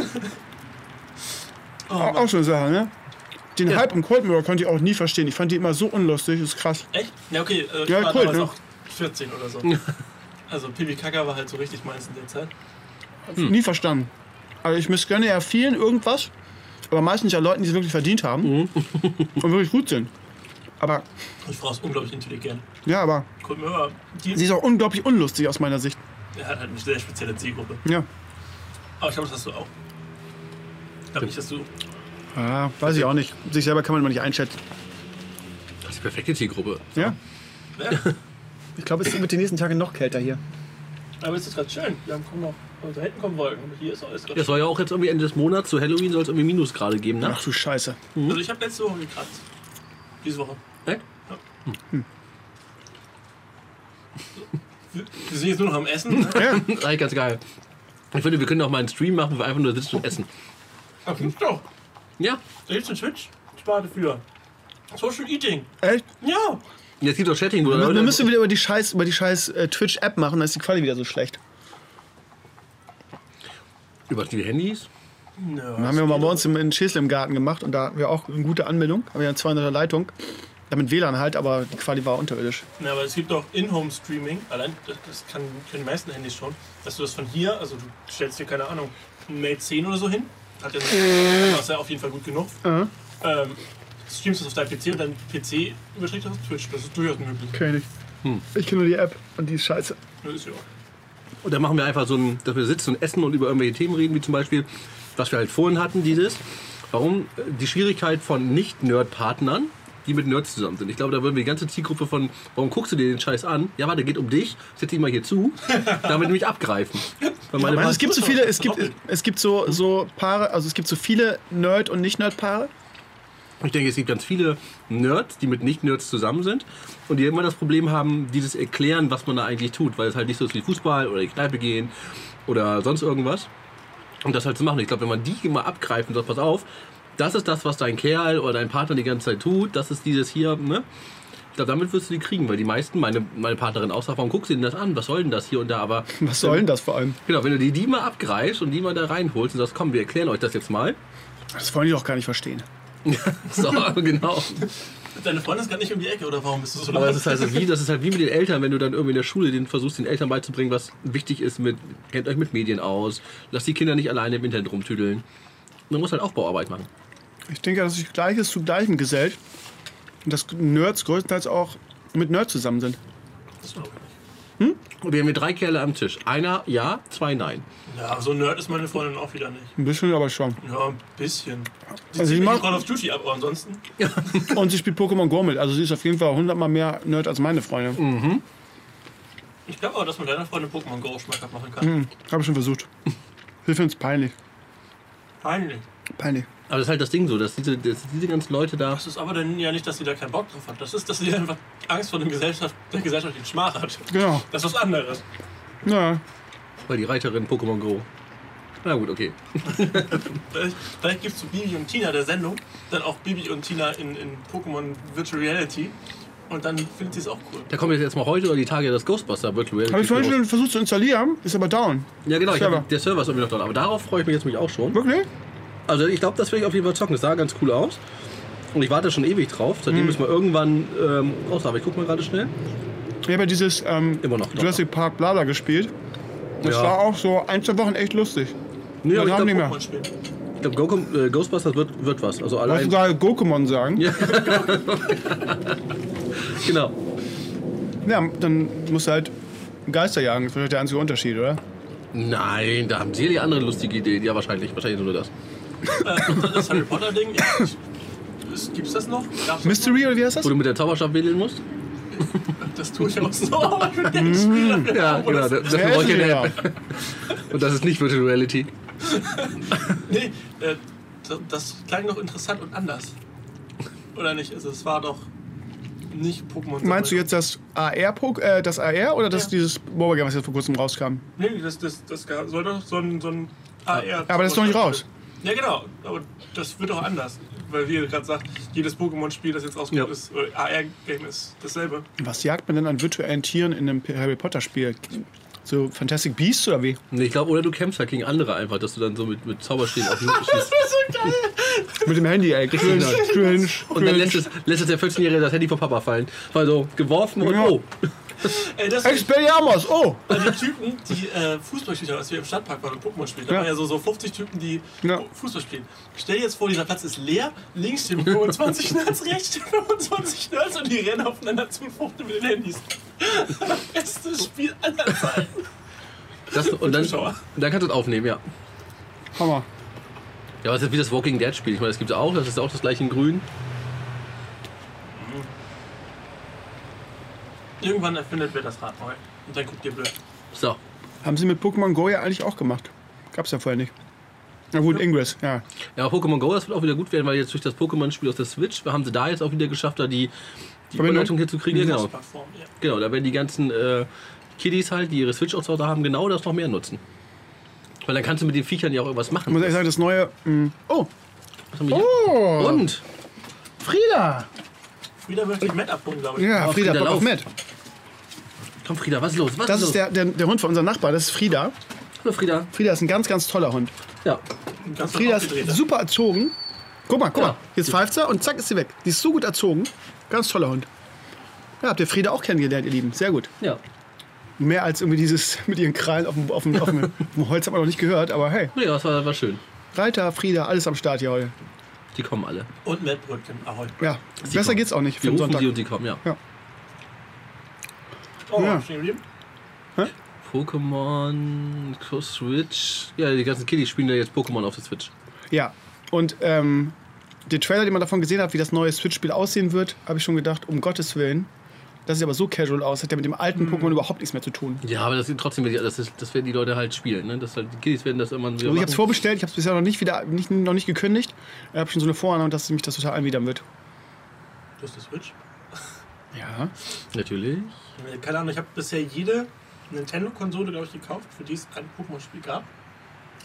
Oh,
Auch, auch so eine Sache, ne? Den Hype um Cold Mirror konnte ich auch nie verstehen. Ich fand die immer so unlustig, das ist krass.
Echt? Ja, okay, äh, ich
Ja,
war
cool,
damals
ne?
auch vierzehn oder so. Also Pipi Kaka war halt so richtig meins in der Zeit.
Nie verstanden. Also ich missgönne ja vielen irgendwas, aber meistens ja Leuten, die es wirklich verdient haben und wirklich gut sind. Aber,
Die Frau ist unglaublich intelligent.
ja, aber
Cold Mirror, die
sie ist auch unglaublich unlustig aus meiner Sicht.
er hat halt eine sehr spezielle Zielgruppe.
Ja.
Aber ich glaube, das hast du auch. Ich glaube nicht, dass du...
Ja, weiß ich auch nicht. Sich selber kann man immer nicht einschätzen.
Das ist die perfekte Zielgruppe.
Ja.
Ja,
Ich glaube, es wird die nächsten Tage noch kälter hier.
aber es ist gerade schön. Wir haben kommen noch... Da hinten kommen Wolken, aber hier ist alles gerade
Das soll ja auch jetzt irgendwie Ende des Monats, zu Halloween soll es irgendwie Minusgrade geben, ne?
Ach du Scheiße.
schön. Also ich habe letzte Woche gekratzt. Diese Woche.
Echt?
Wir sind jetzt nur noch am Essen. Ne?
Ja.
Das ist eigentlich ganz geil. Ich finde, wir können auch mal einen Stream machen, wo wir einfach nur sitzen und essen.
Okay, doch.
Ja.
Da gibt's eine Twitch-Sparte für. Social Eating.
Echt?
Ja.
Jetzt gibt es auch Chatting, wo
Wir, wir
Leute...
müssen wieder über die scheiß, über die scheiß äh, Twitch-App machen, dann ist die Quali wieder so schlecht.
Über die Handys?
Nö,
Dann haben wir mal bei uns im, in Schäsle im Garten gemacht und da hatten wir auch eine gute Anmeldung. Haben wir eine zweihunderter Leitung. Damit W L A N halt, aber die Quali war unterirdisch.
Ja, aber es gibt auch In-Home-Streaming. Allein, das, das kann, können die meisten Handys schon. Dass du das von hier, also du stellst dir, keine Ahnung, ein Mate zehn oder so hin. Hat ja, das ist ja auf jeden Fall gut genug.
Mhm.
Ähm, streamst das auf deinem P C und dein P C überträgt das auf Twitch. Das ist durchaus möglich.
Kenn ich nicht.
Hm.
Ich kenne nur die App und die ist scheiße.
Das ist ja auch.
Und dann machen wir einfach so ein, dass wir sitzen und essen und über irgendwelche Themen reden, wie zum Beispiel, was wir halt vorhin hatten, dieses. Warum äh, die Schwierigkeit von Nicht-Nerd-Partnern, die mit Nerds zusammen sind. Ich glaube, da würden wir die ganze Zielgruppe von, warum guckst du dir den Scheiß an? Ja, warte, geht um dich, setz dich mal hier zu, damit nämlich abgreifen. Weil meine
Also es
Part-
gibt so viele, es gibt, es gibt so, so Paare, also es gibt so viele Nerd- und Nicht-Nerd-Paare.
Ich denke, es gibt ganz viele Nerds, die mit Nicht-Nerds zusammen sind und die immer das Problem haben, dieses Erklären, was man da eigentlich tut, weil es halt nicht so ist wie Fußball oder die Kneipe gehen oder sonst irgendwas. Und das halt zu machen. Ich glaube, wenn man die mal abgreift und sagt, pass auf, das ist das, was dein Kerl oder dein Partner die ganze Zeit tut, das ist dieses hier, ne? Ich glaube, damit wirst du die kriegen, weil die meisten, meine, meine Partnerin auch sagt, warum guckst du denn das an? Was soll denn das hier und da? Aber
Was soll denn das vor allem?
genau, wenn du die, die mal abgreifst und die mal da reinholst und sagst, komm, wir erklären euch das jetzt mal.
Das wollen die doch gar nicht verstehen.
So, genau.
Deine Freundin ist gar nicht um die Ecke, oder warum bist du so
Aber
laut?
das ist, halt wie, das ist halt wie mit den Eltern, wenn du dann irgendwie in der Schule den versuchst, den Eltern beizubringen, was wichtig ist, mit, kennt euch mit Medien aus, lasst die Kinder nicht alleine im Internet rumtüdeln. Man muss halt Aufbauarbeit machen.
Ich denke, dass sich Gleiches zu Gleichem gesellt. Und dass Nerds größtenteils auch mit Nerds zusammen sind.
Das glaube ich nicht.
Und wir haben hier drei Kerle am Tisch. Einer ja, zwei nein.
Ja, so Nerd ist meine Freundin auch wieder nicht.
Ein bisschen, aber schon.
Ja, ein bisschen. Sie
Also
zieht
sie
mich
mag-
in Call of Duty ab, aber ansonsten...
Und sie spielt Pokémon Go mit. Also sie ist auf jeden Fall hundertmal mehr Nerd als meine Freundin.
Ich glaube aber, dass man deiner Freundin Pokémon Go schmackhaft machen kann.
Mhm. Habe ich schon versucht. Ich finde es peinlich.
Peinlich.
Peinlich.
Aber das ist halt das Ding so, dass diese, dass diese ganzen Leute da...
Das ist aber dann ja nicht, dass sie da keinen Bock drauf hat. Das ist, dass sie einfach Angst vor dem Gesellschaft, der gesellschaftlichen Schmach hat.
Genau.
Das ist was anderes.
Ja.
Weil die Reiterin Pokémon Go. Na gut, okay.
Vielleicht, vielleicht gibt es zu Bibi und Tina der Sendung dann auch Bibi und Tina in, in Pokémon Virtual Reality. Und dann findet sie es auch cool.
Da kommt jetzt, jetzt mal heute oder die Tage das Ghostbuster Virtual Reality.
Habe ich vorhin
raus.
schon versucht zu installieren, ist aber down.
Ja genau, ich
Server.
hab, der Server ist irgendwie noch dran. Aber darauf freue ich mich jetzt mich auch schon.
Wirklich?
Also ich glaube, das werde ich auf jeden Fall zocken. Das sah ganz cool aus. Und ich warte schon ewig drauf. Seitdem
Mhm.
müssen wir irgendwann ähm, raus. Aber ich guck mal gerade schnell.
Ich habe ja dieses ähm,
Immer noch.
Jurassic Park Blabla gespielt. Das
Ja.
war auch so ein, zwei Wochen echt lustig.
Nee,
Das
aber ich
haben
glaube,
die mehr.
Pokémon spielen.
ich glaub, Go äh, Ghostbusters wird, wird was. Also
Lass
allein.
uns da Gokumon sagen.
Ja. Genau.
Ja, dann musst du halt Geister jagen. Das ist vielleicht der einzige Unterschied, oder?
Nein, da haben sie die andere lustige Idee. Ja, wahrscheinlich. Wahrscheinlich nur das.
Äh, das Harry Potter Ding, ja, ich- es- gibt's das noch? Gab's das
Mystery oder wie heißt das?
Wo du mit der Zauberstab wedeln musst?
noch? Das tue ich auch so, aber ich will kein Spiel dafür
Ja,
haben, wo
genau.
das-
Dafür
Ja,
brauche ich
ist
eine
ja.
App. Und das ist nicht Virtual Reality.
Nee, äh, das, das klang doch interessant und anders. Oder nicht? Also es war doch nicht Pokémon.
Meinst du jetzt das A R, -Pok äh, das A R oder das
Ja.
dieses Mobile Game, was jetzt vor kurzem rauskam?
Nee, das, das, das gar- soll doch so ein, so ein A R...
Aber das ist noch nicht raus.
Ja, genau. Aber das wird doch anders. Weil, wie ihr gerade sagt, jedes Pokémon-Spiel, das jetzt rauskommt,
Ja.
ist, oder A R-Game ist dasselbe.
Was jagt man denn an virtuellen Tieren in einem Harry Potter Spiel? So Fantastic Beasts oder wie?
Nee, ich glaube, oder du kämpfst halt gegen andere einfach, dass du dann so mit, mit Zauberstäben auf den schießt.
Mit dem Handy, ey. Cringe, cringe,
Und dann lässt es, lässt es der vierzehn-Jährige das Handy vom Papa fallen. Also geworfen und
Ja.
oh.
Ey, das
Expelliarmus, oh!
die Typen, die äh, Fußball spielen, als wir im Stadtpark waren und Pokémon spielen, da
Ja.
waren ja so, so fünfzig Typen, die
Ja.
Fußball spielen. Stell dir jetzt vor, dieser Platz ist leer, links stehen fünfundzwanzig Nerds, rechts stehen fünfundzwanzig Nerds und die rennen aufeinander zu und fuchteln mit den Handys. Bestes Spiel aller Zeiten.
Das, und dann,
Zuschauer.
dann kannst du es aufnehmen, ja.
Hammer.
Ja, aber es ist wie das Walking Dead Spiel. Ich meine, das gibt es auch. Das ist auch das gleiche in grün.
Irgendwann erfindet wer das Rad neu und dann guckt ihr blöd.
So.
Haben sie mit Pokémon Go ja eigentlich auch gemacht. Gab's ja vorher nicht. Na gut, Ingress, ja.
Ja, Pokémon Go, das wird auch wieder gut werden, weil jetzt durch das Pokémon-Spiel auf der Switch haben sie da jetzt auch wieder geschafft, da die, die
Verbindung?
Überleitung hier zu kriegen. Ja, genau.
Plattform, ja.
Genau, da werden die ganzen äh, Kiddies halt, die ihre Switch auch zu Hause haben, genau das noch mehr nutzen. Weil dann kannst du mit den Viechern ja auch irgendwas
Ich
machen.
muss ehrlich sagen, das neue. Mh, oh!
Was haben wir hier?
Oh!
Und?
Frieda!
Frieda möchte ich Matt abholen, glaube ich.
Ja,
Oh,
Frieda,
Frieda,
Bock auf
lauf.
mit.
Komm, Frieda, was ist los? Was
Das
ist
ist
los?
der, der, der Hund von unserem Nachbar, das ist Frieda.
Hallo, Frieda.
Frieda ist ein ganz, ganz toller Hund.
Ja.
Ganz
Frieda ist
aufgedreht.
super erzogen. Guck mal, guck
Ja.
mal. Jetzt pfeift sie und zack ist sie weg. Die ist so gut erzogen. Ganz toller Hund. Ja, habt ihr Frieda auch kennengelernt, ihr Lieben. Sehr gut.
Ja.
Mehr als irgendwie dieses mit ihren Krallen auf dem, auf dem, auf dem, auf dem Holz hat man noch nicht gehört. Aber hey,
Nee, das war, war schön.
Reiter, Frieda, alles am Start hier heute.
Die kommen alle.
Und Matt Brötchen. Ahoi.
Ja,
Sie
besser
kommen.
geht's auch nicht für
Wir
den
rufen
Sonntag.
die und die kommen, ja.
Oh,
Ja.
stehen geblieben?
Pokémon, Switch. Ja, die ganzen Kiddies spielen ja jetzt Pokémon auf der Switch.
Ja, und ähm, den Trailer, den man davon gesehen hat, wie das neue Switch-Spiel aussehen wird, habe ich schon gedacht, um Gottes Willen. Das sieht aber so casual aus, hat ja mit dem alten Pokémon überhaupt nichts mehr zu tun.
Ja, aber das sind trotzdem, das, ist, das werden die Leute halt spielen. Ne? Das halt, die Kiddies werden das immer wieder
Also ich habe es
machen.
vorbestellt, ich habe es bisher noch nicht wieder nicht, noch nicht gekündigt. Ich habe schon so eine Vorahnung, dass mich das total einwidern wird.
Du hast die Switch?
Ja.
Natürlich.
Keine Ahnung, ich habe bisher jede Nintendo-Konsole, glaube ich, gekauft, für die es ein Pokémon-Spiel gab.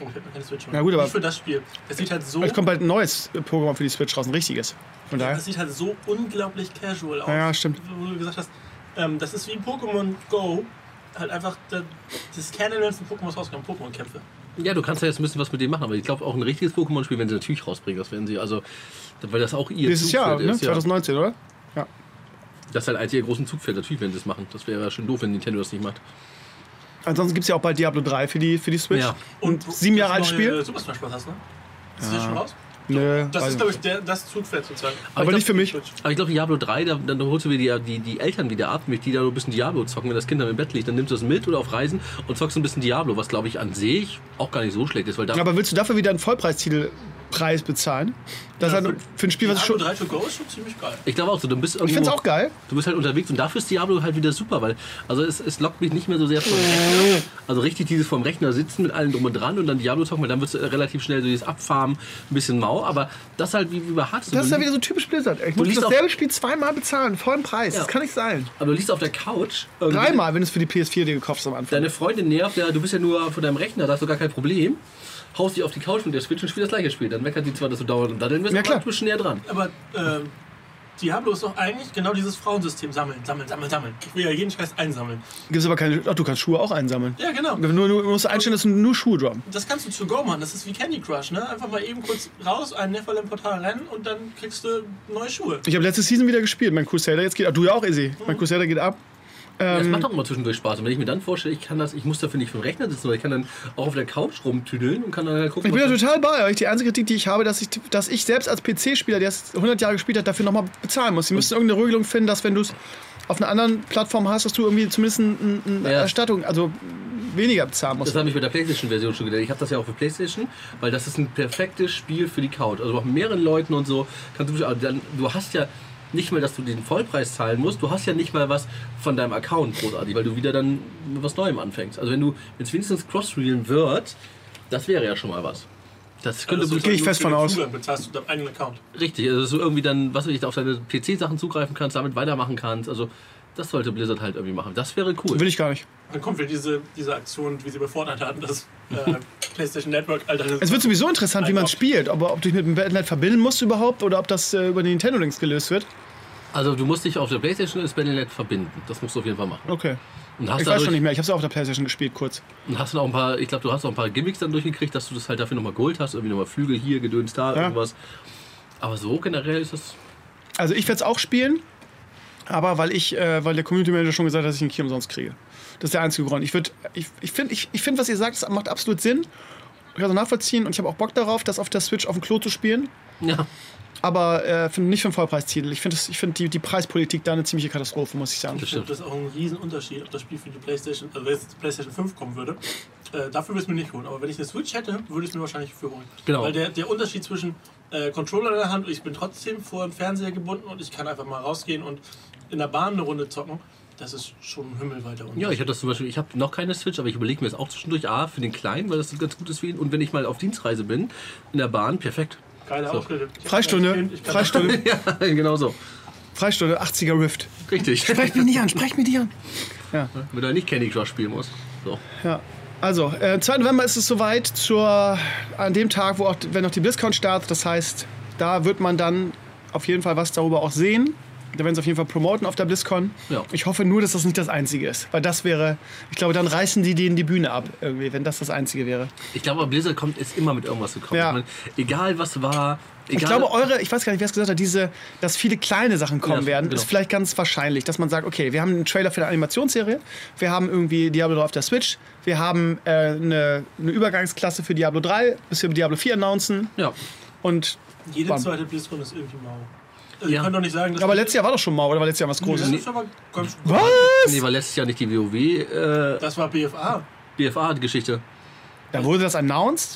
Oh, ich hab noch keine Switch.
Na gut, aber-
Nicht für das Spiel. Das sieht halt so...
Vielleicht kommt bald ein neues Pokémon für die Switch raus, ein richtiges. Von daher.
Das sieht halt so unglaublich casual aus.
Ja, ja, stimmt.
Wo du gesagt hast, ähm, das ist wie Pokémon Go. Halt einfach das, das Canon, wenn es ein Pokémon rauskommt, Pokémon-Kämpfe.
Ja, du kannst ja jetzt ein bisschen was mit dem machen, aber ich glaube auch ein richtiges Pokémon-Spiel, wenn sie natürlich rausbringen, das werden sie, also, weil das auch ihr
Dieses Jahr,
Zugpferd
ne?
ist, ja.
zwanzig neunzehn, oder? Ja.
Das ist halt eins ihrer großen Zugpferde, natürlich werden sie es machen. Das wäre ja schon doof, wenn Nintendo das nicht macht.
Ansonsten gibt es ja auch bald Diablo drei für die, für die Switch.
Ja.
Und sieben Jahre altes
das neue
Spiel.
Super Smash Bros. Hast, ne? Ist das jetzt schon raus?
Nö,
Das
weiß
ist,
ich
glaube ich, der, das Zugpferd sozusagen.
Aber
ich
nicht für mich.
Aber ich glaube, Diablo drei, da, dann holst du wieder die, die, die Eltern wieder ab, mit die da so ein bisschen Diablo zocken, wenn das Kind dann im Bett liegt. Dann nimmst du das mit oder auf Reisen und zockst ein bisschen Diablo, was glaube ich an sich auch gar nicht so schlecht ist. Weil da
Aber willst du dafür wieder einen Vollpreistitelpreis bezahlen? Das
Ja,
ist halt für ein Spiel, was
Diablo
schon.
drei to go ist schon ziemlich geil.
ich glaube auch so, du bist
Ich
irgendwo,
find's auch geil.
du bist halt unterwegs und dafür ist Diablo halt wieder super, weil also es, es lockt mich nicht mehr so sehr vom Rechner. Also richtig dieses vom Rechner sitzen mit allen drum und dran und dann Diablo zocken, weil dann wird es relativ schnell so dieses Abfarmen, ein bisschen mau, aber das halt wie, wie bei Hearthstone.
Das ist
Du
ja wieder so typisch Blizzard. Ich muss
liest
dasselbe Spiel zweimal bezahlen, vollen Preis.
Ja.
Das kann nicht sein.
aber du liegst auf der Couch. irgendwie-
Dreimal, wenn du es für die P S vier dir gekauft hast am Anfang.
Deine Freundin nervt, ja, du bist ja nur von deinem Rechner, da hast du gar kein Problem. Haust dich auf die Couch mit der Switch und spielst das gleiche Spiel. Dann meckert die zwar, dass du dauernd und daddeln bist,
Ja,
aber
klar.
du bist schon näher dran.
Aber ähm, Diablo ist doch eigentlich genau dieses Frauensystem. Sammeln, sammeln, sammeln, sammeln. Ich will ja jeden Scheiß einsammeln.
Gibt's aber keine. Ach, du kannst Schuhe auch einsammeln.
Ja, genau.
Nur, nur, du musst einstellen, dass du nur Schuhe droppen.
Das kannst du to go machen. Das ist wie Candy Crush, ne? Einfach mal eben kurz raus, ein Nephilim-Portal rennen und dann kriegst du neue Schuhe.
Ich habe letzte Season wieder gespielt. Mein Crusader jetzt geht ab. Du ja auch, Izzy. Mein Crusader geht ab.
Ja, das
Ähm,
macht auch immer zwischendurch Spaß. Und wenn ich mir dann vorstelle, ich kann das, ich muss dafür nicht vom Rechner sitzen, sondern ich kann dann auch auf der Couch rumtüdeln und kann dann halt gucken.
Ich bin
was-
da total bei euch. Die einzige Kritik, die ich habe, dass ich, dass ich selbst als P C-Spieler, der es hundert Jahre gespielt hat, dafür nochmal bezahlen muss. Sie müssen irgendeine Regelung finden, dass wenn du es auf einer anderen Plattform hast, dass du irgendwie zumindest ein- ein- eine
Ja.
Erstattung, also weniger bezahlen musst.
Das habe ich mit der PlayStation-Version schon gedacht. Ich habe das ja auch für PlayStation, weil das ist ein perfektes Spiel für die Couch. Also auch mit mehreren Leuten und so. Kannst du, also dann, du hast ja nicht mal, dass du den Vollpreis zahlen musst. Du hast ja nicht mal was von deinem Account großartig, weil du wieder dann mit was Neuem anfängst. Also wenn du jetzt wenigstens cross-reelen wird, das wäre ja schon mal was. Das könnte
Also,
gehe ich fest von aus.
Zugang bezahlst du deinen eigenen Account.
richtig, also dass du irgendwie dann, was weiß ich, auf deine P C-Sachen zugreifen kannst, damit weitermachen kannst. Also das sollte Blizzard halt irgendwie machen. Das wäre cool.
Will ich gar nicht.
Dann kommt wieder diese, diese Aktion, wie sie befordert hatten, das äh, PlayStation Network. Alter,
Es wird sowieso interessant, wie man es
Einloggt.
spielt. Ob, ob du dich mit dem Internet verbinden musst überhaupt oder ob das äh, über den Nintendo-Links gelöst wird.
Also du musst dich auf der PlayStation ins Battle.net verbinden. Das musst du auf jeden Fall machen.
Okay.
Und hast
Ich weiß
dadurch-
schon nicht mehr. Ich habe es auch auf der PlayStation gespielt, kurz.
Und hast du auch ein paar, ich glaube, du hast auch ein paar Gimmicks dann durchgekriegt, dass du das halt dafür nochmal geholt hast. Irgendwie nochmal Flügel hier, Gedöns da,
Ja.
irgendwas. Aber so generell ist das.
Also ich werde es auch spielen, aber weil ich, äh, weil der Community Manager schon gesagt hat, dass ich einen Key umsonst kriege. Das ist der einzige Grund. Ich würde, ich, ich finde, ich, ich find, was ihr sagt, das macht absolut Sinn. Ich kann es nachvollziehen und ich habe auch Bock darauf, das auf der Switch auf dem Klo zu spielen.
Ja.
Aber äh, find, nicht für einen Vollpreistitel. Ich finde ich find die, die Preispolitik da eine ziemliche Katastrophe, muss ich sagen.
Ich finde das ist auch ein Riesenunterschied, ob das Spiel für die PlayStation, also wenn jetzt die PlayStation fünf kommen würde. Äh, dafür würde ich es mir nicht holen. Aber wenn ich eine Switch hätte, würde ich es mir wahrscheinlich für holen.
Genau.
Weil der, der Unterschied zwischen äh, Controller in der Hand und ich bin trotzdem vor dem Fernseher gebunden und ich kann einfach mal rausgehen und in der Bahn eine Runde zocken, das ist schon ein himmelweiter Unterschied.
Ja, ich habe das zum Beispiel, ich habe noch keine Switch, aber ich überlege mir das auch zwischendurch, A, für den Kleinen, weil das ganz gut ist für ihn. Und wenn ich mal auf Dienstreise bin, in der Bahn, perfekt.
Geile
So.
Ausrede. Ich hab
Freistunde,
ein Kind, ich kann-
Freistunde,
Ja, genau so.
Freistunde, achtziger Rift.
Richtig.
Sprecht mich nicht an, sprecht mich nicht an.
Wenn er nicht Candy Crush spielen muss. So.
Ja. Also, äh, zweiten November ist es soweit, zur, an dem Tag, wo auch, wenn noch die BlizzCon startet. Das heißt, da wird man dann auf jeden Fall was darüber auch sehen. Da werden sie auf jeden Fall promoten auf der BlizzCon.
Ja.
Ich hoffe nur, dass das nicht das Einzige ist. Weil das wäre, ich glaube, dann reißen die denen die Bühne ab, irgendwie, wenn das das Einzige wäre.
Ich glaube, Blizzard kommt, ist immer mit irgendwas gekommen.
Ja.
Ich meine, egal was war. Egal,
Ich glaube, eure, ich weiß gar nicht, wer es gesagt hat, diese, dass viele kleine Sachen kommen
Ja,
werden,
genau.
ist vielleicht ganz wahrscheinlich, dass man sagt, okay, wir haben einen Trailer für eine Animationsserie, wir haben irgendwie Diablo drei auf der Switch, wir haben äh, eine, eine Übergangsklasse für Diablo drei, bis wir Diablo vier announcen
Ja.
und
Jede
Bam.
zweite BlizzCon ist irgendwie mau. Also
Ja.
Ich kann doch nicht sagen, dass
aber letztes Jahr war doch schon mal, oder war letztes Jahr was
Nee,
Großes?
das ist aber ganz gut.
Was?
Nee, war letztes Jahr nicht die WoW äh,
Das war B F A.
B F A-Geschichte.
Da wurde das announced?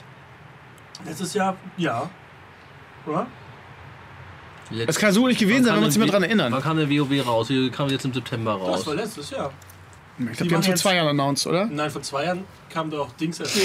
Letztes Jahr, ja. Oder?
Das kann so nicht gewesen sein, wenn wir uns nicht mehr
Wann
dran erinnern.
kam der WoW raus? Die kam jetzt im September raus.
Das war letztes Jahr.
Ich glaube,
Die
die haben
machen
vor
jetzt-
zwei Jahren announced, oder?
Nein, vor zwei Jahren kam doch Dings erst.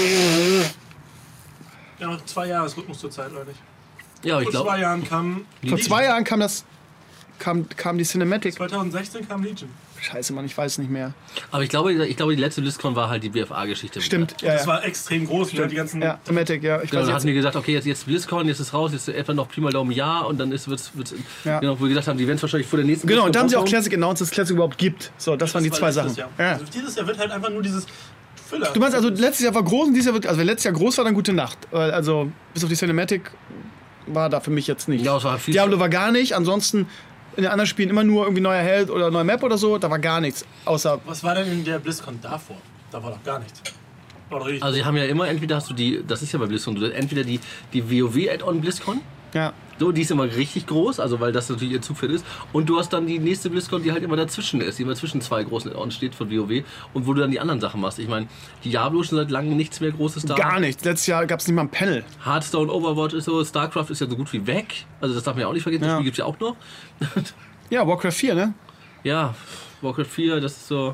Ja, noch zwei Jahresrhythmus zur Zeit, oder nicht?
Ja, ich
Vor
glaube.
zwei Jahren kam.
Vor zwei Jahren kam das, kam, kam die Cinematic.
zwanzig sechzehn kam Legion.
Scheiße, Mann, ich weiß nicht mehr.
Aber ich glaube, ich glaube, die letzte BlizzCon war halt die B F A-Geschichte.
Stimmt, ja,
Das
ja.
war extrem groß, ne? Die ganzen.
Ja, Thematic, ja. Ich
Genau,
weiß
da
jetzt.
hatten wir gesagt, okay, jetzt, jetzt BlizzCon, jetzt ist raus, jetzt etwa noch Pi mal Daumen Jahr und dann ist wird's, wird's
Ja.
genau, wo wir gesagt haben, die werden es wahrscheinlich vor der nächsten
Genau, und da haben sie auch
BlizzCon
Classic announced, dass es Classic überhaupt gibt. So, das waren die
war
zwei
letztes
Sachen.
Jahr.
Ja.
Also dieses Jahr wird halt einfach nur dieses Füller.
Du meinst also, letztes Jahr war groß und dieses Jahr wird, also wenn letztes Jahr groß war, dann gute Nacht. Weil, Also, bis auf die Cinematic war da für mich jetzt nicht.
Ja, es war viel
Diablo war gar nicht, ansonsten in den anderen Spielen immer nur irgendwie neuer Held oder neue Map oder so, da war gar nichts. Außer,
Was war denn in der BlizzCon davor? Da war doch gar nichts. War doch richtig.
Also sie haben ja immer, entweder hast du die, das ist ja bei BlizzCon, du- entweder die, die WoW-Add-on BlizzCon,
ja.
so, die ist immer richtig groß, also weil das natürlich ihr Zugpferd ist, und du hast dann die nächste BlizzCon, die halt immer dazwischen ist, die immer zwischen zwei großen Add-ons steht von WoW und wo du dann die anderen Sachen machst. Ich meine, Diablo ist schon seit langem nichts mehr Großes da.
Gar nichts. Letztes Jahr gab es nicht mal ein Panel.
Hearthstone, Overwatch ist so, StarCraft ist ja so gut wie weg, also das darf man ja auch nicht vergessen, das
Ja.
Spiel gibt es ja auch noch.
Ja, Warcraft vier, ne?
Ja, Warcraft vier, das ist so...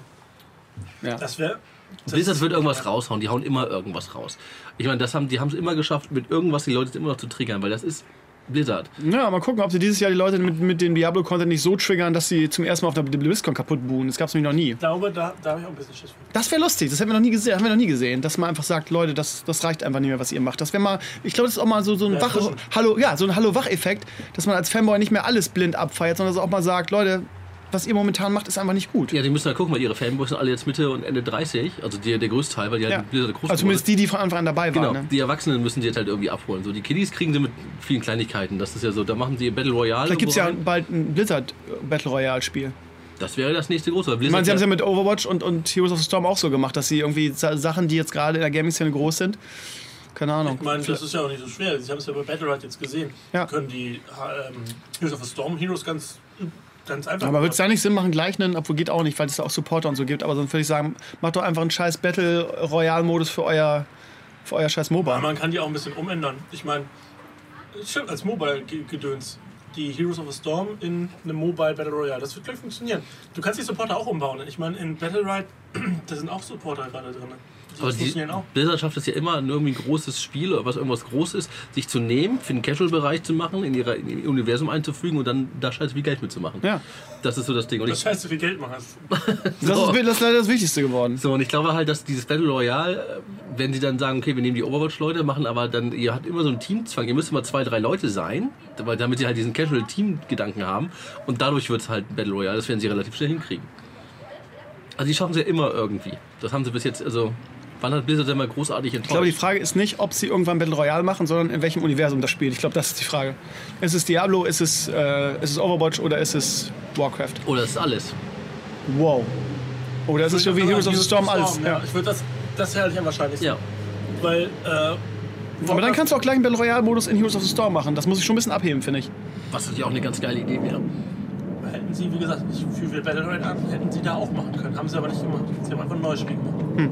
das wäre.
Blizzard wird irgendwas raushauen, die hauen immer irgendwas raus. Ich meine, das haben, die haben es immer geschafft, mit irgendwas die Leute immer noch zu triggern, weil das ist Blizzard.
Ja, mal gucken, ob sie dieses Jahr die Leute mit, mit dem Diablo-Content nicht so triggern, dass sie zum ersten Mal auf der BlizzCon kaputt buhen. Das gab es nämlich noch nie.
Ich glaube, da, da habe ich auch ein bisschen Schiss vor.
Das wäre lustig, das haben wir noch nie gesehen, haben wir noch nie gesehen, dass man einfach sagt, Leute, das, das reicht einfach nicht mehr, was ihr macht. Das wäre mal, ich glaube, das ist auch mal so, so ein
Ja,
Wach,
frisch.
Hallo, ja, so ein Hallo-Wach-Effekt, dass man als Fanboy nicht mehr alles blind abfeiert, sondern dass auch mal sagt, Leute, was ihr momentan macht, ist einfach nicht gut.
Ja, die müssen halt gucken, weil ihre Fanboys sind alle jetzt Mitte und Ende dreißig, also die, der größte Teil, weil die halt
Ja.
mit Blizzard groß
Also zumindest die, die von Anfang an dabei
Genau,
waren. Ne?
die Erwachsenen müssen sie jetzt halt irgendwie abholen. So, die Kiddies kriegen sie mit vielen Kleinigkeiten. Das ist ja so, da machen sie ihr Battle Royale.
Vielleicht gibt es ja
irgendwo rein.
bald ein Blizzard Battle Royale Spiel.
Das wäre das nächste große. Weil
Ich
Blizzard
meine, sie haben es
ja,
ja mit Overwatch und, und Heroes of the Storm auch so gemacht, dass sie irgendwie Sa- Sachen, die jetzt gerade in der Gaming-Szene groß sind, keine Ahnung.
Ich meine, das ist ja auch nicht so schwer. Sie haben es ja bei Battlerite jetzt gesehen.
Ja.
Können die ähm, Heroes of the Storm Heroes ganz, ganz einfach
Aber würde es da nicht Sinn machen, gleich einen, obwohl geht auch nicht, weil es da auch Supporter und so gibt, aber sonst würde ich sagen, macht doch einfach einen scheiß Battle Royale-Modus für euer, für euer scheiß
Aber
MOBA.
man kann die auch ein bisschen umändern. Ich meine, stimmt, als Mobile-Gedöns. Die Heroes of the Storm in einem Mobile Battle Royale. Das wird gleich funktionieren. Du kannst die Supporter auch umbauen. Ich meine, in Battlerite, da sind auch Supporter gerade drin. Die
aber die,
funktionieren auch.
Blizzard schafft es ja immer, irgendwie ein großes Spiel oder was irgendwas Großes, sich zu nehmen, für den Casual-Bereich zu machen, in, ihrer, in ihr Universum einzufügen und dann da scheiße viel Geld mitzumachen.
Ja.
Das ist so das Ding. Und
Das
ich,
scheiße viel Geld machen.
Das ist, das ist leider das Wichtigste geworden.
so, und ich glaube halt, dass dieses Battle Royale, äh, wenn sie dann sagen, okay, wir nehmen die Overwatch-Leute, machen aber dann, ihr habt immer so einen Teamzwang, ihr müsst immer zwei, drei Leute sein, weil, damit sie halt diesen Casual-Team-Gedanken haben und dadurch wird es halt ein Battle Royale, das werden sie relativ schnell hinkriegen. Also die schaffen sie ja immer irgendwie. Das haben sie bis jetzt, also, wann hat Blizzard denn mal großartig enttäuscht?
Ich glaube, die Frage ist nicht, ob sie irgendwann Battle Royale machen, sondern in welchem Universum das spielt. Ich glaube, das ist die Frage. Ist es Diablo, ist es, äh, ist es Overwatch oder ist es Warcraft?
Oder ist alles.
Wow. Oder ist es so wie Heroes of the Storm alles?
Ja.
Ja.
Ich würde das, das halte ich am wahrscheinlichsten.
Ja.
Weil, äh,
Aber dann kannst du auch gleich einen Battle Royale-Modus in Heroes of the Storm machen. Das muss ich schon ein bisschen abheben, finde ich.
Was natürlich auch eine ganz geile Idee wäre.
hätten sie, wie gesagt, ich führe Battlerite an, hätten sie da auch machen können. Haben sie aber nicht gemacht. Sie haben einfach ein neues Spiel gemacht.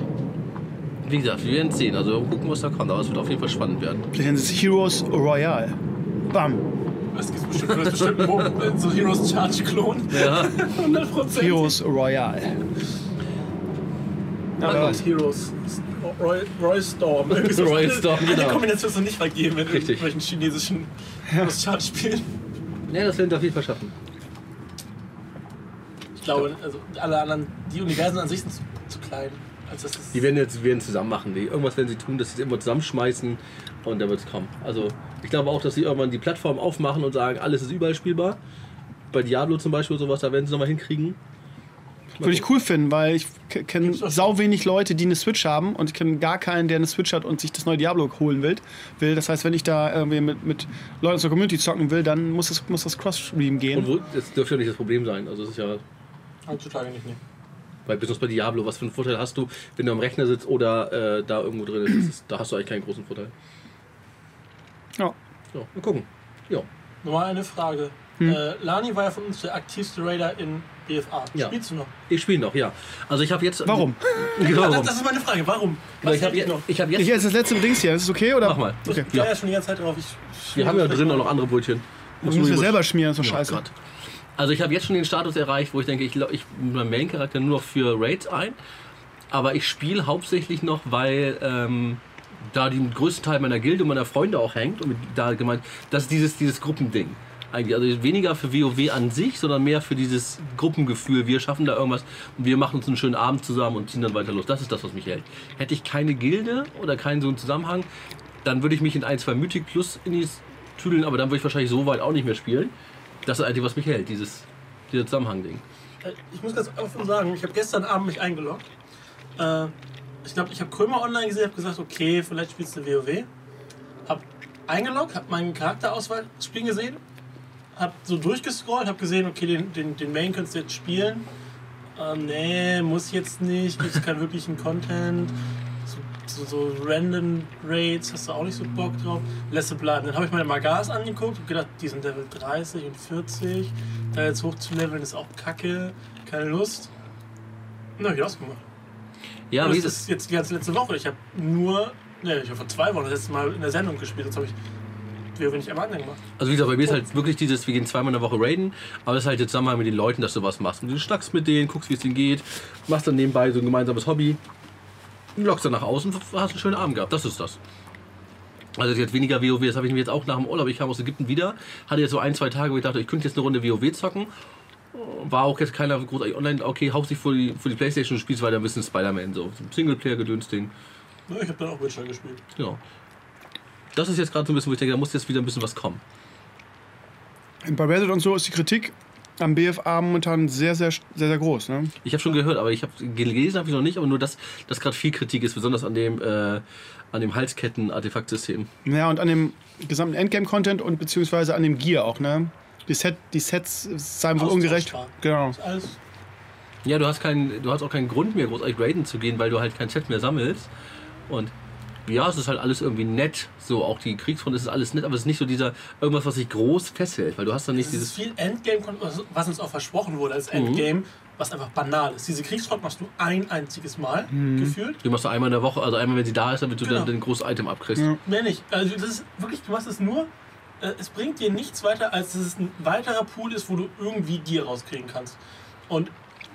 Wie gesagt, wir werden sehen. Also gucken, was da kommt. Aber es wird auf jeden Fall spannend werden.
Vielleicht nennen sie es Heroes Royale. Bam.
Das gibt bestimmt, das ist bestimmt ein so Heroes Charge-Klon.
Ja.
hundert Prozent.
Heroes Royale. Ja, wer weiß.
Heroes. Roy, Roy Storm. Irgendwie so.
Roy Storm,
Eine
genau.
Kombination ist noch nicht vergeben in
Richtig.
irgendwelchen chinesischen Heroes Charge-Spielen.
Ja, das werden wir auf jeden Fall schaffen.
Ich glaube, also alle anderen, die Universen an sich sind zu, zu klein. Als dass das
Die werden jetzt werden zusammen machen. Die, irgendwas werden sie tun, dass sie es immer zusammenschmeißen und dann wird es kommen. Also ich glaube auch, dass sie irgendwann die Plattform aufmachen und sagen, alles ist überall spielbar. Bei Diablo zum Beispiel oder sowas, da werden sie nochmal hinkriegen.
Würde ich cool finden, weil ich k- kenne
Gibt's auch
sau wenig Leute, die eine Switch haben und ich kenne gar keinen, der eine Switch hat und sich das neue Diablo holen will. will. Das heißt, wenn ich da irgendwie mit, mit Leuten aus der Community zocken will, dann muss das, muss das Cross-Stream gehen.
Und wo, das dürfte ja nicht das Problem sein. Also es ist ja
heutzutage nicht mehr.
bei besonders bei Diablo, was für einen Vorteil hast du, wenn du am Rechner sitzt oder äh, da irgendwo drin ist, das ist. Da hast du eigentlich keinen großen Vorteil.
Ja.
So, mal gucken. Ja.
Nochmal eine Frage.
Hm.
Äh, Lani war ja von uns der aktivste Raider in B F A.
Ja.
Spielst du noch?
Ich spiele noch, ja. Also ich habe jetzt.
Warum?
Genau,
Das,
warum?
das ist meine Frage. Warum?
Weil
Was
ich habe
hält dich
jetzt, ich hab jetzt
Ich esse das letzte Dings hier. Ist das okay? Oder?
Mach mal.
Okay.
Ich war ja schon die ganze Zeit drauf. Ich, ich
Wir haben ja drin auch noch andere Brötchen.
Ich muss mir selber schmieren, das ist doch
Ja,
scheiße.
Gott. Also ich habe jetzt schon den Status erreicht, wo ich denke, ich, lau- ich mein Main-Charakter nur noch für Raids ein. Aber ich spiele hauptsächlich noch, weil ähm, da den größten Teil meiner Gilde und meiner Freunde auch hängt. Und mit, da gemeint, das ist dieses, dieses Gruppending. eigentlich. Also weniger für WoW an sich, sondern mehr für dieses Gruppengefühl. Wir schaffen da irgendwas und wir machen uns einen schönen Abend zusammen und ziehen dann weiter los. Das ist das, was mich hält. Hätte ich keine Gilde oder keinen so einen Zusammenhang, dann würde ich mich in ein, zwei Mythic Plus Indies tüdeln, aber dann würde ich wahrscheinlich so weit auch nicht mehr spielen. Das ist eigentlich, was mich hält, dieses, dieses Zusammenhang-Ding.
Ich muss ganz offen sagen, ich habe gestern Abend mich eingeloggt. Äh, ich glaube, ich habe Krömer online gesehen, habe gesagt, okay, vielleicht spielst du WoW. Hab eingeloggt, habe meinen Charakterauswahl spielen gesehen, habe so durchgescrollt, habe gesehen, okay, den, den, den Main könntest du jetzt spielen. Äh, nee, muss jetzt nicht, gibt es keinen wirklichen Content. So, so, so random Raids, hast du auch nicht so Bock drauf, lässt du bleiben. Dann habe ich meine Magas angeguckt und gedacht, die sind Level dreißig und vierzig, da jetzt hoch zu leveln ist auch kacke, keine Lust. Na, hab ich ausgemacht.
Ja,
und
wie
das
ist
ist jetzt die ganze letzte Woche. Ich habe nur, ne, ich habe vor zwei Wochen das letzte Mal in der Sendung gespielt, jetzt habe ich WoW nicht am anderen gemacht.
Also wie gesagt, bei mir ist halt wirklich dieses, wir gehen zweimal in der Woche raiden, aber das ist halt jetzt zusammen mit den Leuten, dass du was machst. Und du schnackst mit denen, guckst, wie es denen geht, machst dann nebenbei so ein gemeinsames Hobby, lockst dann nach außen und hast einen schönen Abend gehabt. Das ist das. Also jetzt weniger WoW, das habe ich mir jetzt auch nach dem Urlaub, ich kam aus Ägypten wieder, hatte jetzt so ein, zwei Tage, wo ich dachte, ich könnte jetzt eine Runde WoW zocken. War auch jetzt keiner großartig online, okay, haust dich vor die, vor die Playstation und spielst weiter ein bisschen Spider-Man, so Singleplayer-Gedöns-Ding.
Ja, ich habe dann auch Witcher gespielt.
Genau. Das ist jetzt gerade so ein bisschen, wo ich denke, da muss jetzt wieder ein bisschen was kommen.
Bei Reddit und so ist die Kritik am B F A momentan sehr, sehr, sehr, sehr groß. Ne?
Ich habe schon gehört, aber ich habe gelesen habe ich noch nicht, aber nur, dass, dass gerade viel Kritik ist, besonders an dem, äh, an dem Halsketten-Artefakt-System.
Ja, und an dem gesamten Endgame-Content und beziehungsweise an dem Gear auch, ne? Die, Set, die Sets seien wohl ungerecht. Genau.
Alles.
Ja, du hast, keinen, du hast auch keinen Grund mehr, großartig raiden zu gehen, weil du halt kein Set mehr sammelst. Und ja, es ist halt alles irgendwie nett. So, auch die Kriegsfront ist alles nett, aber es ist nicht so dieser irgendwas, was sich groß festhält, weil du hast dann nicht
Es
dieses.
ist viel Endgame, was uns auch versprochen wurde als Endgame, mhm. was einfach banal ist. Diese Kriegsfront machst du ein einziges Mal, mhm. gefühlt.
Du machst du einmal in der Woche, also einmal, wenn sie da ist, damit du genau. dann ein großes Item abkriegst.
Ja. Mehr nicht. Also das ist wirklich, du machst es nur. Es bringt dir nichts weiter, als dass es ein weiterer Pool ist, wo du irgendwie Gear rauskriegen kannst. Und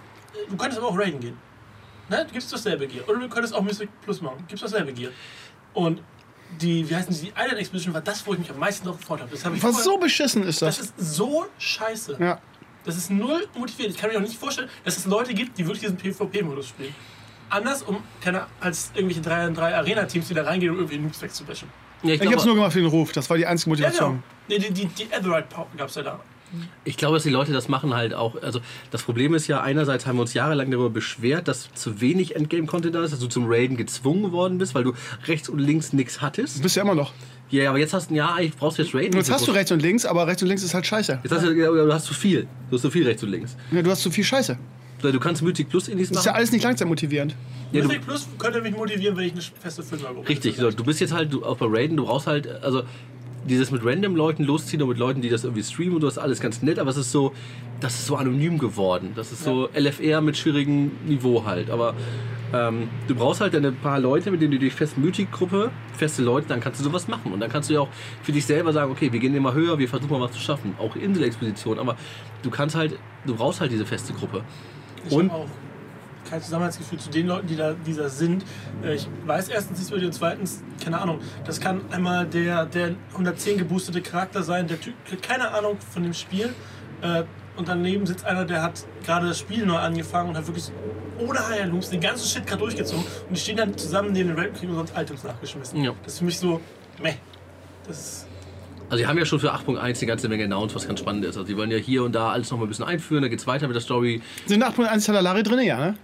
du könntest aber auch raiden gehen. Ne? Du gibst dasselbe Gear. Oder du könntest auch Mystic Plus machen. Du gibst dasselbe Gear. Und die, wie heißen die, die Island Expedition war das, wo ich mich am meisten darauf gefreut habe. Das hab ich
Was
vorher,
so beschissen ist das?
Das ist so scheiße.
Ja.
Das ist null motiviert. Ich kann mir auch nicht vorstellen, dass es Leute gibt, die wirklich diesen PvP-Modus spielen. Anders um, keine, als irgendwelche drei drei Arena-Teams, die da reingehen, um irgendwie Noobs wegzubashen.
Ja, ich
ich habe es nur gemacht für den Ruf, das war die einzige Motivation.
Ja, genau. Nee, die, die, die Etherite gab es ja da.
Ich glaube, dass die Leute das machen halt auch. Also das Problem ist ja, einerseits haben wir uns jahrelang darüber beschwert, dass zu wenig Endgame-Content da ist, dass du zum Raiden gezwungen worden bist, weil du rechts und links nichts hattest.
Das bist du ja immer noch.
Ja, aber jetzt hast du, ja, ich brauchst jetzt Raiden.
Jetzt hast du rechts und links, aber rechts und links ist halt scheiße.
Jetzt hast du, du hast zu viel. Du hast zu viel rechts und links.
Ja, du hast zu viel Scheiße.
Du kannst Mythic Plus Indies machen.
Das ist ja alles nicht langsam motivierend.
Ja, Mythic Plus könnte mich motivieren, wenn ich eine feste Fünfer bekomme.
Richtig, so, du bist jetzt halt du, auch bei Raiden, du brauchst halt, also dieses mit random Leuten losziehen und mit Leuten, die das irgendwie streamen und das ist alles ganz nett, aber es ist so, das ist so anonym geworden. Das ist so L F R mit schwierigem Niveau halt. Aber ähm, du brauchst halt ein paar Leute, mit denen du durch feste Mythic-Gruppe, feste Leute, dann kannst du sowas machen. Und dann kannst du ja auch für dich selber sagen, okay, wir gehen immer höher, wir versuchen mal was zu schaffen. Auch Inselexpedition, aber du kannst halt, du brauchst halt diese feste Gruppe.
Ich und auch kein Zusammenhaltsgefühl zu den Leuten, die da, die da sind. Ich weiß erstens nicht, und zweitens, keine Ahnung, das kann einmal der, der hundertzehn geboostete Charakter sein, der Typ, keine Ahnung von dem Spiel. Und daneben sitzt einer, der hat gerade das Spiel neu angefangen und hat wirklich ohne Heilungs den ganzen Shit gerade durchgezogen. Und die stehen dann zusammen neben den Raid und kriegen sonst Items nachgeschmissen. Ja. Das ist für mich so, meh. Das ist.
Also die haben ja schon für acht Punkt eins eine ganze Menge announced, was ganz spannend ist. Also die wollen ja hier und da alles noch mal ein bisschen einführen, dann geht's weiter mit der Story.
Sind acht Punkt eins Talalari drin, ja, ne?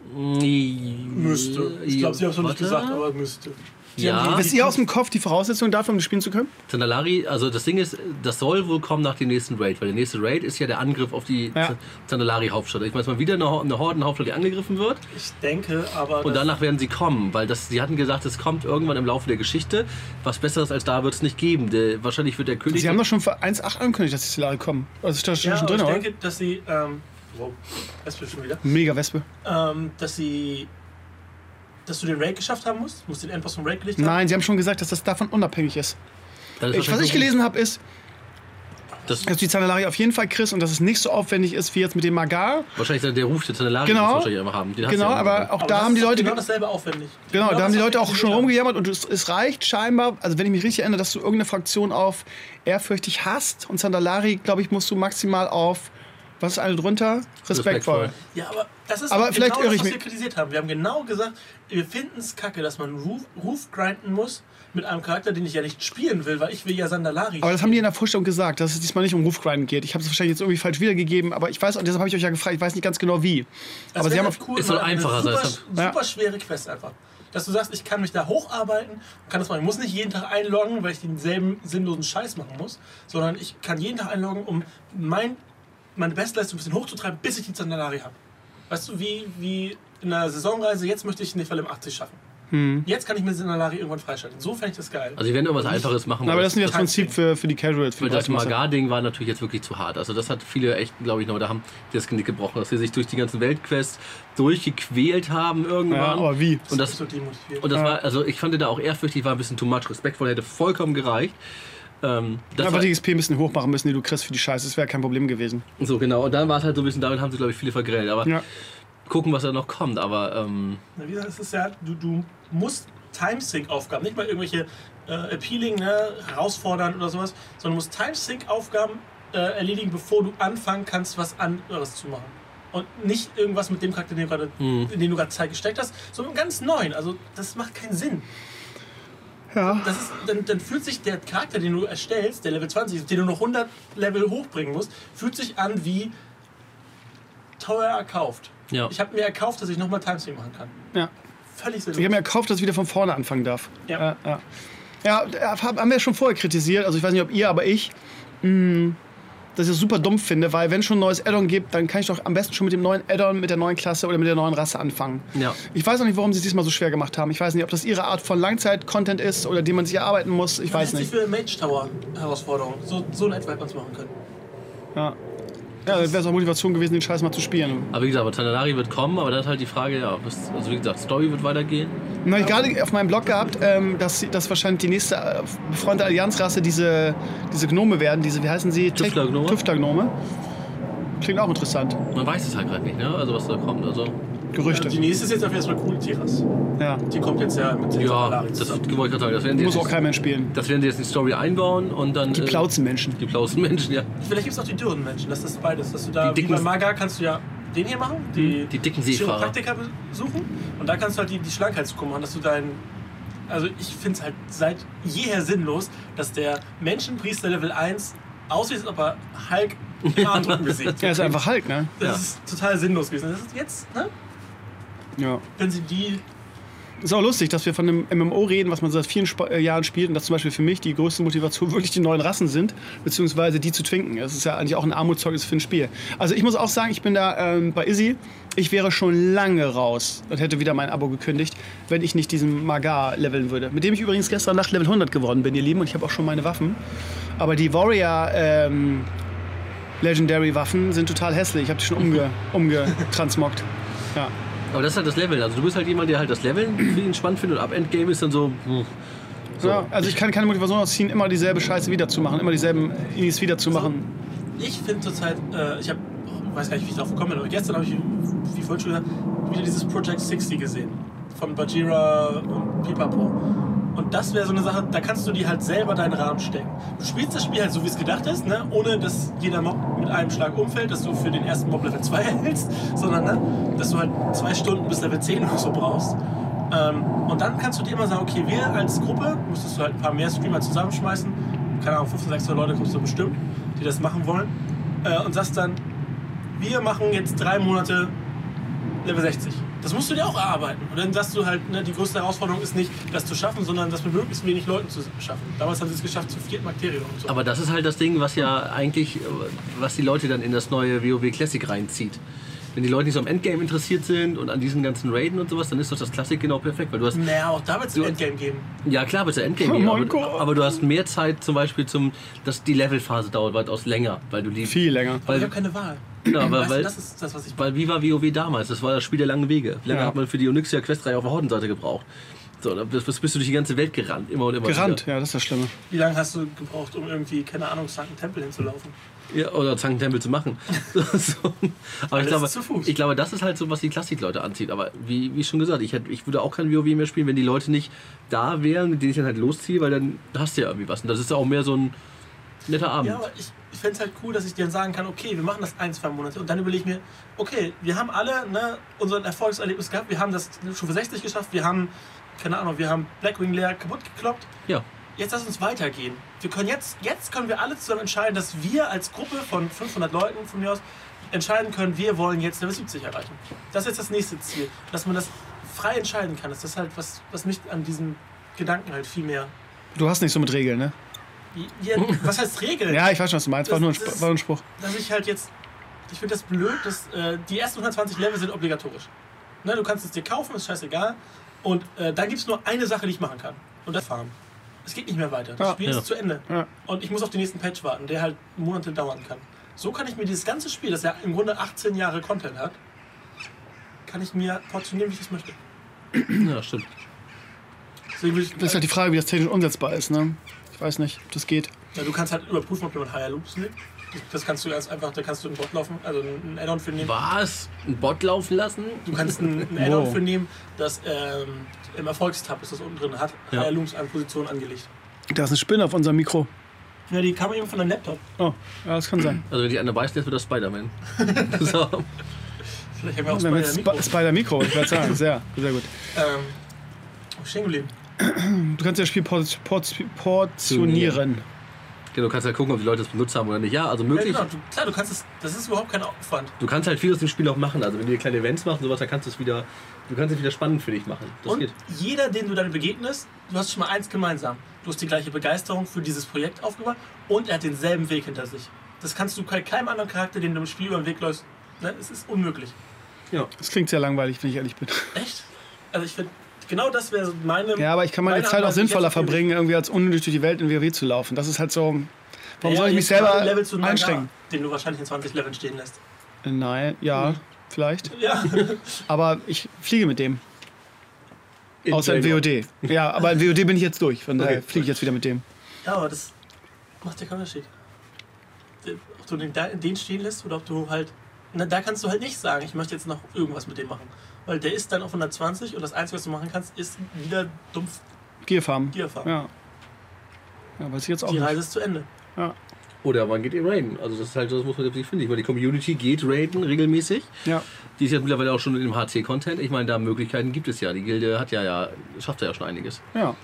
Müsste. Ich glaube, sie haben es noch nicht gesagt, aber müsste.
Die ja. Wisst ihr aus dem Kopf die Voraussetzungen dafür, um das spielen zu können?
Zandalari, also das Ding ist, das soll wohl kommen nach dem nächsten Raid, weil der nächste Raid ist ja der Angriff auf die ja. Zandalari-Hauptstadt. Ich meine, es mal wieder eine, eine Horden-Hauptstadt, die angegriffen wird.
Ich denke, aber...
Und danach werden sie kommen, weil das, sie hatten gesagt, es kommt irgendwann im Laufe der Geschichte. Was Besseres als da wird es nicht geben. Der, wahrscheinlich wird der König...
Sie haben doch schon für eins Punkt acht angekündigt, dass die Zandalari kommen. Also ist das
ja,
schon drin,
ich
oder?
denke, dass sie... Ähm, wow, Wespe schon wieder.
Mega Wespe.
Ähm, dass sie... Dass du den Raid geschafft haben musst? Musst du den Endboss vom Raid gelegt haben?
Nein, sie haben schon gesagt, dass das davon unabhängig ist.
ist
ich, was ich gelesen habe, ist,
Das
dass du die Zandalari auf jeden Fall kriegst und dass es nicht so aufwendig ist wie jetzt mit dem Magar.
wahrscheinlich der Ruf der Zandalari
Genau.
muss wahrscheinlich immer haben. Den hast
Genau,
du ja immer.
aber auch
Aber
da
das
haben die
ist doch
Leute...
genau dasselbe aufwendig.
Genau, da
das,
haben die
was
Leute
wir
auch schon
kritisiert haben.
rumgejammert und es, es reicht scheinbar, also wenn ich mich richtig erinnere, dass du irgendeine Fraktion auf ehrfürchtig hast und Zandalari, glaube ich, musst du maximal auf, was ist eine drunter? Respektvoll.
Respektvoll.
Ja, aber das ist
Aber
genau
vielleicht irre
das,
ich
was
mich.
wir kritisiert haben. Wir haben genau gesagt, wir finden es kacke, dass man Roof, Roof grinden muss mit einem Charakter, den ich ja nicht spielen will, weil ich will ja Zandalari
Aber das haben die in der Vorstellung gesagt, dass es diesmal nicht um Rufgrinden geht. Ich habe es wahrscheinlich jetzt irgendwie falsch wiedergegeben, aber ich weiß, und deshalb habe ich euch ja gefragt, ich weiß nicht ganz genau wie.
Das
aber sie
wäre
haben
halt
auf,
cool,
es soll
mal eine
einfacher
super,
sein.
super
Ja.
schwere Quest einfach. Dass du sagst, ich kann mich da hocharbeiten, kann das machen. Ich muss nicht jeden Tag einloggen, weil ich denselben sinnlosen Scheiß machen muss, sondern ich kann jeden Tag einloggen, um mein, meine Bestleistung ein bisschen hochzutreiben, bis ich die Zandalari habe. Weißt du, wie, wie in einer Saisonreise, jetzt möchte ich Level achtzig schaffen.
Hm.
Jetzt kann ich mir Zandalari irgendwann freischalten. So fände ich das geil.
Also die werden irgendwas Einfaches machen.
aber
weil
das ist nicht das
kein
Prinzip für, für die Casuals. Für
Weil
die
das
breite Masse.
Magar-Ding war natürlich jetzt wirklich zu hart. Also das hat viele echt, glaube ich, noch, da haben die das Genick gebrochen, dass sie sich durch die ganzen Weltquests durchgequält haben irgendwann.
Ja, aber wie?
Und das,
ist so demotivierend.
und das
Ja.
war, also ich fand da auch ehrfürchtig, war ein bisschen too much. Respektvoll hätte vollkommen gereicht. Ähm, das
Einfach
war,
die X P ein bisschen hoch machen müssen, die du kriegst für die Scheiße. Das wäre kein Problem gewesen.
so genau. Und dann war es halt so ein bisschen, damit haben sie, glaube ich, viele vergrellt. Aber
Ja.
gucken, was da noch kommt. Aber ähm,
Na, wie gesagt, es ist ja, du, du musst Timesync-Aufgaben, nicht mal irgendwelche äh, appealing, ne, herausfordern oder sowas, sondern du musst Timesync-Aufgaben äh, erledigen, bevor du anfangen kannst, was anderes zu machen. Und nicht irgendwas mit dem Charakter, den du gerade,
Mhm.
in den du gerade Zeit gesteckt hast, sondern ganz neuen. Also das macht keinen Sinn.
Ja.
Das ist, dann, dann fühlt sich der Charakter, den du erstellst, der Level zwanzig ist, den du noch hundert Level hochbringen musst, fühlt sich an wie teuer erkauft.
ja.
Ich habe mir erkauft, dass ich nochmal Timesync machen kann.
Ja.
Völlig
Ich
sinnlos.
habe mir erkauft, dass ich wieder von vorne anfangen darf.
Ja.
Ja, ja. Ja, da haben wir schon vorher kritisiert. Also ich weiß nicht, ob ihr, aber ich, mh, dass ich das super dumm finde, weil wenn es schon ein neues Add-on gibt, dann kann ich doch am besten schon mit dem neuen Add-on, mit der neuen Klasse oder mit der neuen Rasse anfangen.
Ja.
Ich weiß auch nicht, warum sie es diesmal so schwer gemacht haben. Ich weiß nicht, ob das ihre Art von Langzeit-Content ist oder den man sich erarbeiten muss. Ich
Man
weiß
hätte
nicht.
sich für Mage Tower Herausforderung so, so in etwa hätte man es machen können.
Ja, ja das wäre auch Motivation gewesen, den Scheiß mal zu spielen.
Aber wie gesagt, aber Zandalari wird kommen, aber dann ist halt die Frage, ja, was, also wie gesagt, Story wird weitergehen.
Na, ich gerade auf meinem Blog gehabt, ähm, dass, dass wahrscheinlich die nächste äh, befreundete Allianzrasse diese, diese Gnome werden. Diese, wie heißen sie?
Tüftlergnome?
Tüftlergnome. Klingt auch interessant.
Man weiß es halt gerade nicht, ne? Also was da kommt. Also
Gerüchte.
Die nächste ist jetzt auf erstmal cool, Tiras.
Ja.
Die kommt jetzt ja mit
ja,
Zandalari
das
zusammen.
wollte ich gerade sagen. Das werden die
Muss
jetzt,
auch kein Mensch spielen.
das werden die jetzt in die Story einbauen und dann.
Die
äh,
Plauzenmenschen.
Die Plauzenmenschen, ja.
Vielleicht gibt es auch die dürren Menschen, das ist beides. Dass du da,
Die
wie
dicken-
bei Maga kannst du ja den hier machen, die,
Die dicken Seefahrer.
Chiropraktiker besuchen. Und da kannst du halt die, die Schlankheitskuh machen, dass du dein. Also ich finde es halt seit jeher sinnlos, dass der Menschenpriester Level eins aussieht, als ob er Hulk im Armdrücken besiegt.
Er ist einfach Hulk, ne?
Das
Ja.
ist total sinnlos gewesen. Das ist jetzt, ne?
Ja.
Wenn sie die.
Ist auch lustig, dass wir von einem M M O reden, was man seit vielen Sp äh, Jahren spielt und dass zum Beispiel für mich die größte Motivation wirklich die neuen Rassen sind, beziehungsweise die zu twinken. Das ist ja eigentlich auch ein Armutszeugnis für ein Spiel. Also ich muss auch sagen, ich bin da ähm, bei Izzy, ich wäre schon lange raus und hätte wieder mein Abo gekündigt, wenn ich nicht diesen Magar leveln würde. Mit dem ich übrigens gestern Nacht Level hundert geworden bin, ihr Lieben, und ich habe auch schon meine Waffen. Aber die Warrior ähm, Legendary Waffen sind total hässlich. Ich habe die schon umge umgetransmoggt. Ja.
Aber das ist halt das Leveln. Also du bist halt jemand, der halt das Leveln wie ihn spannend findet und ab Endgame ist dann so. hm, so.
Ja, also ich kann keine Motivation ausziehen, immer dieselbe Scheiße wiederzumachen, immer dieselben Inis wiederzumachen.
Ich finde zurzeit, äh, ich habe, oh, weiß gar nicht, wie ich drauf gekommen bin, aber gestern habe ich, wie vorhin schon gesagt, wieder dieses Project sechzig gesehen. Von Bajira und Pipapo. Und das wäre so eine Sache, da kannst du dir halt selber deinen Rahmen stecken. Du spielst das Spiel halt so, wie es gedacht ist, ne? Ohne dass jeder Mob mit einem Schlag umfällt, dass du für den ersten Mob Level zwei erhältst, sondern ne? dass du halt zwei Stunden bis Level zehn oder so brauchst. Ähm, und dann kannst du dir immer sagen, okay, wir als Gruppe, müsstest du halt ein paar mehr Streamer zusammenschmeißen, keine Ahnung, fünfzehn, sechzehn Leute kommst du bestimmt, die das machen wollen, äh, und sagst dann, wir machen jetzt drei Monate Level sechzig. Das musst du dir auch erarbeiten. Und dann sagst du halt, ne, die größte Herausforderung ist nicht, das zu schaffen, sondern das mit möglichst wenig Leuten zu schaffen. Damals haben sie es geschafft, zu viert Bakterien und so.
Aber das ist halt das Ding, was ja eigentlich, was die Leute dann in das neue WoW Classic reinzieht. Wenn die Leute nicht so am Endgame interessiert sind und an diesen ganzen Raiden und sowas, dann ist doch das Classic genau perfekt, weil du hast,
naja, auch da wird es ein
Du-
Endgame geben.
ja klar, wird es ja Endgame
Oh
geben,
mein
aber,
Gott.
aber du hast mehr Zeit zum Beispiel zum, dass die Levelphase dauert weitaus länger, weil du die,
Viel länger.
Aber ich
weil,
habe keine Wahl.
ja, aber,
Weißt du,
weil,
das ist das, was ich
weil wie war WoW damals? Das war das Spiel der langen Wege. Wie lange
Ja.
hat man für die Onyxia Questreihe auf der Hordenseite gebraucht? So, da bist, bist du durch die ganze Welt gerannt, immer und immer
Gerannt,
wieder.
ja, das ist das Schlimme.
Wie lange hast du gebraucht, um irgendwie, keine Ahnung, Sankt Tempel hinzulaufen?
Ja, oder Zanktempel zu machen. so. Aber ich glaube,
zu Fuß.
ich glaube, das ist halt so, was die Klassikleute anzieht. Aber wie, wie schon gesagt, ich, hätte, ich würde auch kein WoW mehr spielen, wenn die Leute nicht da wären, mit denen ich dann halt losziehe, weil dann hast du ja irgendwie was. Und das ist ja auch mehr so ein netter Abend.
Ja, aber ich, ich fände es halt cool, dass ich dir dann sagen kann, okay, wir machen das ein, zwei Monate und dann überlege ich mir, okay, wir haben alle ne, unseren Erfolgserlebnis gehabt, wir haben das Stufe sechzig geschafft, wir haben, keine Ahnung, wir haben Blackwing leer kaputt gekloppt.
Ja.
Jetzt lass uns weitergehen. Wir können jetzt, jetzt können wir alle zusammen entscheiden, dass wir als Gruppe von fünfhundert Leuten von mir aus entscheiden können, wir wollen jetzt Level siebzig erreichen. Das ist jetzt das nächste Ziel. Dass man das frei entscheiden kann. Das ist halt was, was mich an diesem Gedanken halt viel mehr...
Du hast nicht so mit Regeln, ne?
Ja, was heißt Regeln?
Ja, ich weiß schon, was du meinst. War nur ein,
Das- das-
war nur ein Spruch.
Dass ich halt jetzt... Ich finde das blöd, dass äh, die ersten hundertzwanzig Level sind obligatorisch. Ne, du kannst es dir kaufen, ist scheißegal. Und äh, dann gibt es nur eine Sache, die ich machen kann. Und das Farmen. Es geht nicht mehr weiter. Das
Ja.
Spiel
Ja.
ist zu Ende.
Ja.
Und ich muss auf den nächsten Patch warten, der halt Monate dauern kann. So kann ich mir dieses ganze Spiel, das ja im Grunde achtzehn Jahre Content hat, kann ich mir portionieren, wie ich das möchte.
Ja, stimmt.
Deswegen will ich,
Das ist halt die Frage, wie das technisch umsetzbar ist, ne? Ich weiß nicht, ob das geht.
ja, du kannst halt überprüfen, ob jemand Higher Loops nimmt. Das kannst du ganz einfach, da kannst du einen Bot laufen, also einen Add-on für nehmen.
Was? Ein Bot laufen lassen?
Du kannst einen, einen Add-on
Wow.
für nehmen, das ähm, im Erfolgstab ist das unten drin, hat
Ja.
Higher Loops an Position angelegt.
Da ist eine Spinne auf unserem Mikro.
Ja, die kam eben von deinem Laptop.
Oh, ja, das kann sein.
Also wenn die eine beißt, jetzt wird das Spider-Man. so.
Vielleicht haben wir auch
Wenn wir
Spider-Mikro.
Sp Spider-Mikro, ich würde sagen. Sehr, sehr gut.
Ähm, wo stehen geblieben?
Du kannst das Spiel port port portionieren.
Genau, du kannst halt gucken, ob die Leute es benutzt haben oder nicht. Ja, also
Ja,
möglich.
genau, du, klar, du kannst es, das ist überhaupt kein Aufwand.
Du kannst halt viel aus dem Spiel auch machen. Also wenn du hier kleine Events machst und sowas, dann kannst du es wieder, du kannst es wieder spannend für dich machen. Das
Und
geht.
jeder, den du dann begegnest, du hast schon mal eins gemeinsam. Du hast die gleiche Begeisterung für dieses Projekt aufgebaut und er hat denselben Weg hinter sich. Das kannst du bei keinem anderen Charakter, den du im Spiel über den Weg läufst. Ne? Es ist unmöglich.
Ja.
Das klingt sehr langweilig, wenn ich ehrlich bin.
Echt? Also ich finde, genau das wäre so meine...
Ja, aber ich kann meine
meine
Zeit auch
Arbeit, die
sinnvoller
jetzt auf dem-
verbringen, irgendwie als unnötig durch die Welt in WoW zu laufen. Das ist halt so. Warum
Ja,
soll ich mich
jetzt gerade
selber
Level zu Naga,
einstrengen?
den du wahrscheinlich in zwanzig Leveln stehen lässt.
Nein, ja,
Mhm.
vielleicht.
Ja.
Aber ich fliege mit dem.
In
Außer in
Dragon.
W O D. Ja, aber in W O D bin ich jetzt durch. Von daher
Okay.
fliege ich jetzt wieder mit dem.
Ja, aber das macht ja keinen Unterschied. Ob du den, da- den stehen lässt oder ob du halt... Na, da kannst du halt nicht sagen, ich möchte jetzt noch irgendwas mit dem machen. Weil der ist dann auf hundertzwanzig und das Einzige, was du machen kannst, ist wieder dumpf
Gearfarm.
Gear fahren.
Ja. Ja, weiß ich jetzt auch
Die
nicht.
Reise ist zu Ende.
Ja.
Oder man geht in Raiden. Also das ist halt, das muss man wirklich finden. Ich meine, die Community geht Raiden regelmäßig.
Ja.
Die ist ja mittlerweile auch schon im H C-Content. Ich meine, da Möglichkeiten gibt es ja. Die Gilde hat ja, ja, schafft ja schon einiges.
Ja.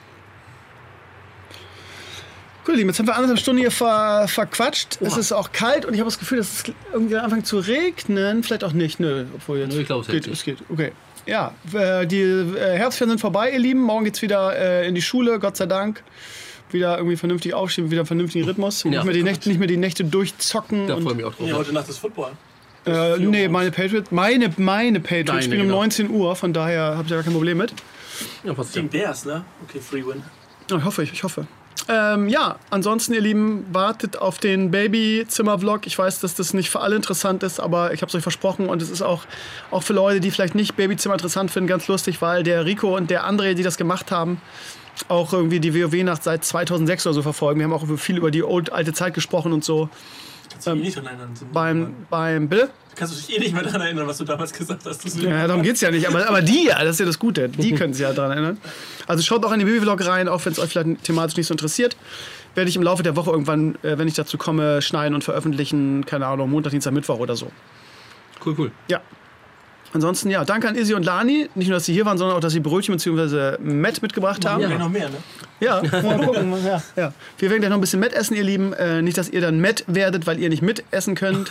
Gut, Lieben, jetzt haben wir anderthalb Stunden hier ver verquatscht. Es
Oha.
ist auch kalt und ich habe das Gefühl, dass es irgendwie anfängt zu regnen. Vielleicht auch nicht, nö. Obwohl jetzt
Nö, ich glaube, es hält
geht.
sich.
Es geht, okay. Ja, äh, die äh, Herbstferien sind vorbei, ihr Lieben. Morgen geht's wieder äh, in die Schule, Gott sei Dank. Wieder irgendwie vernünftig aufstehen, wieder einen vernünftigen Rhythmus.
Ja.
Nicht, mehr die Nächte, nicht mehr die Nächte durchzocken.
Da freue ich
und,
mich auch drauf.
Ja, heute Nacht ist Football.
äh, nee, meine Patriots, meine, meine Patriots
Deine,
spielen um
genau.
neunzehn Uhr, von daher habe ich da gar kein Problem mit.
Ja, passt ja.
Gegen Bears, ne? Okay, Free Win.
Ja, ich hoffe, ich, ich hoffe. Ähm, ja, ansonsten, ihr Lieben, wartet auf den Babyzimmer-Vlog. Ich weiß, dass das nicht für alle interessant ist, aber ich habe es euch versprochen und es ist auch, auch für Leute, die vielleicht nicht Babyzimmer interessant finden, ganz lustig, weil der Rico und der André, die das gemacht haben, auch irgendwie die WoW-Nacht seit zweitausendsechs oder so verfolgen. Wir haben auch viel über die old, alte Zeit gesprochen und so.
Kannst du dich eh nicht dran erinnern.
Beim, beim Bill?
Kannst du dich eh nicht mehr daran erinnern, was du damals gesagt hast. Das
Ja, darum geht's ja nicht. Aber, aber die, ja, das ist ja das Gute. Die können sich ja daran erinnern. Also schaut auch in den Baby-Vlog rein, auch wenn es euch vielleicht thematisch nicht so interessiert. Werde ich im Laufe der Woche irgendwann, äh, wenn ich dazu komme, schneiden und veröffentlichen. Keine Ahnung, Montag, Dienstag, Mittwoch oder so.
Cool, cool.
Ja. Ansonsten, ja, danke an Izzy und Lani. Nicht nur, dass sie hier waren, sondern auch, dass sie Brötchen bzw. Matt mitgebracht haben.
Ja, noch mehr, ne?
Ja, mal gucken. ja, ja. Wir werden gleich noch ein bisschen Matt essen, ihr Lieben. Äh, nicht, dass ihr dann Matt werdet, weil ihr nicht mitessen könnt.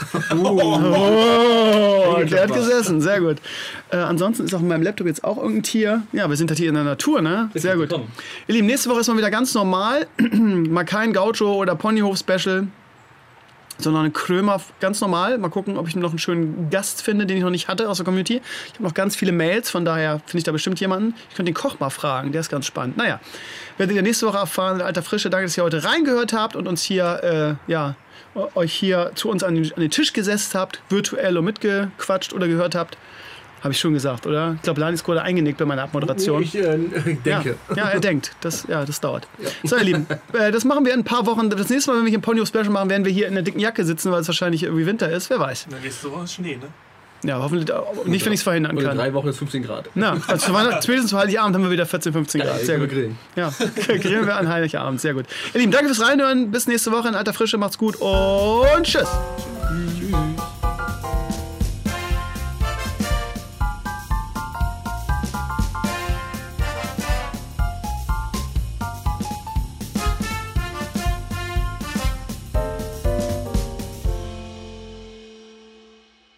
Oh, der hat gesessen, sehr gut. Äh, ansonsten ist auf meinem Laptop jetzt auch irgendein Tier. Ja, wir sind halt hier in der Natur, ne? Sehr gut.
willkommen.
Ihr Lieben, nächste Woche ist mal wieder ganz normal. Mal kein Gaucho oder Ponyhof-Special, sondern ein Krömer, ganz normal. Mal gucken, ob ich noch einen schönen Gast finde, den ich noch nicht hatte aus der Community. Ich habe noch ganz viele Mails, von daher finde ich da bestimmt jemanden. Ich könnte den Koch mal fragen, der ist ganz spannend. Naja, werdet ihr nächste Woche erfahren, in alter Frische. Danke, dass ihr heute reingehört habt und uns hier, äh, ja, euch hier zu uns an den, an den Tisch gesetzt habt, virtuell und mitgequatscht oder gehört habt. Habe ich schon gesagt, oder? Ich glaube, Lani ist gerade eingenickt bei meiner Abmoderation.
Ich äh, denke.
Ja, ja, er denkt. Das, ja, das dauert. Ja. So, ihr Lieben, äh, das machen wir in ein paar Wochen. Das nächste Mal, wenn wir hier ein Ponyhof-Special machen, werden wir hier in einer dicken Jacke sitzen, weil es wahrscheinlich irgendwie Winter ist. Wer weiß.
Dann nächste Woche ist Schnee, ne?
Ja, hoffentlich auch nicht, wenn ich es verhindern
Und in
kann.
drei Wochen ist fünfzehn Grad.
Na, also spätestens zu Heiligabend haben wir wieder vierzehn, fünfzehn Grad. Sehr gut.
Grillen.
Ja, grillen wir an Heiligabend. Sehr gut. Ihr Lieben, danke fürs Reinhören. Bis nächste Woche in alter Frische. Macht's gut und tschüss.